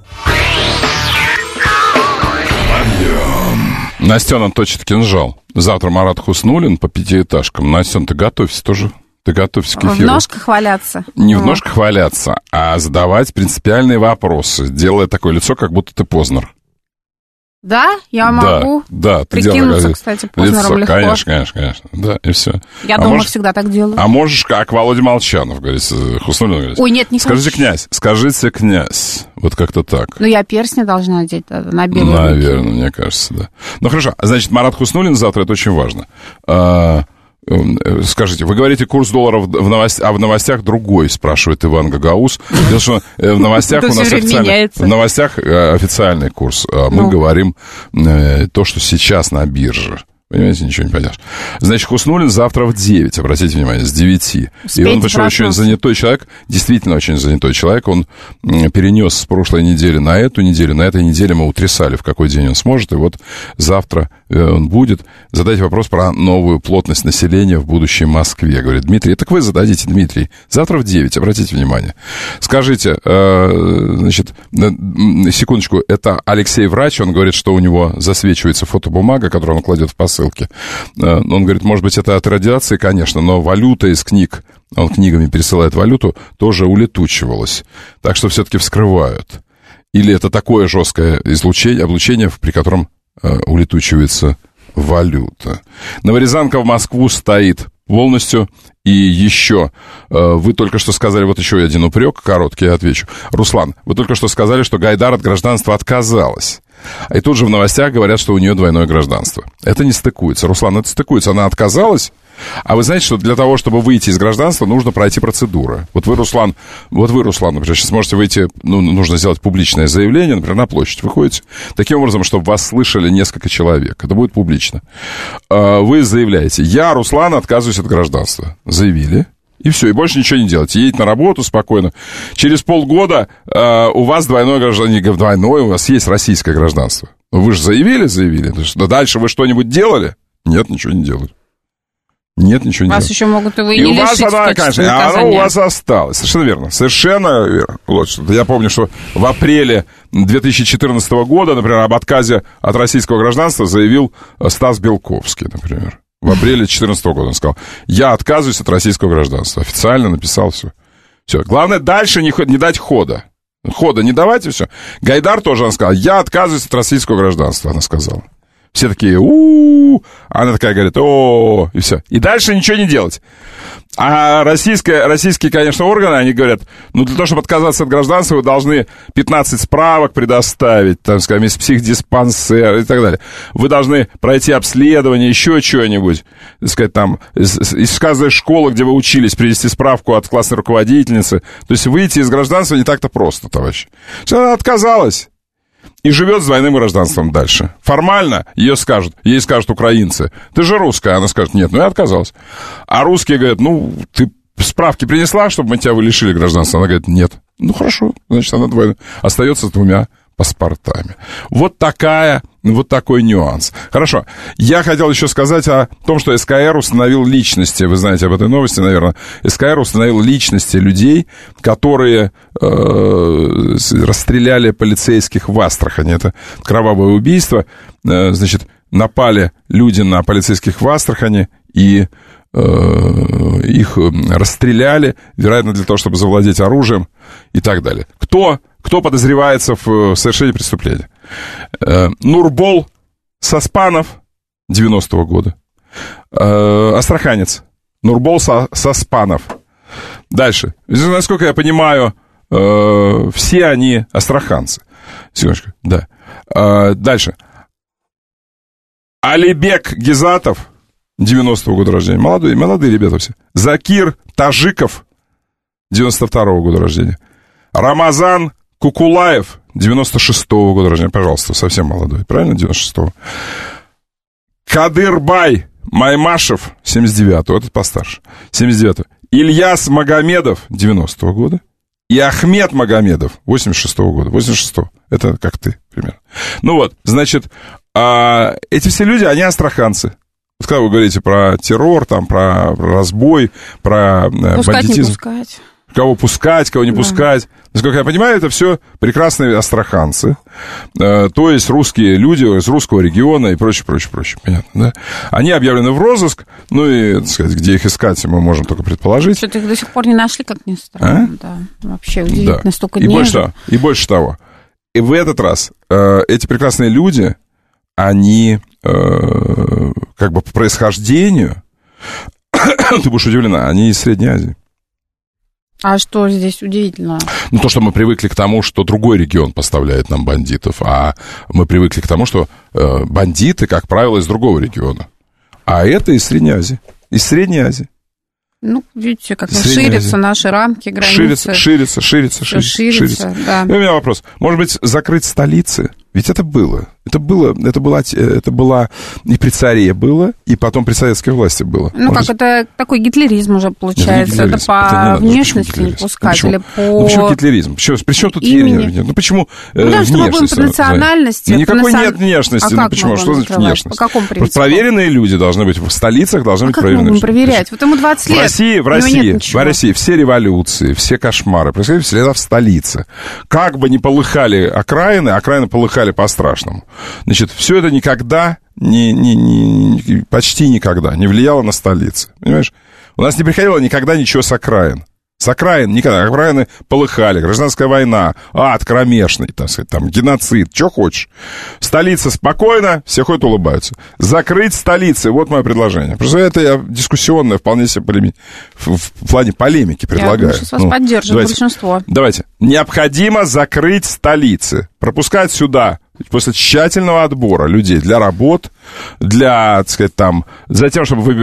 Настена точит кинжал. Завтра Марат Хуснуллин по пятиэтажкам. Настен, ты готовься тоже. Ты готовься к эфиру. В ножках валяться. Не в ножках валяться, а задавать принципиальные вопросы, делая такое лицо, как будто ты Познер. Да, я могу. Да, да, прикинуться, ты кстати, Познером легко. Конечно, конечно, конечно. Да, и все. Я а дома можешь, всегда так делаю. А можешь, как Володя Молчанов, говорит, Хуснуллин говорит. Ой, нет, не Скажите, хочу. князь, скажите, князь. Вот как-то так. Ну, я перстни должна одеть на белую. Наверное, руки. Мне кажется, да. Ну, хорошо. Значит, Марат Хуснуллин завтра, это очень важно. А, скажите, вы говорите, курс доллара в новостях, а в новостях другой, спрашивает Иван Гагаус. Дело в том, что в новостях у нас официальный, в новостях официальный курс. А мы говорим то, что сейчас на бирже. Понимаете, ничего не поделаешь. Значит, Хуснуллин завтра в девять, обратите внимание, с девяти. И он, почему очень занятой человек, действительно очень занятой человек, он перенес с прошлой недели на эту неделю, на этой неделе мы утрясали, в какой день он сможет, и вот завтра он будет. Задайте вопрос про новую плотность населения в будущей Москве, говорит Дмитрий. Так вы зададите, Дмитрий. Завтра в девять, обратите внимание. Скажите, значит, секундочку, это Алексей Врач, он говорит, что у него засвечивается фотобумага, которую он кладет в посылку. Он говорит, может быть, это от радиации, конечно, но валюта из книг, он книгами пересылает валюту, тоже улетучивалась. Так что все-таки вскрывают. Или это такое жесткое излучение, облучение, при котором э, улетучивается валюта. Новорязанка в Москву стоит полностью. И еще, э, вы только что сказали, вот еще один упрек, короткий, я отвечу. Руслан, вы только что сказали, что Гайдар от гражданства отказалась. И тут же в новостях говорят, что у нее двойное гражданство. Это не стыкуется. Руслан, это стыкуется. Она отказалась. А вы знаете, что для того, чтобы выйти из гражданства, нужно пройти процедуру. Вот вы, Руслан, вот вы, Руслан, например, сейчас можете выйти, ну, нужно сделать публичное заявление, например, на площадь. Выходите таким образом, чтобы вас слышали несколько человек. Это будет публично. Вы заявляете, я, Руслан, отказываюсь от гражданства. Заявили. И все, и больше ничего не делать. Едете на работу спокойно. Через полгода э, у вас двойное гражданство. Двойное, у вас есть российское гражданство. Вы же заявили, заявили. Да дальше вы что-нибудь делали? Нет, ничего не делали. Нет, ничего не вас делали. Вас еще могут его и, и не у лишить вас она, конечно, оно у вас осталось. Совершенно верно. Совершенно верно. Вот, я помню, что в апреле две тысячи четырнадцатого года, например, об отказе от российского гражданства заявил Стас Белковский, например. В апреле две тысячи четырнадцатого года он сказал, я отказываюсь от российского гражданства. Официально написал все. Все. Главное, дальше не, не дать хода. Хода не давать, и все. Гайдар тоже, она сказала, я отказываюсь от российского гражданства, она сказала. Все такие, у-у-у, она такая говорит, о, и все. И дальше ничего не делать. А российские, российские, конечно, органы, они говорят, ну, для того, чтобы отказаться от гражданства, вы должны пятнадцать справок предоставить, там, скажем, из психдиспансера и так далее. Вы должны пройти обследование, еще что-нибудь, так сказать, там, из, из сказанной школы, где вы учились, привести справку от классной руководительницы. То есть выйти из гражданства не так-то просто, товарищи. Она отказалась. И живет с двойным гражданством дальше. Формально ее скажут, ей скажут украинцы, ты же русская. Она скажет, нет, ну я отказалась. А русские говорят, ну, ты справки принесла, чтобы мы тебя лишили гражданства? Она говорит, нет. Ну, хорошо, значит, она двойная. Остается с двумя паспортами. Вот такая, вот такой нюанс. Хорошо. Я хотел еще сказать о том, что СКР установил личности. Вы знаете об этой новости, наверное. СКР установил личности людей, которые э, расстреляли полицейских в Астрахани. Это кровавое убийство. Э, значит, напали люди на полицейских в Астрахани и э, их расстреляли, вероятно, для того, чтобы завладеть оружием и так далее. Кто... Кто подозревается в совершении преступления? Э, Нурбол Саспанов, девяностого года. Э, астраханец. Нурбол Са- Саспанов. Дальше. Насколько я понимаю, э, все они астраханцы. Секундочку, да. Э, дальше. Алибек Гизатов, девяностого года рождения. Молодые, молодые ребята все. Закир Таджиков, девяносто второго года рождения. Рамазан Кукулаев, девяносто шестого года рождения. Пожалуйста, совсем молодой. Правильно? девяносто шестого. Кадырбай Маймашев, семьдесят девятого. Этот постарше. семьдесят девятого. Ильяс Магомедов, девяностого года. И Ахмед Магомедов, восемьдесят шестого года. восемьдесят шестого. Это как ты, примерно. Ну вот, значит, а, эти все люди, они астраханцы. Вот когда вы говорите про террор, там, про разбой, про пускать, бандитизм. Не пускать. Кого пускать, кого не да. пускать. Насколько я понимаю, это все прекрасные астраханцы. Э, то есть русские люди из русского региона и прочее, прочее, прочее. Понятно, да? Они объявлены в розыск. Ну и, так сказать, где их искать, мы можем только предположить. Что-то их до сих пор не нашли, как ни странно. А? Да. Вообще удивительно, да. столько и дней. Больше того, и больше того. И в этот раз э, эти прекрасные люди, они э, как бы по происхождению, ты будешь удивлена, они из Средней Азии. А что здесь удивительно? Ну, то, что мы привыкли к тому, что другой регион поставляет нам бандитов, а мы привыкли к тому, что э, бандиты, как правило, из другого региона. А это из Средней Азии. Из Средней Азии. Ну, видите, как ширятся наши рамки, границы. Ширится, ширится, ширится, ширится. ширится, да. И у меня вопрос. Может быть, закрыть столицы? Ведь это было. Это было, это была, это была и при царе было, и потом при советской власти было. Ну, Может, как это такой гитлеризм уже получается. Это, это по это не внешности не пускать, ну, или по... Ну, почему гитлеризм? Почему, при чем тут имени? Ну, почему ну, да, внешность? Ну, мы будем по национальности. Никакой по национ... нет внешности. А ну, почему? Что значит внешность? По какому принципу? Проверенные люди должны быть в столицах, должны а быть как проверенные. Мы будем проверять? Вот ему двадцать лет. В России, в России, в России все революции, все кошмары происходили всегда в столице. Как бы ни полыхали окраины, окраины полыхали по-страшному. Значит, все это никогда, не, не, не, почти никогда не влияло на столицы. Понимаешь? У нас не приходило никогда ничего с окраин. С окраин никогда. Окраины полыхали. Гражданская война, ад кромешный, так сказать, там, геноцид, что хочешь. Столица спокойно, все ходят, улыбаются. Закрыть столицы, вот мое предложение. Просто это я дискуссионное, вполне себе полеми... в, в плане полемики предлагаю. Я сейчас вас ну, поддержит давайте, большинство. Давайте. Необходимо закрыть столицы. Пропускать сюда после тщательного отбора людей для работ, для, так сказать, там, за тем, чтобы, вы,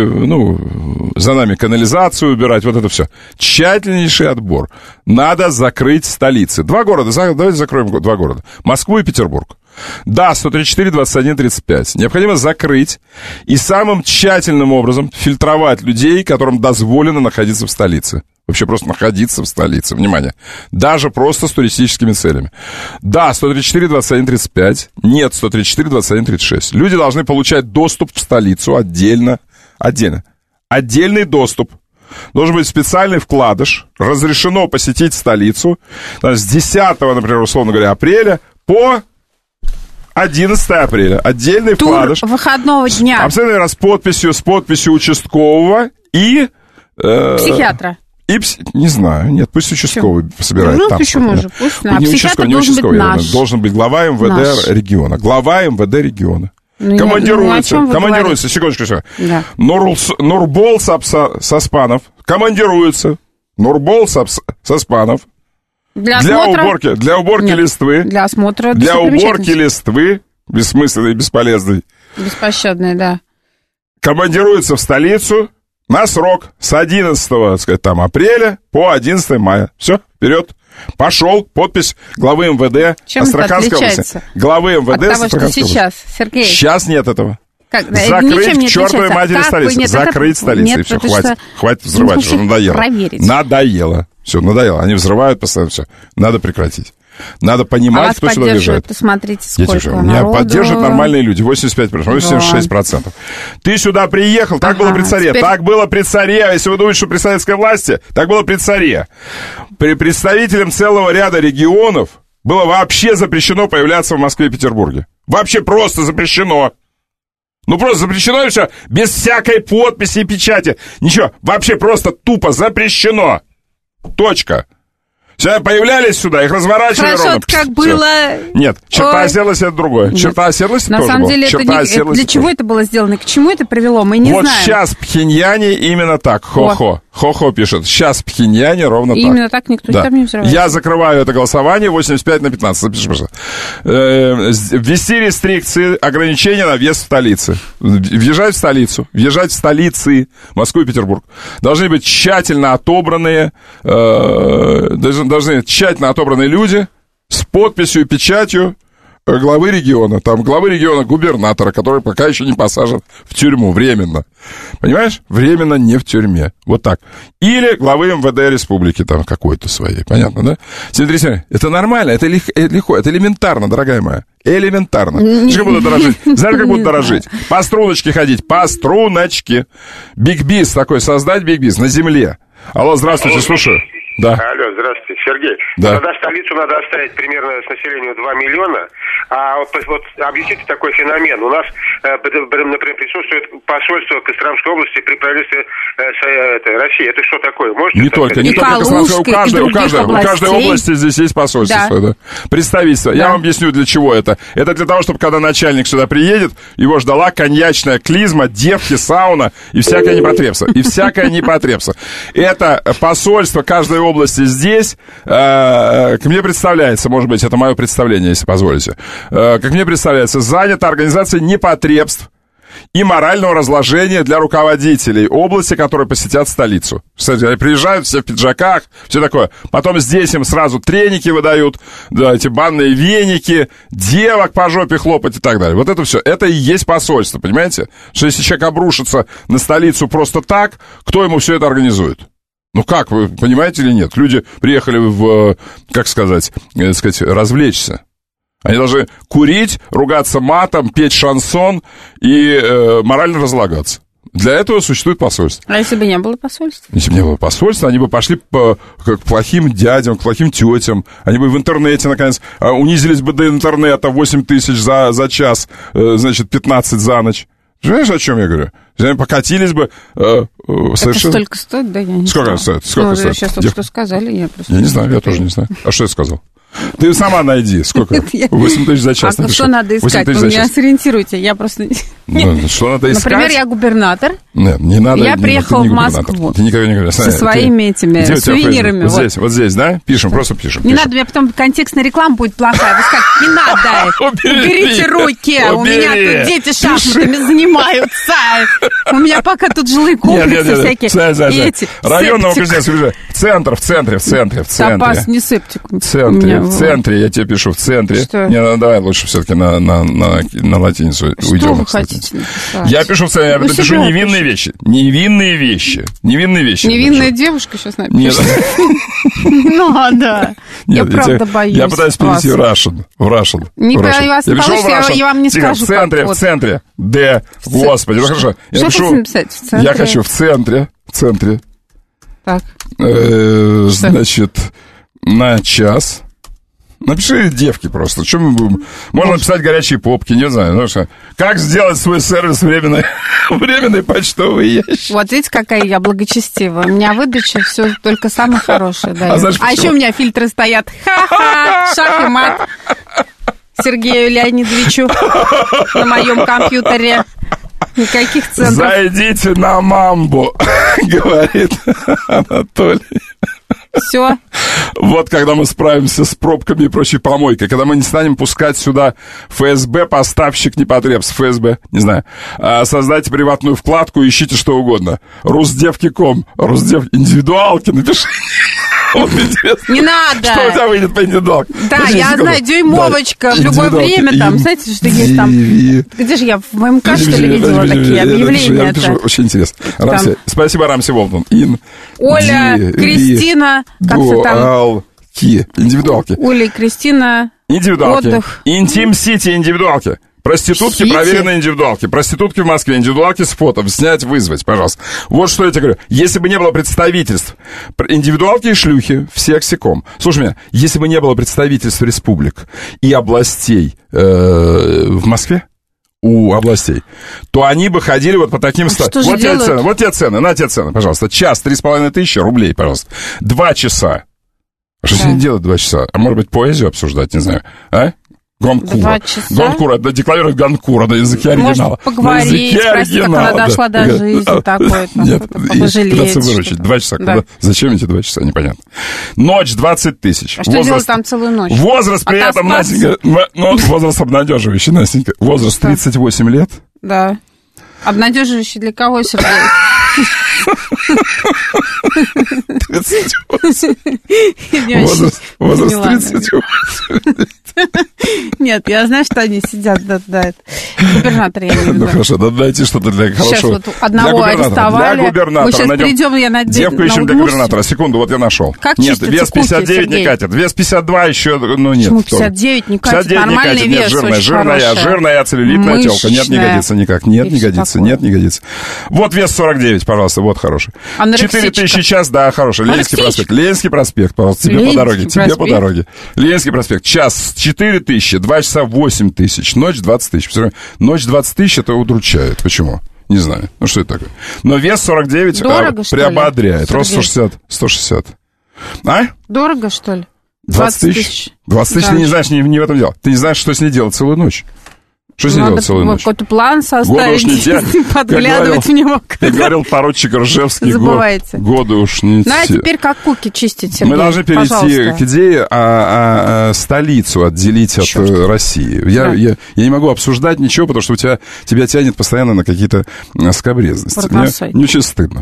ну, за нами канализацию убирать, вот это все. Тщательнейший отбор. Надо закрыть столицы. Два города, давайте закроем два города. Москву и Петербург. Да, сто тридцать четыре, двадцать один, тридцать пять. Необходимо закрыть и самым тщательным образом фильтровать людей, которым дозволено находиться в столице. Вообще просто находиться в столице. Внимание. Даже просто с туристическими целями. Да, сто тридцать четыре, двадцать один, тридцать пять. Нет, сто тридцать четыре, двадцать один, тридцать шесть. Люди должны получать доступ в столицу отдельно. Отдельно. Отдельный доступ. Должен быть специальный вкладыш. Разрешено посетить столицу. С десятого, например, условно говоря, апреля по одиннадцатого апреля. Отдельный тур вкладыш. Выходного дня. Абсолютно раз с подписью, с подписью участкового и... Э, психиатра. И, не знаю, нет, пусть участковый почему? собирает ну, там. Почему же? Пусть на. Не Психиатр участковый, не должен участковый, быть наш. Должен быть глава эм вэ дэ наш. региона. Глава эм вэ дэ региона. Ну, командируется, ну, командируется, секундочку, секундочку. Да. Нур, Нурбол Саспанов командируется. Нурбол Саспанов. Для, для осмотра... уборки, для уборки нет, листвы. Для осмотра Для уборки листвы, бессмысленной, бесполезной. Беспощадной, да. Командируется в столицу на срок с одиннадцатого, так сказать, там, апреля по одиннадцатого мая. Все, вперед. Пошел, подпись главы эм вэ дэ Чем Астраханской области. Главы эм вэ дэ от того, что сейчас, Сергей. Сейчас нет этого. Как, закрыть к чертовой матери столицу. Нет, закрыть это... столицу. Нет, и все, это хватит. Что... Хватит взрывать, уже надоело. Проверить. Надоело. Все, надоело. Они взрывают постоянно, все. Надо прекратить. Надо понимать, а кто сюда въезжает. Посмотрите, сколько Я тебе народу... Меня поддерживают нормальные люди, восемьдесят пять процентов, восемьдесят шесть процентов. Ты сюда приехал, так ага, было при царе, теперь... так было при царе. А если вы думаете, что при советской власти, так было при царе. При представителям целого ряда регионов было вообще запрещено появляться в Москве и Петербурге. Вообще просто запрещено. Ну, просто запрещено и все, без всякой подписи и печати. Ничего, вообще просто тупо запрещено. Точка. Все появлялись сюда, их разворачивали Хорошо, ровно. как Все. было... Нет, черта Ой. оседлости — это другое. Нет. Черта оседлости На тоже самом было. деле, это черта не... для тоже. чего это было сделано, к чему это привело, мы не вот знаем. сейчас в Пхеньяне именно так. Хо-хо. Хо-хо пишет, сейчас в Пхеньяне ровно так. Именно так никто да. там не взрывается. Я закрываю это голосование восемьдесят пять на пятнадцать. Запиши, пожалуйста. Э, ввести рестрикции, ограничения на въезд в столице. Въезжать в столицу, въезжать в столицы, Москву и Петербург. Должны быть тщательно отобранные, э, должны тщательно отобранные люди с подписью и печатью главы региона, там главы региона губернатора, который пока еще не посажен в тюрьму временно. Понимаешь? Временно не в тюрьме. Вот так. Или главы эм вэ дэ республики там какой-то своей. Понятно, да? Смотрите, это нормально, это легко, это элементарно, дорогая моя. Элементарно. Знаешь, как буду дорожить? Знаешь, как буду дорожить? По струночке ходить, по струночке. Биг-биз такой создать, биг-биз на земле. Алло, здравствуйте, слушаю. Да. Алло, здравствуйте, Сергей. Да. Тогда столицу надо оставить примерно с населением два миллиона. А вот, вот объясните такой феномен. У нас, э, например, присутствует посольство Костромской области при правительстве э, это, России. Это что такое? Можете не только, не только Костромская, у каждой, у, каждой, у каждой области здесь есть посольство. Да. Да. Представительство. Да. Я вам объясню, для чего это. Это для того, чтобы когда начальник сюда приедет, его ждала коньячная клизма, девки, сауна и всякое непотребство. И всякое непотребство. Это посольство каждой области здесь, э, как мне представляется, может быть, это мое представление, если позволите, э, как мне представляется, занята организацией непотребств и морального разложения для руководителей области, которые посетят столицу. Кстати, они приезжают все в пиджаках, все такое. Потом здесь им сразу треники выдают, да, эти банные веники, девок по жопе хлопать и так далее. Вот это все. Это и есть посольство, понимаете? Что если человек обрушится на столицу просто так, кто ему все это организует? Ну как, вы понимаете или нет? Люди приехали в, как сказать, э, сказать, развлечься. Они должны курить, ругаться матом, петь шансон и э, морально разлагаться. Для этого существует посольство. А если бы не было посольства? Если бы не было посольства, они бы пошли по, к плохим дядям, к плохим тетям. Они бы в интернете, наконец, унизились бы до интернета восемь тысяч за, за час, э, значит, пятнадцать за ночь. Понимаешь, о чем я говорю? Они покатились бы э, э, совершенно... Это столько стоит, да? Я не Сколько знаю. стоит? Сколько ну, стоит? Сейчас только что сказали, я просто... Я не знаю, я тоже не знаю. А что я сказал? Ты сама найди. Сколько? восемь тысяч за час. А что надо искать? Вы меня сориентируйте. Я просто... Ну, что надо искать? Например, я губернатор. Нет, не надо. Я приехала в Москву. Ты никогда не говоришь. Со своими этими сувенирами. Вот здесь, вот здесь, да? Пишем, просто пишем. Не надо, у меня потом контекстная реклама будет плохая. Вы скажете, не надо. Уберите руки. У меня тут дети шахматами занимаются. У меня пока тут жилые комплексы всякие. Районного Кузнецкого. В центр, в центре, в центре, в центре. Запас не септик. В центре, в центре, я тебе пишу, в центре. Что? Не, ну, давай лучше все-таки на, на, на, на латиницу что уйдем. Что вы хотите написать? Я пишу в центре, я напишу невинные вещи. Невинные вещи. Невинные вещи. Невинная девушка сейчас напишет. Не надо. Я правда боюсь. Я пытаюсь перейти в Russian. В Russian. Не вас не получится, я вам не скажу. В центре, в центре. Д. Господи, ну хорошо. Я пишу. Я хочу в центре. В центре. Так. Значит, на час. Напиши девки просто. Что мы будем? Можно написать горячие попки, не знаю. Ну, что? Как сделать свой сервис временный, временный почтовый ящик? Вот видите, какая я благочестивая. У меня выдача все только самое хорошее. Да. А, знаешь, а еще у меня фильтры стоят. Ха-ха, шах и мат. Сергею Леонидовичу на моем компьютере. Никаких центров. Зайдите на мамбу, говорит Анатолий. Все. Вот когда мы справимся с пробками и прочей помойкой, когда мы не станем пускать сюда эф эс бэ, поставщик непотребств, эф эс бэ, не знаю, а, создайте приватную вкладку, ищите что угодно. Русдевки точка ком, Русдев, индивидуалки, напиши. Вот интересно. Не надо. Что у тебя выйдет по индивидуалке? Да, Подожди, я знаю, дюймовочка, да, в любое время там, знаете, что есть там. Где же я, в ММК, что ли, видела такие объявления? Я пишу, очень интересно. Рамси, спасибо, Рамси Волтон. Ин, Оля, Ди, Кристина, как все там? Индивидуалки. Оля и Кристина. Индивидуалки. Отдых. Интим-сити, индивидуалки. Проститутки, Сити? Проверенные индивидуалки. Проститутки в Москве, индивидуалки с фото. Снять, вызвать, пожалуйста. Вот что я тебе говорю. Если бы не было представительств, индивидуалки и шлюхи, все ксиком. Слушай меня, если бы не было представительств республик и областей э, в Москве, у областей, то они бы ходили вот по таким... А ста... что вот же тебе цены, вот тебе цены, на тебе цены, пожалуйста. Час, три с половиной тысячи рублей, пожалуйста. Два часа. Что да. Они делают два часа? А может быть, поэзию обсуждать, не знаю. А? Гонкура. Гонкура, да, декларирует Гонкура на языке оригинала. Может, поговорить, спросить, как она дошла до жизни такой. Нет, пытаться выручить. Два часа. Да. Зачем эти два часа, непонятно. Ночь двадцать тысяч. А что делать там целую ночь? Возраст при этом, Настенька, ну, возраст обнадеживающий, Настенька. Возраст тридцать восемь лет. Да. Обнадеживающий для кого, Сергей? тридцать восемь. Возраст, возраст тридцать восемь. Нет, я знаю, что они сидят, да, да. Губернатор, я не знаю. Ну, хорошо, надо найти что-то для хорошего. Сейчас вот одного арестовали. Для губернатора. Мы сейчас придем, я надеюсь. Девку ищем для губернатора. Секунду, вот я нашел. Как нет, вес пятьдесят девять не катит. Вес пятьдесят два еще, ну нет. Почему пятьдесят девять не катит? Нормальный вес, нет, жирная, жирная, жирная, целлюлитная телка. Нет, не годится никак. Нет, не годится, нет, не годится. Вот вес сорок девять, пожалуйста, вот хороший. четыре тысячи час, да, хороший. Ленинский проспект. Ленинский проспект, пожалуйста, тебе по дороге. Тебе по дороге. Ленинский проспект. Час четыре тысячи, два часа восемь тысяч, ночь двадцать тысяч. Ночь двадцать тысяч это удручает. Почему? Не знаю. Ну, что это такое? Но вес сорок девять дорого, а, приободряет. Рост сто шестьдесят. сто шестьдесят. А? Дорого, что ли? двадцать тысяч. двадцать тысяч, да. Ты не знаешь, не, не в этом дело. Ты не знаешь, что с ней делать целую ночь. Что с ней делать целую ночь? Какой-то план составить, подглядывать в него. Как говорил поручик Ржевский, забывайте. Годы уж не те. Ну, а теперь как куки чистить, Сергей? Мы должны перейти пожалуйста. К идее а, а, а, столицу отделить Черт. От России. Я, да. я, я не могу обсуждать ничего, потому что у тебя, тебя тянет постоянно на какие-то скабрезности. Мне, мне очень стыдно.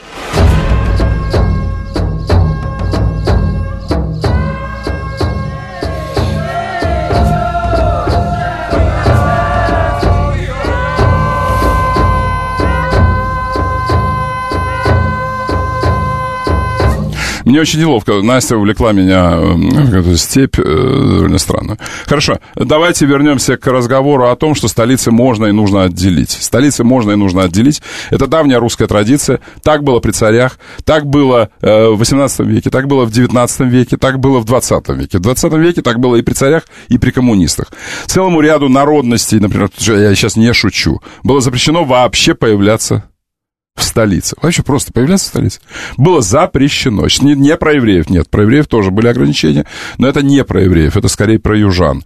Мне очень неловко. Настя увлекла меня в эту степь довольно странную. Хорошо, давайте вернемся к разговору о том, что столицы можно и нужно отделить. Столицы можно и нужно отделить. Это давняя русская традиция. Так было при царях, так было в восемнадцатом веке, так было в девятнадцатом веке, так было в двадцатом веке. В двадцатом веке так было и при царях, и при коммунистах. Целому ряду народностей, например, я сейчас не шучу, было запрещено вообще появляться в столице. Вообще просто появляться в столице. Было запрещено. Не, не про евреев, нет. Про евреев тоже были ограничения, но это не про евреев, это скорее про южан.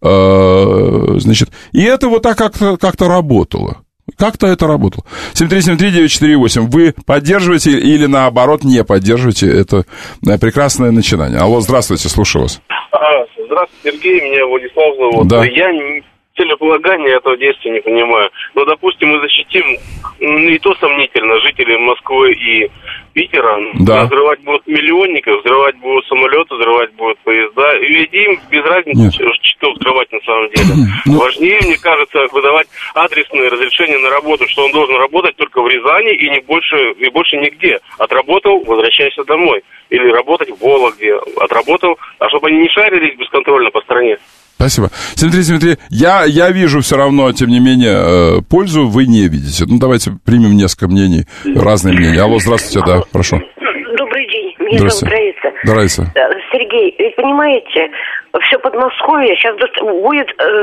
Значит, и это вот так как-то, как-то работало. Как-то это работало. семь три семь три девять четыре восемь. Вы поддерживаете или, наоборот, не поддерживаете это прекрасное начинание? Алло, здравствуйте, слушаю вас. Здравствуйте, Сергей, меня Владислав зовут. Да. Я целеполагание этого действия не понимаю. Но, допустим, мы защитим, ну, и то сомнительно, жителей Москвы и Питера. Да. Взрывать будут миллионников, взрывать будут самолеты, взрывать будут поезда. И ведь им без разницы, что, что взрывать на самом деле. Ну. Важнее, мне кажется, выдавать адресные разрешения на работу, что он должен работать только в Рязани и не больше, и больше нигде. Отработал, возвращайся домой. Или работать в Вологде. Отработал, а чтобы они не шарились бесконтрольно по стране. Спасибо. семь три семь три. Я, я вижу все равно, тем не менее, пользу вы не видите. Ну, давайте примем несколько мнений, разные мнения. Алло, здравствуйте, да, прошу. Добрый день, меня зовут Раиса. Да, Раиса. Сергей, ведь понимаете, все Подмосковье сейчас будет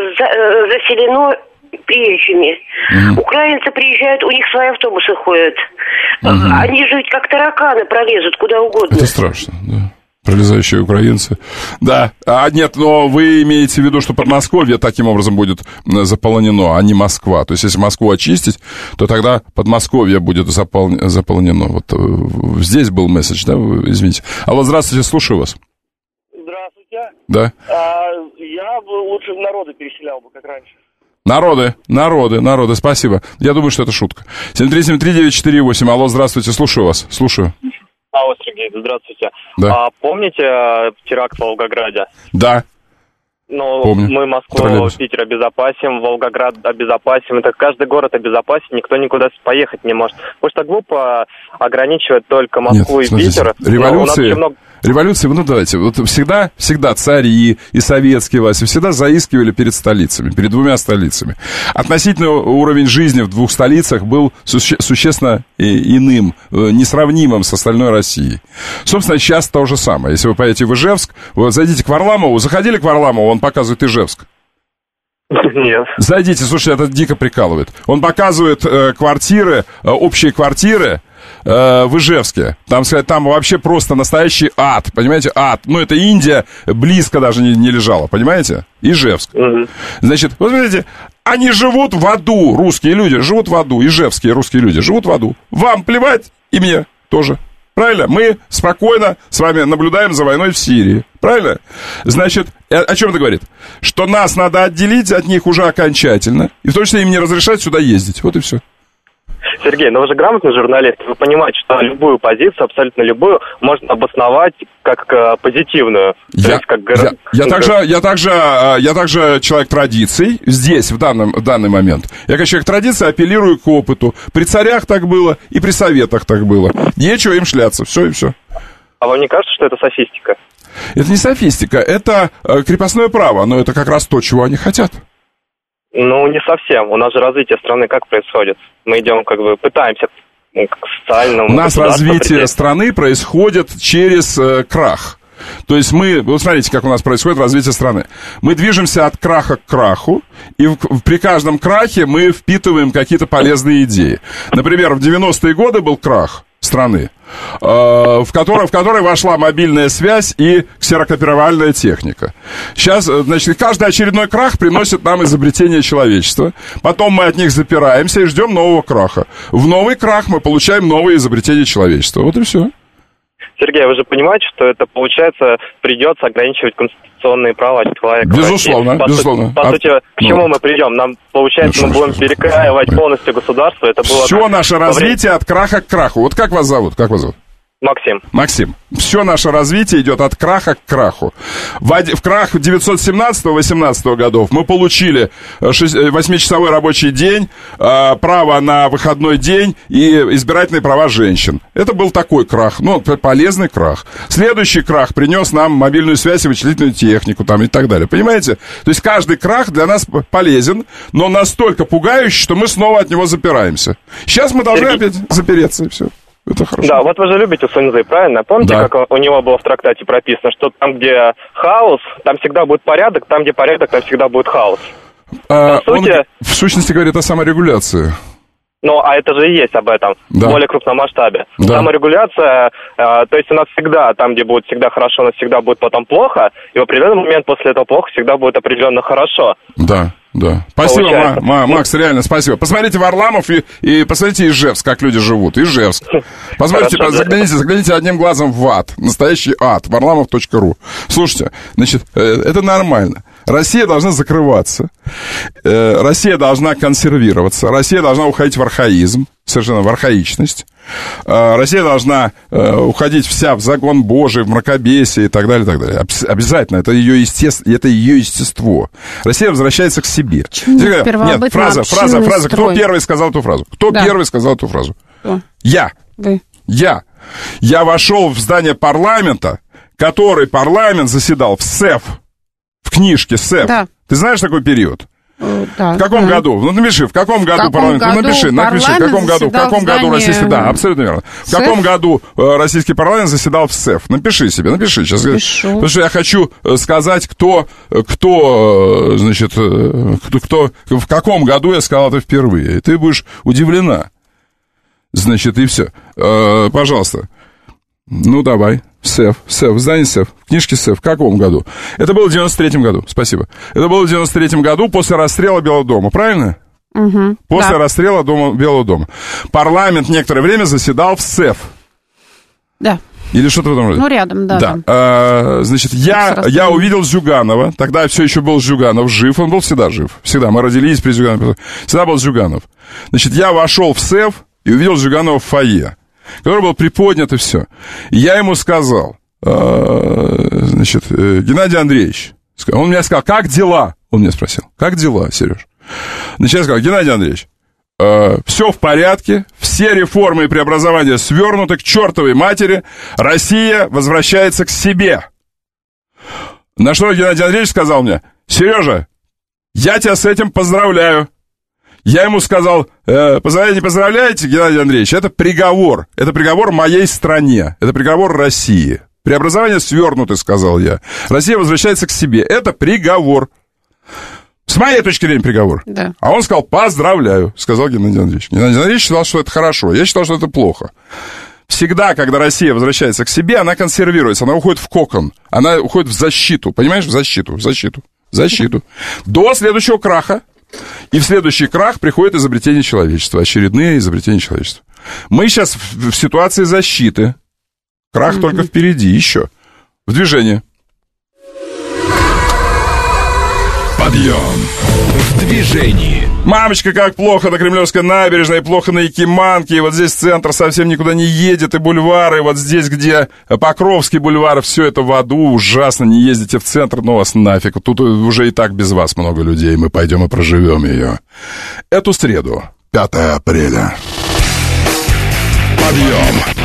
заселено приезжими. Угу. Украинцы приезжают, у них свои автобусы ходят. Угу. Они же ведь как тараканы пролезут куда угодно. Это страшно, да. Пролезающие украинцы. Да. А нет, но вы имеете в виду, что Подмосковье таким образом будет заполонено, а не Москва. То есть, если Москву очистить, то тогда Подмосковье будет запол... заполонено. Вот здесь был месседж, да? Извините. Алло, здравствуйте, слушаю вас. Здравствуйте. Да. А, я бы лучше в народы переселял бы, как раньше. Народы, народы, народы, спасибо. Я думаю, что это шутка. семь три семь три девять четыре восемь. Алло, здравствуйте, слушаю вас, слушаю. Алло, Сергей, здравствуйте. Да. А, помните теракт в Волгограде? Да. Ну, помню. Мы Москву, Питер обезопасим, Волгоград обезопасим. Это каждый город обезопасит, никто никуда поехать не может. Потому что глупо ограничивать только Москву Нет, и смотрите, Питер. Революции, ну, много... революции, ну давайте, вот всегда, всегда цари и советские власти всегда заискивали перед столицами, перед двумя столицами. Относительный уровень жизни в двух столицах был суще- существенно иным, несравнимым с остальной Россией. Собственно, сейчас то же самое. Если вы поедете в Ижевск, вот зайдите к Варламову, заходили к Варламову, он показывает Ижевск. Нет. Зайдите, слушайте, это дико прикалывает. Он показывает э, квартиры, э, общие квартиры, э, в Ижевске. Там, сказать, там вообще просто настоящий ад, понимаете, ад. Ну, это Индия близко даже не, не лежала, понимаете? Ижевск. Mm-hmm. Значит, вот смотрите, они живут в аду, русские люди живут в аду, ижевские русские люди живут в аду. Вам плевать, и мне тоже. Правильно? Мы спокойно с вами наблюдаем за войной в Сирии. Правильно? Значит, о чем это говорит? Что нас надо отделить от них уже окончательно. И в том числе им не разрешать сюда ездить. Вот и все. Сергей, ну вы же грамотный журналист. Вы понимаете, что любую позицию, абсолютно любую, можно обосновать как э, позитивную. Я, есть, как... я, я, также, я, также, я также человек традиций здесь, в, данном, в данный момент. Я как человек традиции апеллирую к опыту. При царях так было и при советах так было. Нечего им шляться. Все и все. А вам не кажется, что это софистика? Это не софистика, это э, крепостное право. Но это как раз то, чего они хотят. Ну, не совсем. У нас же развитие страны как происходит? Мы идем, как бы, пытаемся к социальному... У нас развитие прийти. страны происходит через э, крах. То есть мы... Вот смотрите, как у нас происходит развитие страны. Мы движемся от краха к краху, и в, в, при каждом крахе мы впитываем какие-то полезные идеи. Например, в девяностые годы был крах страны, э, в, которой, в которой вошла мобильная связь и ксерокопировальная техника. Сейчас, значит, каждый очередной крах приносит нам изобретение человечества. Потом мы от них запираемся и ждем нового краха. В новый крах мы получаем новые изобретения человечества. Вот и все. Сергей, вы же понимаете, что это, получается, придется ограничивать конституционные права человека. Безусловно, по безусловно. Сути, по а... сути, к чему ну... мы придем? Нам, получается, ну, мы будем перекраивать да. полностью государство. Это было все наше развитие время... от краха к краху. Вот как вас зовут? Как вас зовут? Максим. Максим. Все наше развитие идет от краха к краху. В, в крах девятьсот семнадцатого-восемнадцатого годов мы получили восьмичасовой рабочий день, э, право на выходной день и избирательные права женщин. Это был такой крах, ну, полезный крах. Следующий крах принес нам мобильную связь и вычислительную технику там, и так далее. Понимаете? То есть каждый крах для нас полезен, но настолько пугающий, что мы снова от него запираемся. Сейчас мы должны Сергей. опять запереться, и все. Это хорошо. Да, вот вы же любите Сунь-Цзы, правильно? Помните, да. как у него было в трактате прописано, что там, где хаос, там всегда будет порядок, там, где порядок, там всегда будет хаос. А, По сути... Он в сущности говорит о саморегуляции. Ну, а это же и есть об этом, да. в более крупном масштабе. Да. Саморегуляция, э, то есть у нас всегда, там, где будет всегда хорошо, у нас всегда будет потом плохо, и в определенный момент после этого плохо всегда будет определенно хорошо. Да. Да. Спасибо, Ма- Ма- Макс, реально спасибо. Посмотрите Варламов и, и посмотрите Ижевск, как люди живут. Ижевск. Посмотрите, Хорошо, загляните, да. загляните одним глазом в ад. Настоящий ад. варламов точка ру. Слушайте, значит, это нормально. Россия должна закрываться. Россия должна консервироваться. Россия должна уходить в архаизм. Совершенно в архаичность. Россия должна уходить вся в закон Божий, в мракобесие и так далее, и так далее. Обязательно. Это ее, естество, это ее естество. Россия возвращается к себе. Нет, фраза, фраза, фраза. Кто первый сказал эту фразу? Кто да. первый сказал эту фразу? Кто? Я. Вы. Я. Я вошел в здание парламента, который парламент заседал в СЭФ. В книжке СЭФ. Да. Ты знаешь такой период? Да, в каком да. году? Ну, напиши, в каком году в каком парламент? году Ну, напиши, напиши, в каком году, в каком году российский... Да, абсолютно верно. В СЭФ? каком году э, российский парламент заседал в СЭФ? Напиши себе, напиши сейчас. Пишу. Потому что я хочу сказать, кто, кто, значит, кто, кто, в каком году я сказал это впервые. И ты будешь удивлена. Значит, и все. Э, пожалуйста. Ну, давай. СЭФ, СЭФ, здание СЭФ, в книжке СЭФ. В каком году? Это было в девяносто третьем году, спасибо. Это было в девяносто третьем году после расстрела Белого дома, правильно? Угу, после да. расстрела дома, Белого дома. Парламент некоторое время заседал в СЭФ. Да. Или что-то в этом роде? Ну, рядом, да. Да. А, значит, я, я увидел Зюганова, тогда все еще был Зюганов жив, он был всегда жив. Всегда, мы родились при Зюганове. Всегда был Зюганов. Значит, я вошел в СЭФ и увидел Зюганова в фойе, который был приподнят и все. И я ему сказал, э, значит, э, Геннадий Андреевич, он мне сказал, как дела? Он меня спросил, как дела, Сереж? Значит, я сказал, Геннадий Андреевич, э, все в порядке, все реформы и преобразования свернуты к чертовой матери, Россия возвращается к себе. На что Геннадий Андреевич сказал мне, Сережа, я тебя с этим поздравляю. Я ему сказал, э, поздравляйте, поздравляйте, Геннадий Андреевич, это приговор. Это приговор моей стране. Это приговор России. Преобразования свернуты, сказал я. Россия возвращается к себе. Это приговор. С моей точки зрения приговор. Да. А он сказал, поздравляю, сказал Геннадий Андреевич. Геннадий Андреевич считал, что это хорошо. Я считал, что это плохо. Всегда, когда Россия возвращается к себе, она консервируется, она уходит в кокон, она уходит в защиту, понимаешь, в защиту, в защиту, в защиту. До следующего краха. И в следующий крах приходит изобретение человечества, очередные изобретения человечества. Мы сейчас в, в ситуации защиты. Крах mm-hmm. только впереди, еще. В движении. Подъем в движении. Мамочка, как плохо на Кремлевской набережной, плохо на Якиманке, и вот здесь центр совсем никуда не едет, и бульвары, вот здесь, где Покровский бульвар, все это в аду, ужасно, не ездите в центр, ну вас нафиг, тут уже и так без вас много людей, мы пойдем и проживем ее. Эту среду, пятое апреля. Подъем.